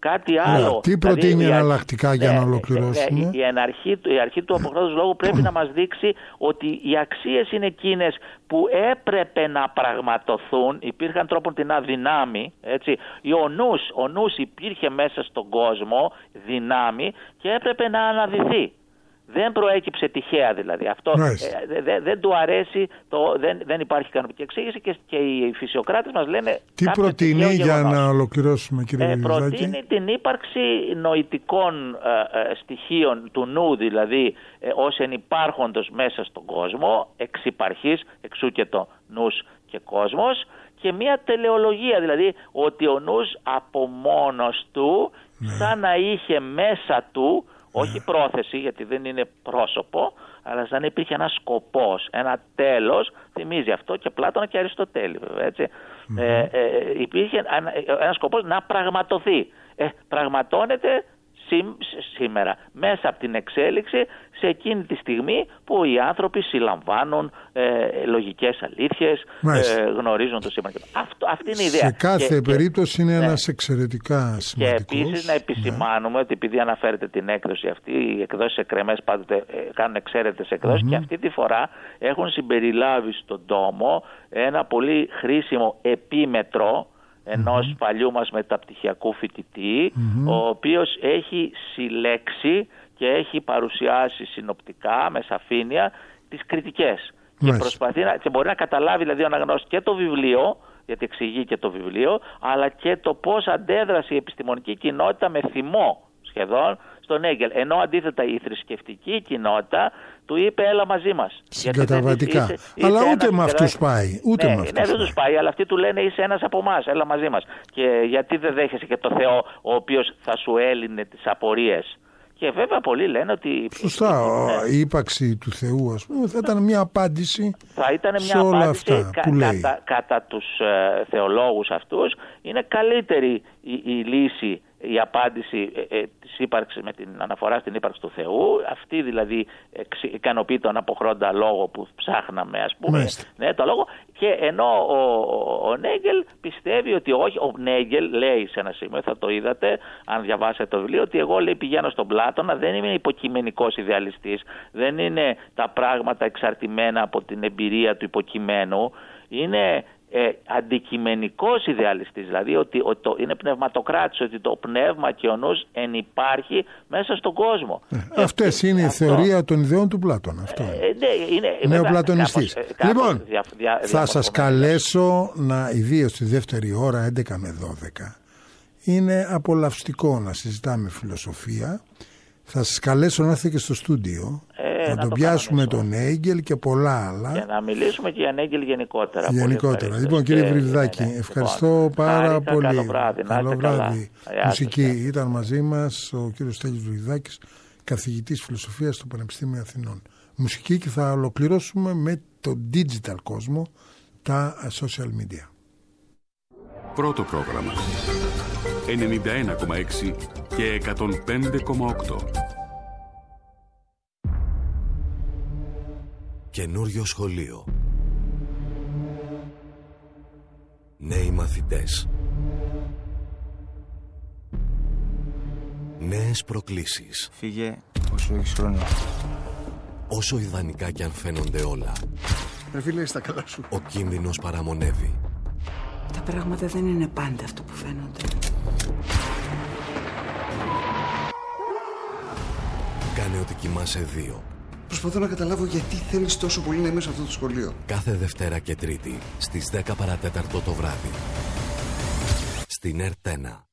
κάτι άλλο. Τι προτείνει δηλαδή, εναλλακτικά για ναι, να ολοκληρώσουμε? Η, η, αρχή, η αρχή του αποχρόντος λόγου πρέπει να μας δείξει ότι οι αξίες είναι εκείνες που έπρεπε να πραγματοθούν, υπήρχαν τρόπον την αδυνάμει, έτσι. Ο νους, ο νους υπήρχε μέσα στον κόσμο δυνάμει και έπρεπε να αναδυθεί. Δεν προέκυψε τυχαία δηλαδή. Αυτό ε, δε, δεν του αρέσει, το, δεν, δεν υπάρχει ικανοποιητική εξήγηση και, και οι φυσιοκράτες μας λένε. Τι προτείνει για να ολοκληρώσουμε, κύριε ε, προτείνει την ύπαρξη νοητικών ε, ε, στοιχείων του νου, δηλαδή ε, ως ενυπάρχοντος μέσα στον κόσμο, εξ υπαρχής, εξού και το νους και κόσμος, και μια τελεολογία, δηλαδή ότι ο νους από μόνος του, ναι. σαν να είχε μέσα του, όχι πρόθεση, γιατί δεν είναι πρόσωπο, αλλά σαν υπήρχε ένα σκοπός, ένα τέλος, θυμίζει αυτό και Πλάτωνα και Αριστοτέλη, βέβαια, έτσι. Mm-hmm. Ε, ε, υπήρχε ένα, ένα σκοπός να πραγματοθεί. Ε, πραγματώνεται σήμερα μέσα από την εξέλιξη σε εκείνη τη στιγμή που οι άνθρωποι συλλαμβάνουν ε, λογικές αλήθειες, ε, γνωρίζουν το σήμα. Αυτό, αυτή είναι η ιδέα. Σε κάθε και, περίπτωση και, είναι ναι. ένας εξαιρετικά σημαντικός. Και επίσης να επισημάνουμε, ναι. ότι επειδή αναφέρετε την έκδοση αυτή, οι εκδόσεις εκκρεμές πάντοτε ε, κάνουν εξαίρετες εκδόσεις, mm-hmm. και αυτή τη φορά έχουν συμπεριλάβει στον τόμο ένα πολύ χρήσιμο επίμετρο ενός mm-hmm. παλιού μας μεταπτυχιακού φοιτητή, mm-hmm. ο οποίος έχει συλλέξει και έχει παρουσιάσει συνοπτικά με σαφήνεια τις κριτικές. Mm-hmm. Και προσπαθεί να, και μπορεί να καταλάβει δηλαδή ο αναγνώστης και το βιβλίο, γιατί εξηγεί και το βιβλίο, αλλά και το πώς αντέδρασε η επιστημονική κοινότητα με θυμό σχεδόν στον Έγκελ. Ενώ αντίθετα η θρησκευτική κοινότητα του είπε έλα μαζί μας. Συγκαταβατικά. Είσαι, είσαι αλλά ούτε με αυτούς πάει. Ούτε ναι, με αυτούς ναι, δεν τους πάει, αλλά αυτοί του λένε είσαι ένας από εμάς, έλα μαζί μας. Και γιατί δεν δέχεσαι και το Θεό ο οποίος θα σου έλυνε τις απορίες. Και βέβαια πολλοί λένε ότι... Σωστά, ναι. η ύπαρξη του Θεού, ας πούμε, θα ήταν μια απάντηση θα ήταν μια σε όλα απάντηση αυτά κα, που λέει. Κατά, κατά τους ε, θεολόγους αυτούς είναι καλύτερη η, η λύση, η απάντηση ε, ε, της ύπαρξης με την αναφορά στην ύπαρξη του Θεού. Αυτή δηλαδή εξ, ικανοποιεί τον αποχρόντα λόγο που ψάχναμε, ας πούμε. Ναι, το λόγο. Και ενώ ο, ο, ο Νέγκελ πιστεύει ότι όχι, ο Νέγκελ λέει σε ένα σημείο, θα το είδατε αν διαβάσετε το βιβλίο, ότι εγώ λέει πηγαίνω στον Πλάτωνα, δεν είμαι υποκειμενικός ιδεαλιστής, δεν είναι τα πράγματα εξαρτημένα από την εμπειρία του υποκειμένου, είναι ε, αντικειμενικός ιδεαλιστής, δηλαδή ότι, ότι το, είναι πνευματοκράτης, ότι το πνεύμα και ο νους ενυπάρχει μέσα στον κόσμο. Ε, αυτές είναι η θεωρία των ιδεών του Πλάτωνα. Αυτό είναι. Ε, ναι, είναι νεοπλατωνιστής. Λοιπόν, δια, δια, θα δια, σας καλέσω να, ιδίως στη δεύτερη ώρα, έντεκα με δώδεκα, είναι απολαυστικό να συζητάμε φιλοσοφία. Θα σας καλέσω να έρθετε και στο στούντιο, ε, να, να τον το πιάσουμε τον Έγκελ και πολλά άλλα. Και να μιλήσουμε και για Έγκελ γενικότερα. Γενικότερα. Λοιπόν, κύριε Βρυδάκη, ναι, ευχαριστώ λοιπόν, πάρα χάρηκα, πολύ. Καλό βράδυ. Καλό βράδυ. Μουσική. Ήταν μαζί μας ο κύριος Στέλιος Βρυδάκης, καθηγητής φιλοσοφίας στο Πανεπιστήμιο Αθηνών. Μουσική, και θα ολοκληρώσουμε με το digital κόσμο, τα social media. Πρώτο πρόγραμμα ενενήντα ένα κόμμα έξι και εκατόν πέντε κόμμα οκτώ. Καινούριο σχολείο. Νέοι μαθητές. Νέες προκλήσεις. Φύγε όσο έχεις χρόνο. Όσο ιδανικά κι αν φαίνονται όλα, ρε φίλε, στα καλά σου, ο κίνδυνος παραμονεύει. Τα πράγματα δεν είναι πάντα αυτό που φαίνονται. Κάνε ότι κοιμάσαι δύο. Προσπαθώ να καταλάβω γιατί θέλεις τόσο πολύ να είμαι σε αυτό το σχολείο. Κάθε Δευτέρα και Τρίτη στις δέκα παρατέταρτο το βράδυ στην Ερτένα.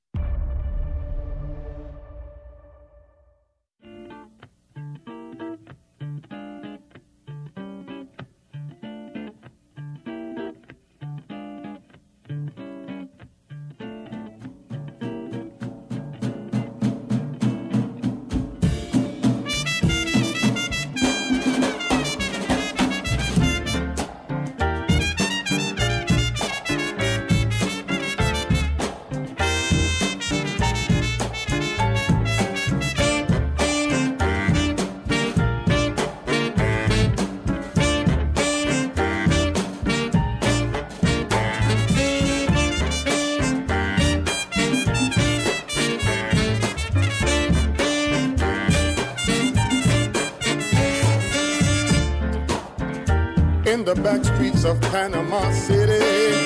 in the back streets of Panama City.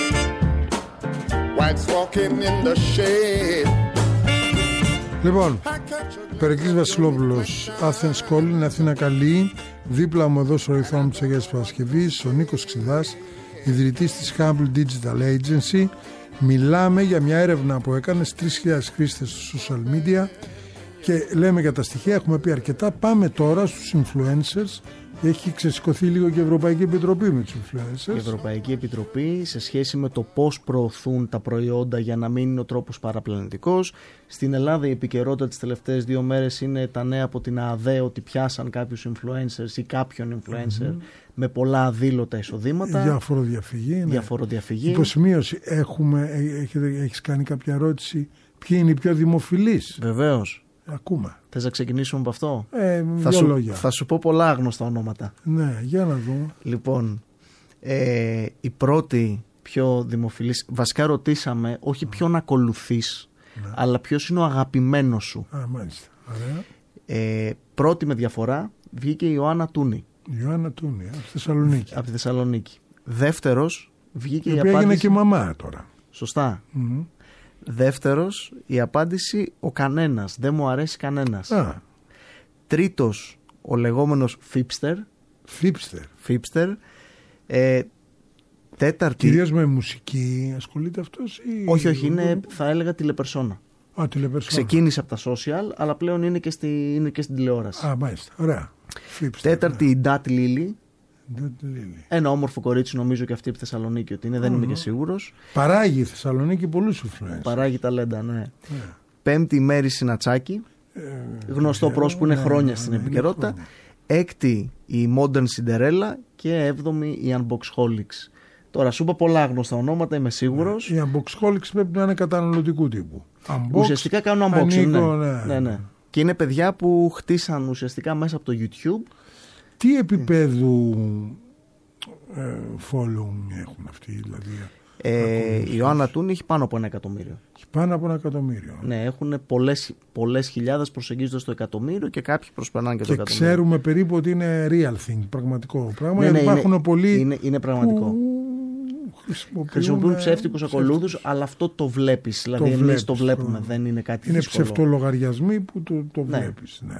Whites walking in the shade. Λοιπόν, Περικλής Βασιλόπουλος, Athens Calling, Αθήνα Καλή. Δίπλα μου εδώ στο ρυθμό της Αγίας Παρασκευής, ο Νίκος Ξηδάς, ιδρυτής της Humble Digital Agency. Μιλάμε για μια έρευνα που έκανε τρεις χιλιάδες χρήστες στο social media και λέμε για τα στοιχεία, έχουμε πει αρκετά. Πάμε τώρα στους influencers. Έχει ξεσηκωθεί λίγο και η Ευρωπαϊκή Επιτροπή με τους influencers. Η Ευρωπαϊκή Επιτροπή σε σχέση με το πώς προωθούν τα προϊόντα για να μην είναι ο τρόπος παραπλανητικός. Στην Ελλάδα η επικαιρότητα τις τελευταίες δύο μέρες είναι τα νέα από την ΑΔΕ ότι πιάσαν κάποιους influencers ή κάποιον influencer mm-hmm. με πολλά αδήλωτα εισοδήματα. Διαφοροδιαφυγή. Ναι. Διαφοροδιαφυγή. Υποσημείωση, έχουμε, έχεις κάνει κάποια ερώτηση, ποιοι είναι οι πιο δημοφιλείς? Βεβαίως. Ακούμε. Θες να ξεκινήσουμε από αυτό? Ε, θα, δύο σου, λόγια. θα σου πω πολλά άγνωστα ονόματα. Ναι, για να δούμε. Λοιπόν, ε, η πρώτη πιο δημοφιλής, βασικά ρωτήσαμε όχι ποιον ακολουθείς, ναι. αλλά ποιος είναι ο αγαπημένος σου. Α, μάλιστα. Ωραία. Ε, πρώτη με διαφορά βγήκε η Ιωάννα Τούνη. Η Ιωάννα Τούνη, από τη Θεσσαλονίκη. Από τη Θεσσαλονίκη. Δεύτερος βγήκε η, η απάντηση... έγινε και μαμά τώρα. Σωστά. Mm-hmm. Δεύτερος, η απάντηση ο κανένας. Δεν μου αρέσει κανένας. Α. Τρίτος, ο λεγόμενος Fipster. Fipster. Fipster. Ε, τέταρτη... Κυρίως με μουσική ασχολείται αυτός ή... Όχι, όχι, είναι, θα έλεγα τηλεπερσόνα. Α, τηλεπερσόνα. Ξεκίνησε από τα social, αλλά πλέον είναι και, στη, είναι και στην τηλεόραση. Α, μάλιστα. Ωραία. Fipster, τέταρτη, ναι. η Ντάτ Λίλι. Λίλι. Ένα όμορφο κορίτσι, νομίζω και αυτή από τη Θεσσαλονίκη ότι είναι, δεν mm-hmm. είμαι και σίγουρος. Παράγει η Θεσσαλονίκη πολλούς influencers. Παράγει ταλέντα, ναι. Yeah. Πέμπτη, η Μέρη Συνατσάκη. Ε, γνωστό yeah, πρόσωπο, είναι yeah, χρόνια yeah, στην yeah, επικαιρότητα. Yeah. Έκτη, η Modern Cinderella. Και έβδομη, η Unboxholics. Τώρα σου είπα πολλά γνωστά ονόματα, είμαι σίγουρος. Yeah. Οι Unboxholics πρέπει να είναι καταναλωτικού τύπου. Unbox, ουσιαστικά κάνουν unboxing. Ανήκω, ναι. Ναι, ναι, ναι. Και είναι παιδιά που χτίσαν ουσιαστικά μέσα από το YouTube. Τι επίπεδου ε, following έχουν αυτοί, δηλαδή? Ε, η Ιωάννα Τούνη έχει πάνω από ένα εκατομμύριο. Έχει πάνω από ένα εκατομμύριο. Ναι, έχουν πολλές, πολλές χιλιάδες προσεγγίζοντας το εκατομμύριο και κάποιοι προσπερνάνε και, και το εκατομμύριο. Και ξέρουμε περίπου ότι είναι real thing, πραγματικό πράγμα. Ναι, ναι, γιατί υπάρχουν είναι, πολλοί. Είναι, είναι πραγματικό. Χρησιμοποιούν, χρησιμοποιούν ψεύτικους ακολούθους, αλλά αυτό το βλέπεις. Δηλαδή, εμείς βλέπεις, το βλέπουμε, το... δεν είναι κάτι είναι δύσκολο. Είναι ψευτολογαριασμοί που το, το ναι. βλέπεις. Ναι.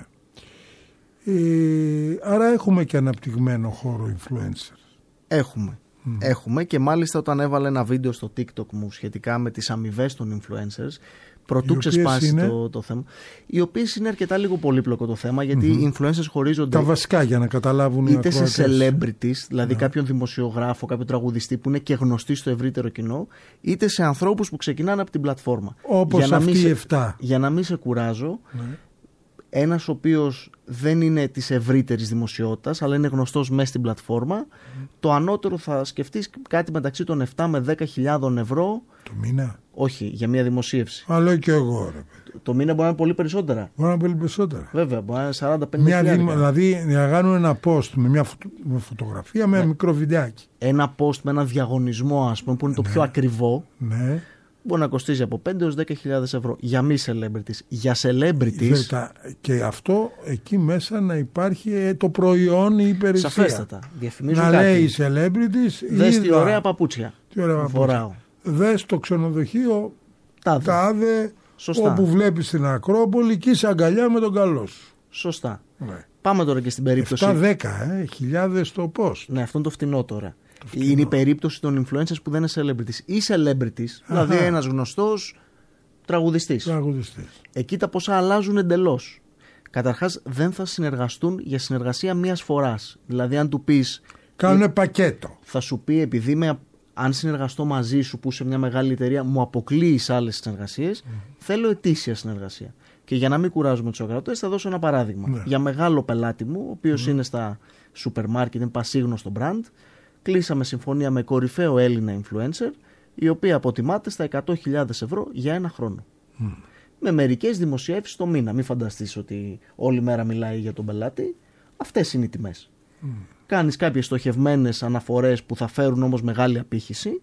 Ε, άρα έχουμε και αναπτυγμένο χώρο influencer. Έχουμε. Mm. Έχουμε και μάλιστα όταν έβαλε ένα βίντεο στο TikTok μου σχετικά με τις αμοιβές των influencers, προτού ξεσπάσει το, το θέμα, οι οποίες είναι αρκετά λίγο πολύπλοκο το θέμα, γιατί mm-hmm. οι influencers χωρίζονται. Τα βασικά για να καταλάβουν είτε σε celebrities, δηλαδή yeah. κάποιον δημοσιογράφο, κάποιον τραγουδιστή που είναι και γνωστή στο ευρύτερο κοινό, είτε σε ανθρώπους που ξεκινάνε από την πλατφόρμα. Όπως αυτοί οι εφτά. Για να μην σε κουράζω. Yeah. Ένας ο οποίος δεν είναι της ευρύτερης δημοσιότητας, αλλά είναι γνωστός μέσα στην πλατφόρμα, mm. το ανώτερο θα σκεφτείς κάτι μεταξύ των επτά με δέκα χιλιάδων ευρώ. Το μήνα? Όχι, για μια δημοσίευση. Αλλά και εγώ, ρε. Το, το μήνα μπορεί να είναι πολύ περισσότερα. Μπορεί να είναι πολύ περισσότερα. Βέβαια, μπορεί να είναι σαράντα πενήντα χιλιάδες. Δηλαδή, να κάνουν ένα post με μια φωτο, με φωτογραφία, με ναι. ένα μικρό βιντεάκι. Ένα post με ένα διαγωνισμό, ας πούμε, που είναι το ναι. πιο ακριβό. Ναι. Μπορεί να κοστίζει από πέντε έως δέκα χιλιάδες ευρώ για μη celebrities. Για celebrities. Και αυτό εκεί μέσα να υπάρχει το προϊόν, η υπηρεσία. Σαφέστατα. Να κάτι. Λέει celebrities. Δες τι ωραία παπούτσια. Τι ωραία παπούτσια. Δες το ξενοδοχείο τάδε, τάδε όπου βλέπεις την Ακρόπολη και είσαι αγκαλιά με τον καλό σου. Σωστά. Ναι. Πάμε τώρα και στην περίπτωση. επτά δέκα ε, χιλιάδες το post. Ναι, αυτό είναι το φτηνό τώρα. Είναι η περίπτωση των influencers που δεν είναι celebrities. Ή celebrities, Αχα. δηλαδή ένας γνωστός τραγουδιστής. τραγουδιστής. Εκεί τα ποσά αλλάζουν εντελώς. Καταρχάς δεν θα συνεργαστούν για συνεργασία μίας φοράς. Δηλαδή αν του πεις... Κάνουνε πακέτο. Θα σου πει επειδή με, αν συνεργαστώ μαζί σου που είσαι μια μεγάλη εταιρεία μου αποκλείεις άλλες συνεργασίες, mm. θέλω ετήσια συνεργασία. Και για να μην κουράζουμε τους ακροατές θα δώσω ένα παράδειγμα. Ναι. Για μεγάλο πελάτη μου, ο οποίος mm. είναι στα σούπερ μάρκετ, είναι πασίγνωστο brand, κλείσαμε συμφωνία με κορυφαίο Έλληνα influencer, η οποία αποτιμάται στα εκατό χιλιάδες ευρώ για ένα χρόνο. Mm. Με μερικές δημοσιεύσεις το μήνα. Μην φανταστείς ότι όλη μέρα μιλάει για τον πελάτη. Αυτές είναι οι τιμές. Mm. Κάνεις κάποιες στοχευμένες αναφορές που θα φέρουν όμως μεγάλη απήχηση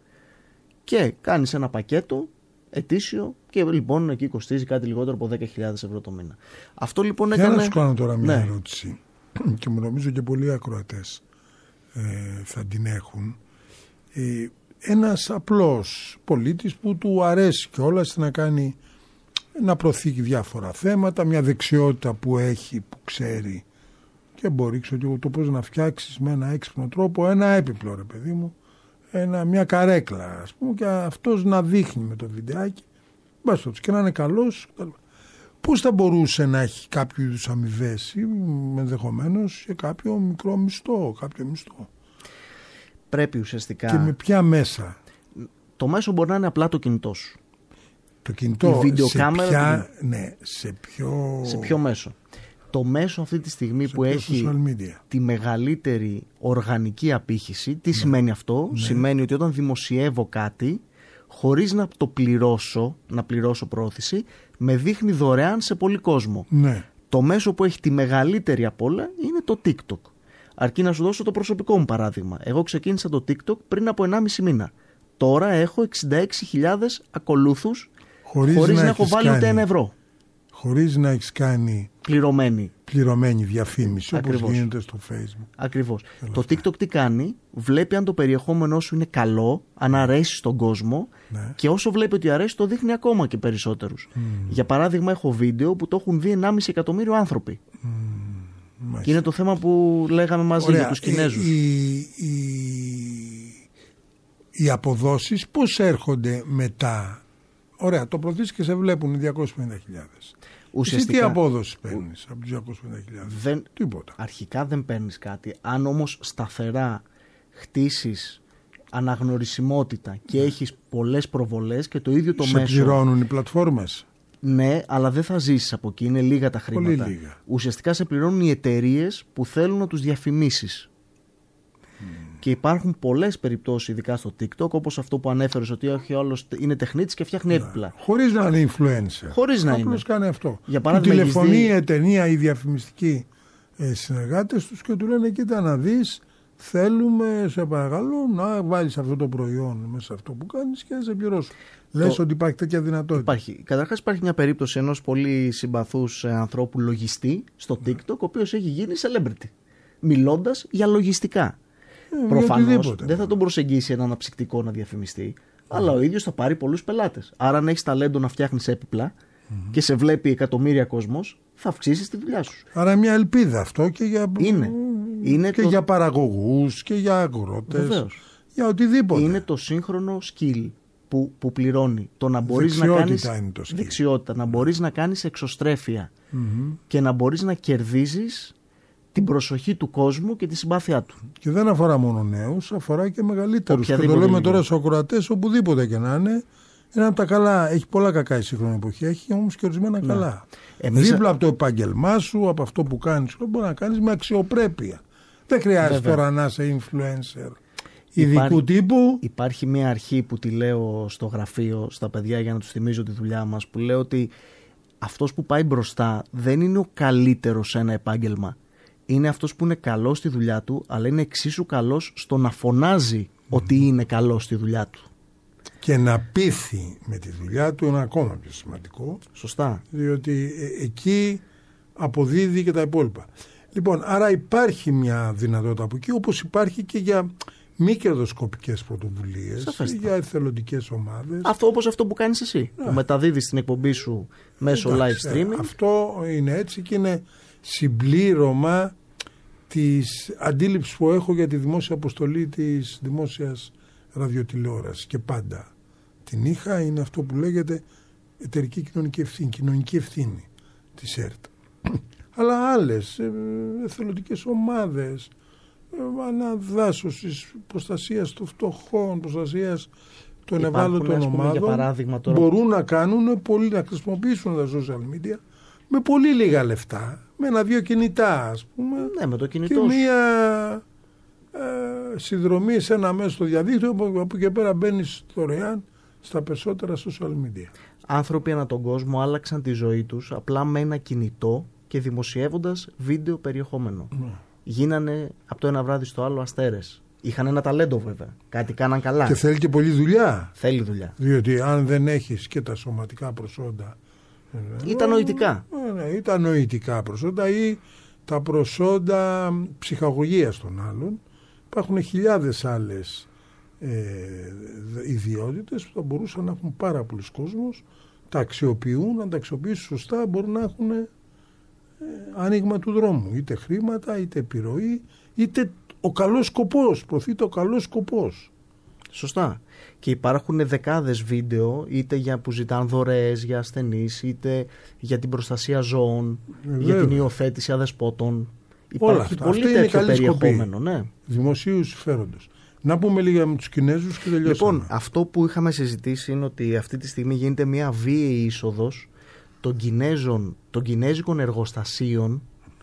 και κάνεις ένα πακέτο ετήσιο και λοιπόν εκεί κοστίζει κάτι λιγότερο από δέκα χιλιάδες ευρώ το μήνα. Αυτό λοιπόν έκανε... Για να σου κάνω τώρα μια ναι. ερώτηση και μου νομίζω και πολλοί ακροατές. ε, θα την έχουν. Ε, ένας απλός πολίτης που του αρέσει κιόλας να κάνει, να προωθεί διάφορα θέματα, μια δεξιότητα που έχει, που ξέρει και μπορεί, ξέρω, το πώς να φτιάξεις με ένα έξυπνο τρόπο ένα έπιπλο, ρε παιδί μου, ένα, μια καρέκλα, ας πούμε, και αυτός να δείχνει με το βιντεάκι, μπας, και να είναι καλός. Πώς θα μπορούσε να έχει κάποιο είδους αμοιβές ή ενδεχομένως και κάποιο μικρό μισθό, κάποιο μισθό. Πρέπει ουσιαστικά. Και με ποια μέσα? Το μέσο μπορεί να είναι απλά το κινητό σου. Το κινητό, η σε ποια, ναι, σε ποιο... σε ποιο μέσο. Το μέσο αυτή τη στιγμή σε που έχει τη μεγαλύτερη οργανική απήχηση, τι ναι. σημαίνει αυτό? Ναι. Σημαίνει ότι όταν δημοσιεύω κάτι, χωρίς να το πληρώσω, να πληρώσω προώθηση, με δείχνει δωρεάν σε πολύ κόσμο. Ναι. Το μέσο που έχει τη μεγαλύτερη απ' όλα είναι το TikTok. Αρκεί να σου δώσω το προσωπικό μου παράδειγμα. Εγώ ξεκίνησα το TikTok πριν από ενάμιση μήνα. Τώρα έχω εξήντα έξι χιλιάδες ακολούθους χωρίς, χωρίς να, να έχω βάλει κάνει, ούτε ένα ευρώ. Χωρίς να έχεις κάνει πληρωμένη, πληρωμένη διαφήμιση. Ακριβώς. Όπως γίνεται στο Facebook. Ακριβώς. Το TikTok τι κάνει? Βλέπει αν το περιεχόμενό σου είναι καλό, αν αρέσει στον κόσμο, ναι. και όσο βλέπει ότι αρέσει το δείχνει ακόμα και περισσότερους. Mm. Για παράδειγμα έχω βίντεο που το έχουν δει ενάμιση εκατομμύριο άνθρωποι. Mm. Και είναι το θέμα που λέγαμε μαζί. Ωραία. Για τους Κινέζους. Οι, οι, οι αποδόσεις πώς έρχονται μετά? Ωραία, το προωθείς και σε βλέπουν διακόσιες πενήντα χιλιάδες. Ουσιαστικά, εσύ τι απόδοση παίρνεις από τους διακόσιες πενήντα χιλιάδες? Δεν, τίποτα. Αρχικά δεν παίρνεις κάτι. Αν όμως σταθερά χτίσεις αναγνωρισιμότητα και ναι. έχεις πολλές προβολές και το ίδιο το σε μέσο... Σε πληρώνουν οι πλατφόρμες? Ναι, αλλά δεν θα ζήσεις από εκεί, είναι λίγα τα χρήματα. Πολύ λίγα. Ουσιαστικά σε πληρώνουν οι εταιρείες που θέλουν να τους διαφημίσεις. Mm. Και υπάρχουν πολλές περιπτώσεις, ειδικά στο TikTok, όπως αυτό που ανέφερες, ότι όχι όλος είναι τεχνίτης και φτιάχνει yeah. έπιπλα. Χωρίς να είναι influencer. Χωρίς να Απλώς είναι. κάνει αυτό. Για παράδειγμα, τηλεφωνεί η ταινία, οι διαφημιστικοί ε, συνεργάτες τους και του λένε, κοίτα να δεις, θέλουμε, σε παρακαλώ, να βάλεις αυτό το προϊόν μέσα σε αυτό που κάνεις και να σε πληρώσω. Λες το... ότι υπάρχει τέτοια δυνατότητα? Υπάρχει. Καταρχάς υπάρχει μια περίπτωση ενός πολύ συμπαθούς ανθρώπου λογιστή στο TikTok, ο οποίος έχει γίνει celebrity, μιλώντας για λογιστικά. Ε, Προφανώς δεν θα τον προσεγγίσει ένα αναψυκτικό να διαφημιστεί, mm. αλλά ο ίδιος θα πάρει πολλούς πελάτες. Άρα αν έχεις ταλέντο να φτιάχνεις έπιπλα mm. και σε βλέπει εκατομμύρια κόσμος, θα αυξήσεις τη δουλειά σου. Άρα μια ελπίδα αυτό και για, είναι. Είναι και το... για παραγωγούς και για αγρότες. Βεβαίως. Για οτιδήποτε. Είναι το σύγχρονο skill που, που πληρώνει. Το να μπορείς να κάνεις είναι το δεξιότητα, να μπορείς να κάνεις εξωστρέφεια mm-hmm. και να μπορείς να κερδίζεις την προσοχή του κόσμου και τη συμπάθειά του. Και δεν αφορά μόνο νέους, αφορά και μεγαλύτερους. Και το λέμε τώρα στους ακροατές, οπουδήποτε και να είναι. Είναι από τα καλά. Έχει πολλά κακά η σύγχρονη εποχή, έχει όμως και ορισμένα ναι. καλά. Εμείς... Δίπλα από το επάγγελμά σου, από αυτό που κάνεις, μπορεί να κάνεις με αξιοπρέπεια. Δεν χρειάζεται Βέβαια. τώρα να είσαι influencer ειδικού Υπάρχει... τύπου. Υπάρχει μια αρχή που τη λέω στο γραφείο στα παιδιά για να τους θυμίζω τη δουλειά μας, που λέω ότι αυτός που πάει μπροστά δεν είναι ο καλύτερος σε ένα επάγγελμα. Είναι αυτός που είναι καλός στη δουλειά του, αλλά είναι εξίσου καλός στο να φωνάζει mm. ότι είναι καλός στη δουλειά του. Και να πείθει με τη δουλειά του είναι ακόμα πιο σημαντικό. Σωστά. Διότι ε, εκεί αποδίδει και τα υπόλοιπα. Λοιπόν, άρα υπάρχει μια δυνατότητα από εκεί, όπως υπάρχει και για μη κερδοσκοπικές πρωτοβουλίες, για εθελοντικές ομάδες. Αυτό όπως αυτό που κάνεις εσύ. Yeah. Που μεταδίδεις την εκπομπή σου μέσω Εντάξει, live streaming. Αυτό είναι έτσι και είναι συμπλήρωμα της αντίληψης που έχω για τη δημόσια αποστολή της δημόσιας ραδιοτηλεόρασης και πάντα την είχα. Είναι αυτό που λέγεται εταιρική κοινωνική ευθύνη, κοινωνική ευθύνη της ΕΡΤ. Αλλά άλλες εθελοντικές ομάδες, αναδάσωσης, προστασίας των φτωχών, προστασίας των ευάλωτων ομάδων, τώρα... μπορούν να κάνουν πολύ, να χρησιμοποιήσουν τα social media με πολύ λίγα λεφτά, με ένα-δύο κινητά, ας πούμε, ναι, με το κινητό και μία ε, συνδρομή σε ένα μέσο στο διαδίκτυο, από εκεί και πέρα μπαίνεις δωρεάν στα περισσότερα social media. Άνθρωποι ανά τον κόσμο άλλαξαν τη ζωή τους απλά με ένα κινητό και δημοσιεύοντας βίντεο περιεχόμενο. Ναι. Γίνανε από το ένα βράδυ στο άλλο αστέρες. Είχαν ένα ταλέντο βέβαια. Κάτι κάναν καλά. Και θέλει και πολλή δουλειά. Θέλει δουλειά. Διότι αν δεν έχεις και τα σωματικά προσόντα. Ή τα νοητικά. Ναι, ή τα νοητικά προσόντα ή τα προσόντα ψυχαγωγίας των άλλων. υπάρχουν χιλιάδες άλλες ε, ιδιότητες που θα μπορούσαν να έχουν πάρα πολλοί κόσμος, τα αξιοποιούν, αν τα αξιοποιήσουν σωστά μπορούν να έχουν ε, άνοιγμα του δρόμου, είτε χρήματα, είτε επιρροή, είτε ο καλός σκοπός, προωθείται ο καλός σκοπός. Σωστά. Και υπάρχουν δεκάδες βίντεο, είτε για που ζητάνε δωρεές για ασθενείς, είτε για την προστασία ζώων, Βέβαια. για την υιοθέτηση αδεσπότων. Υπάρχει πολύ Αυτή τέτοιο περιεχόμενο. Ναι. Δημοσίου συμφέροντος. Να πούμε λίγα με τους Κινέζους και τελειώσαμε. Λοιπόν, αυτό που είχαμε συζητήσει είναι ότι αυτή τη στιγμή γίνεται μια βίαιη είσοδος των Κινέζων, των κινέζικων εργοστασίων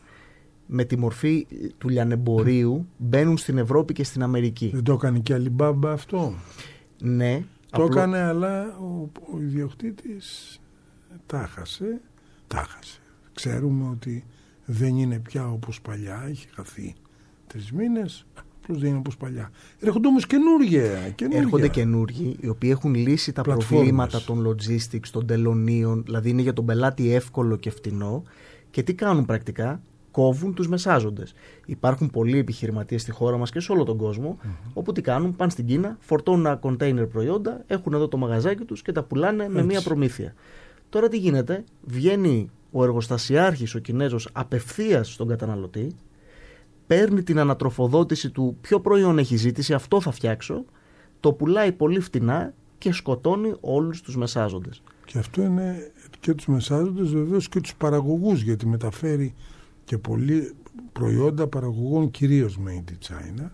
με τη μορφή του λιανεμπορίου, μπαίνουν στην Ευρώπη και στην Αμερική. Δεν το έκανε και Alibaba αυτό? Ναι. Το απλό... έκανε, αλλά ο, ο ιδιοκτήτης τα χάσε. Τα χάσε. Ξέρουμε ότι δεν είναι πια όπως παλιά, είχε χαθεί τρεις μήνες, απλώς δεν είναι όπως παλιά. Έρχονται όμως καινούργια. Έρχονται καινούργοι, οι οποίοι έχουν λύσει τα προβλήματα των logistics, των τελωνίων, δηλαδή είναι για τον πελάτη εύκολο και φτηνό. Και τι κάνουν πρακτικά? Κόβουν τους μεσάζοντες. Υπάρχουν πολλοί επιχειρηματίες στη χώρα μας και σε όλο τον κόσμο, mm-hmm. όπου τι κάνουν? Πάνε στην Κίνα, φορτώνουν ένα κοντέινερ προϊόντα, έχουν εδώ το μαγαζάκι τους και τα πουλάνε Έτσι. με μία προμήθεια. Τώρα τι γίνεται? Βγαίνει ο εργοστασιάρχης, ο Κινέζος, απευθείας στον καταναλωτή, παίρνει την ανατροφοδότηση του ποιο προϊόν έχει ζήτηση, αυτό θα φτιάξω, το πουλάει πολύ φτηνά και σκοτώνει όλους τους μεσάζοντες. Και αυτό είναι και τους μεσάζοντες, βεβαίως και τους παραγωγούς, γιατί μεταφέρει και πολλοί προϊόντα παραγωγών, κυρίως made in China.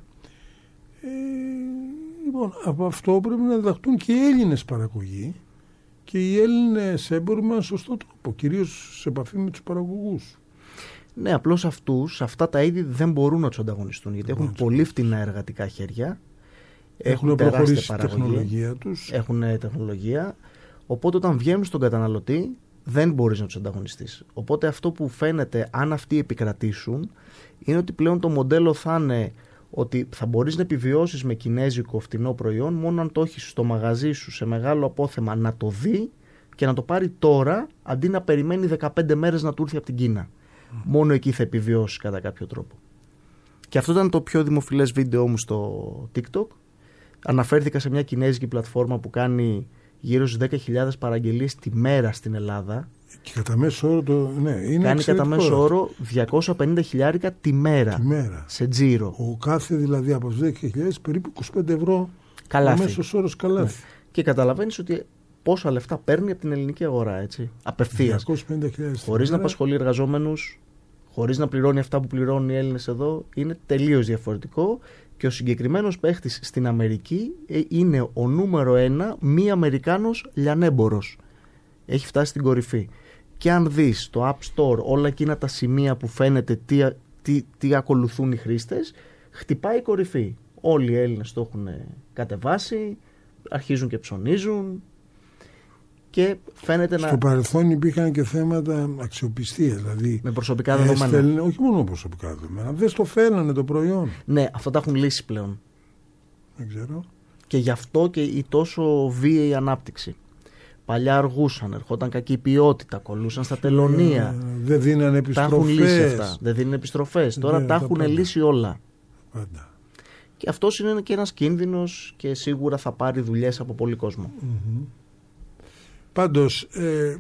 Ε, λοιπόν, από αυτό πρέπει να διδαχτούν και οι Έλληνες παραγωγοί και οι Έλληνες έμποροι με έναν σωστό τρόπο, κυρίως σε επαφή με τους παραγωγούς. Ναι, απλώς αυτούς, αυτά τα είδη δεν μπορούν να τους ανταγωνιστούν, γιατί έχουν πολύ φτηνά εργατικά χέρια, έχουν, έχουν προχωρήσει τη τεχνολογία τους. Έχουν τεχνολογία, οπότε όταν βγαίνουν στον καταναλωτή δεν μπορείς να τους ανταγωνιστείς. Οπότε αυτό που φαίνεται, αν αυτοί επικρατήσουν, είναι ότι πλέον το μοντέλο θα είναι ότι θα μπορείς να επιβιώσεις με κινέζικο φτηνό προϊόν μόνο αν το έχεις στο μαγαζί σου σε μεγάλο απόθεμα να το δει και να το πάρει τώρα, αντί να περιμένει δεκαπέντε μέρες να του έρθει από την Κίνα. Mm. Μόνο εκεί θα επιβιώσει κατά κάποιο τρόπο. Και αυτό ήταν το πιο δημοφιλές βίντεο μου στο TikTok. Αναφέρθηκα σε μια κινέζικη πλατφόρμα που κάνει γύρω στις δέκα χιλιάδες παραγγελίες τη μέρα στην Ελλάδα. Και κατά μέσο όρο το, ναι, είναι κάνει κατά μέσο όρο διακόσια πενήντα χιλιάρικα τη μέρα, τη μέρα. Σε τζίρο. Ο κάθε δηλαδή από τις δέκα χιλιάδες περίπου είκοσι πέντε ευρώ καλάθι. Ο μέσος όρος καλάθι. Ναι. Και καταλαβαίνεις ότι πόσα λεφτά παίρνει από την ελληνική αγορά, έτσι, απευθείας. διακόσιες πενήντα χιλιάδες χωρίς να απασχολεί εργαζόμενους, χωρίς να πληρώνει αυτά που πληρώνουν οι Έλληνες εδώ, είναι τελείως διαφορετικό. Και ο συγκεκριμένος παίχτης στην Αμερική είναι ο νούμερο ένα μη Αμερικάνος λιανέμπορος. Έχει φτάσει στην κορυφή. Και αν δεις το App Store όλα εκείνα τα σημεία που φαίνεται τι, τι, τι ακολουθούν οι χρήστες, χτυπάει η κορυφή. Όλοι οι Έλληνες το έχουν κατεβάσει, αρχίζουν και ψωνίζουν και φαίνεται Στο να... Στο παρελθόν υπήρχαν και θέματα αξιοπιστίας, δηλαδή... Με προσωπικά δεδομένα. Έστελνε, όχι μόνο προσωπικά δεδομένα, δεν στο φέρνανε το προϊόν. Ναι, αυτό τα έχουν λύσει πλέον. Δεν ξέρω. Και γι' αυτό και η τόσο βίαιη ανάπτυξη. Παλιά αργούσαν, ερχόταν κακή ποιότητα, κολλούσαν στα τελωνία. Δεν δίνανε επιστροφές. Τα έχουν λύσει αυτά. Δεν δίνουν επιστροφές. Τώρα ναι, τα έχουν πάντα. λύσει όλα. Πάντα. Και αυτός είναι και ένας κίνδυνος και σίγουρα θα πάρει δουλειές από πολύ κόσμο. Mm-hmm. Πάντως, ε,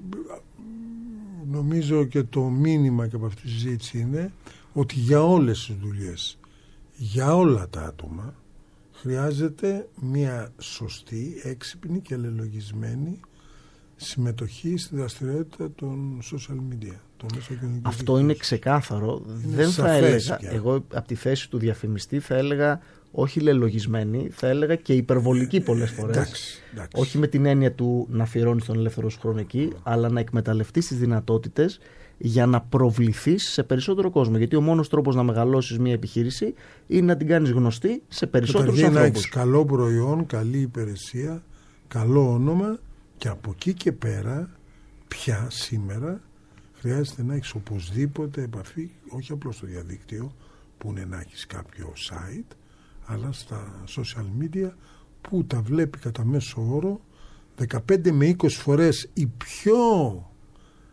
νομίζω και το μήνυμα και από αυτή τη συζήτηση είναι ότι για όλες τις δουλειές, για όλα τα άτομα, χρειάζεται μια σωστή, έξυπνη και αλληλογισμένη συμμετοχή στη δραστηριότητα των social media. Αυτό είναι ξεκάθαρο. Είναι Δεν θα έλεγα, πια. Εγώ από τη θέση του διαφημιστή θα έλεγα όχι λελογισμένη, θα έλεγα και υπερβολική πολλές φορές. Εντάξει, εντάξει. Όχι με την έννοια του να αφιερώνεις τον ελεύθερο σου χρόνο εκεί, αλλά να εκμεταλλευτείς τις δυνατότητες για να προβληθείς σε περισσότερο κόσμο. Γιατί ο μόνος τρόπος να μεγαλώσεις μια επιχείρηση είναι να την κάνεις γνωστή σε περισσότερους ανθρώπους. Να έχεις καλό προϊόν, καλή υπηρεσία, καλό όνομα και από εκεί και πέρα πια σήμερα χρειάζεται να έχεις οπωσδήποτε επαφή, όχι απλώς στο διαδίκτυο που είναι να έχεις κάποιο site, αλλά στα social media που τα βλέπει κατά μέσο όρο δεκαπέντε με είκοσι φορές η πιο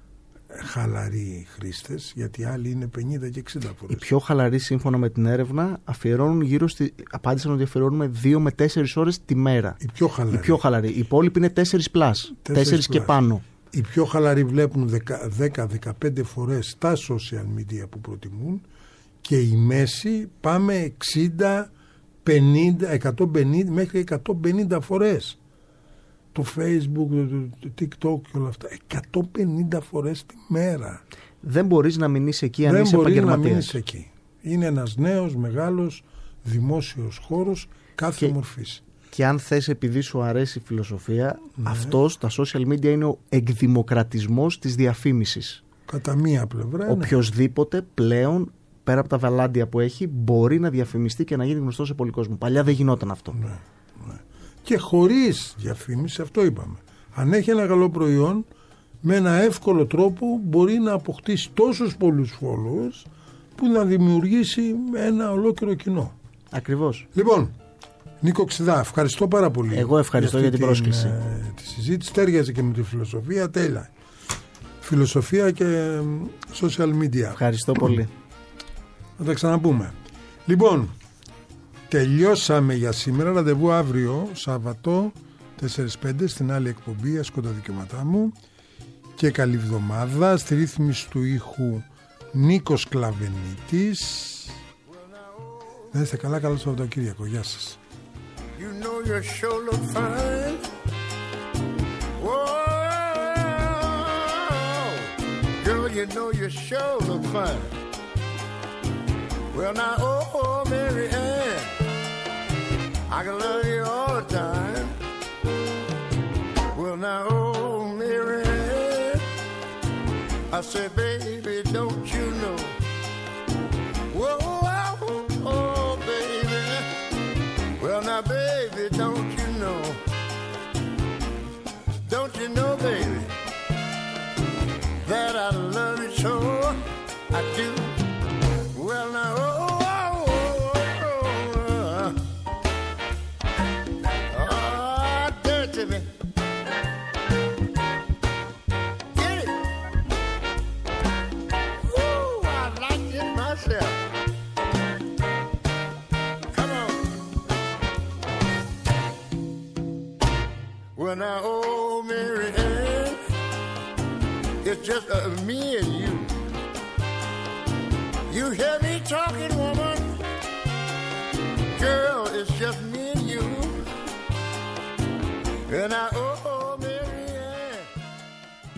χαλαροί χρήστες, γιατί άλλοι είναι πενήντα και εξήντα φορές. Οι πιο χαλαροί, σύμφωνα με την έρευνα, αφιερώνουν γύρω στη. Απάντησαν ότι αφιερώνουμε δύο με τέσσερις ώρες τη μέρα. Οι πιο χαλαροί. Οι πιο χαλαροί. Οι υπόλοιποι είναι τέσσερις πλάς. τέσσερις και πάνω. Οι πιο χαλαροί βλέπουν δέκα με δεκαπέντε φορές τα social media που προτιμούν, και η μέση πάμε εξήντα, πενήντα, εκατόν πενήντα μέχρι εκατόν πενήντα φορές. Το Facebook, το TikTok και όλα αυτά. εκατόν πενήντα φορές τη μέρα. Δεν μπορείς να μείνεις εκεί αν Δεν είσαι μπορείς επαγγελματίας. να μείνεις εκεί. Είναι ένας νέος, μεγάλος, δημόσιος χώρος κάθε και, μορφής. Και αν θες, επειδή σου αρέσει η φιλοσοφία, ναι. αυτός, τα social media είναι ο εκδημοκρατισμός της διαφήμισης. Κατά μία πλευρά. Οποιοσδήποτε ναι. πλέον, πέρα από τα βαλάντια που έχει, μπορεί να διαφημιστεί και να γίνει γνωστό σε πολλοί κόσμο. Παλιά δεν γινόταν αυτό. Ναι, ναι. Και χωρίς διαφήμιση, αυτό είπαμε. Αν έχει ένα καλό προϊόν, με ένα εύκολο τρόπο μπορεί να αποκτήσει τόσους πολλούς followers που να δημιουργήσει ένα ολόκληρο κοινό. Ακριβώς. Λοιπόν, Νίκο Ξηδά, ευχαριστώ πάρα πολύ. Εγώ ευχαριστώ για, για την πρόσκληση. Την, ε, τη συζήτηση τέριαζε και με τη φιλοσοφία, τέλεια. Φιλοσοφία και social media. Ευχαριστώ πολύ. Θα τα ξαναπούμε. Λοιπόν, τελειώσαμε για σήμερα. Ραντεβού αύριο, Σάββατο, τέσσερα πέντε, στην άλλη εκπομπή, Ασκώ τα δικαιώματά μου. Και καλή εβδομάδα. Στη ρύθμιση του ήχου Νίκος Κλαβενίτης. Να είστε καλά, καλό Σαββατοκύριακο. Γεια σας. You know you sure look fine. Whoa, girl, you know you sure look fine. Well, now, oh, oh, Mary Ann, I can love you all the time. Well, now, oh, Mary Ann, I said, baby, don't you know? Whoa, oh, oh, baby. Well, now, baby, don't you know? Don't you know, baby, that I love you so? I do. Well, now, oh, oh, oh, oh, oh, oh, dirty me. Get it. Ooh, I like it myself. Come on. Well, now, oh, Mary Ann, it's just uh, me and you. You hear me talking, woman? Girl, it's just me and you. And I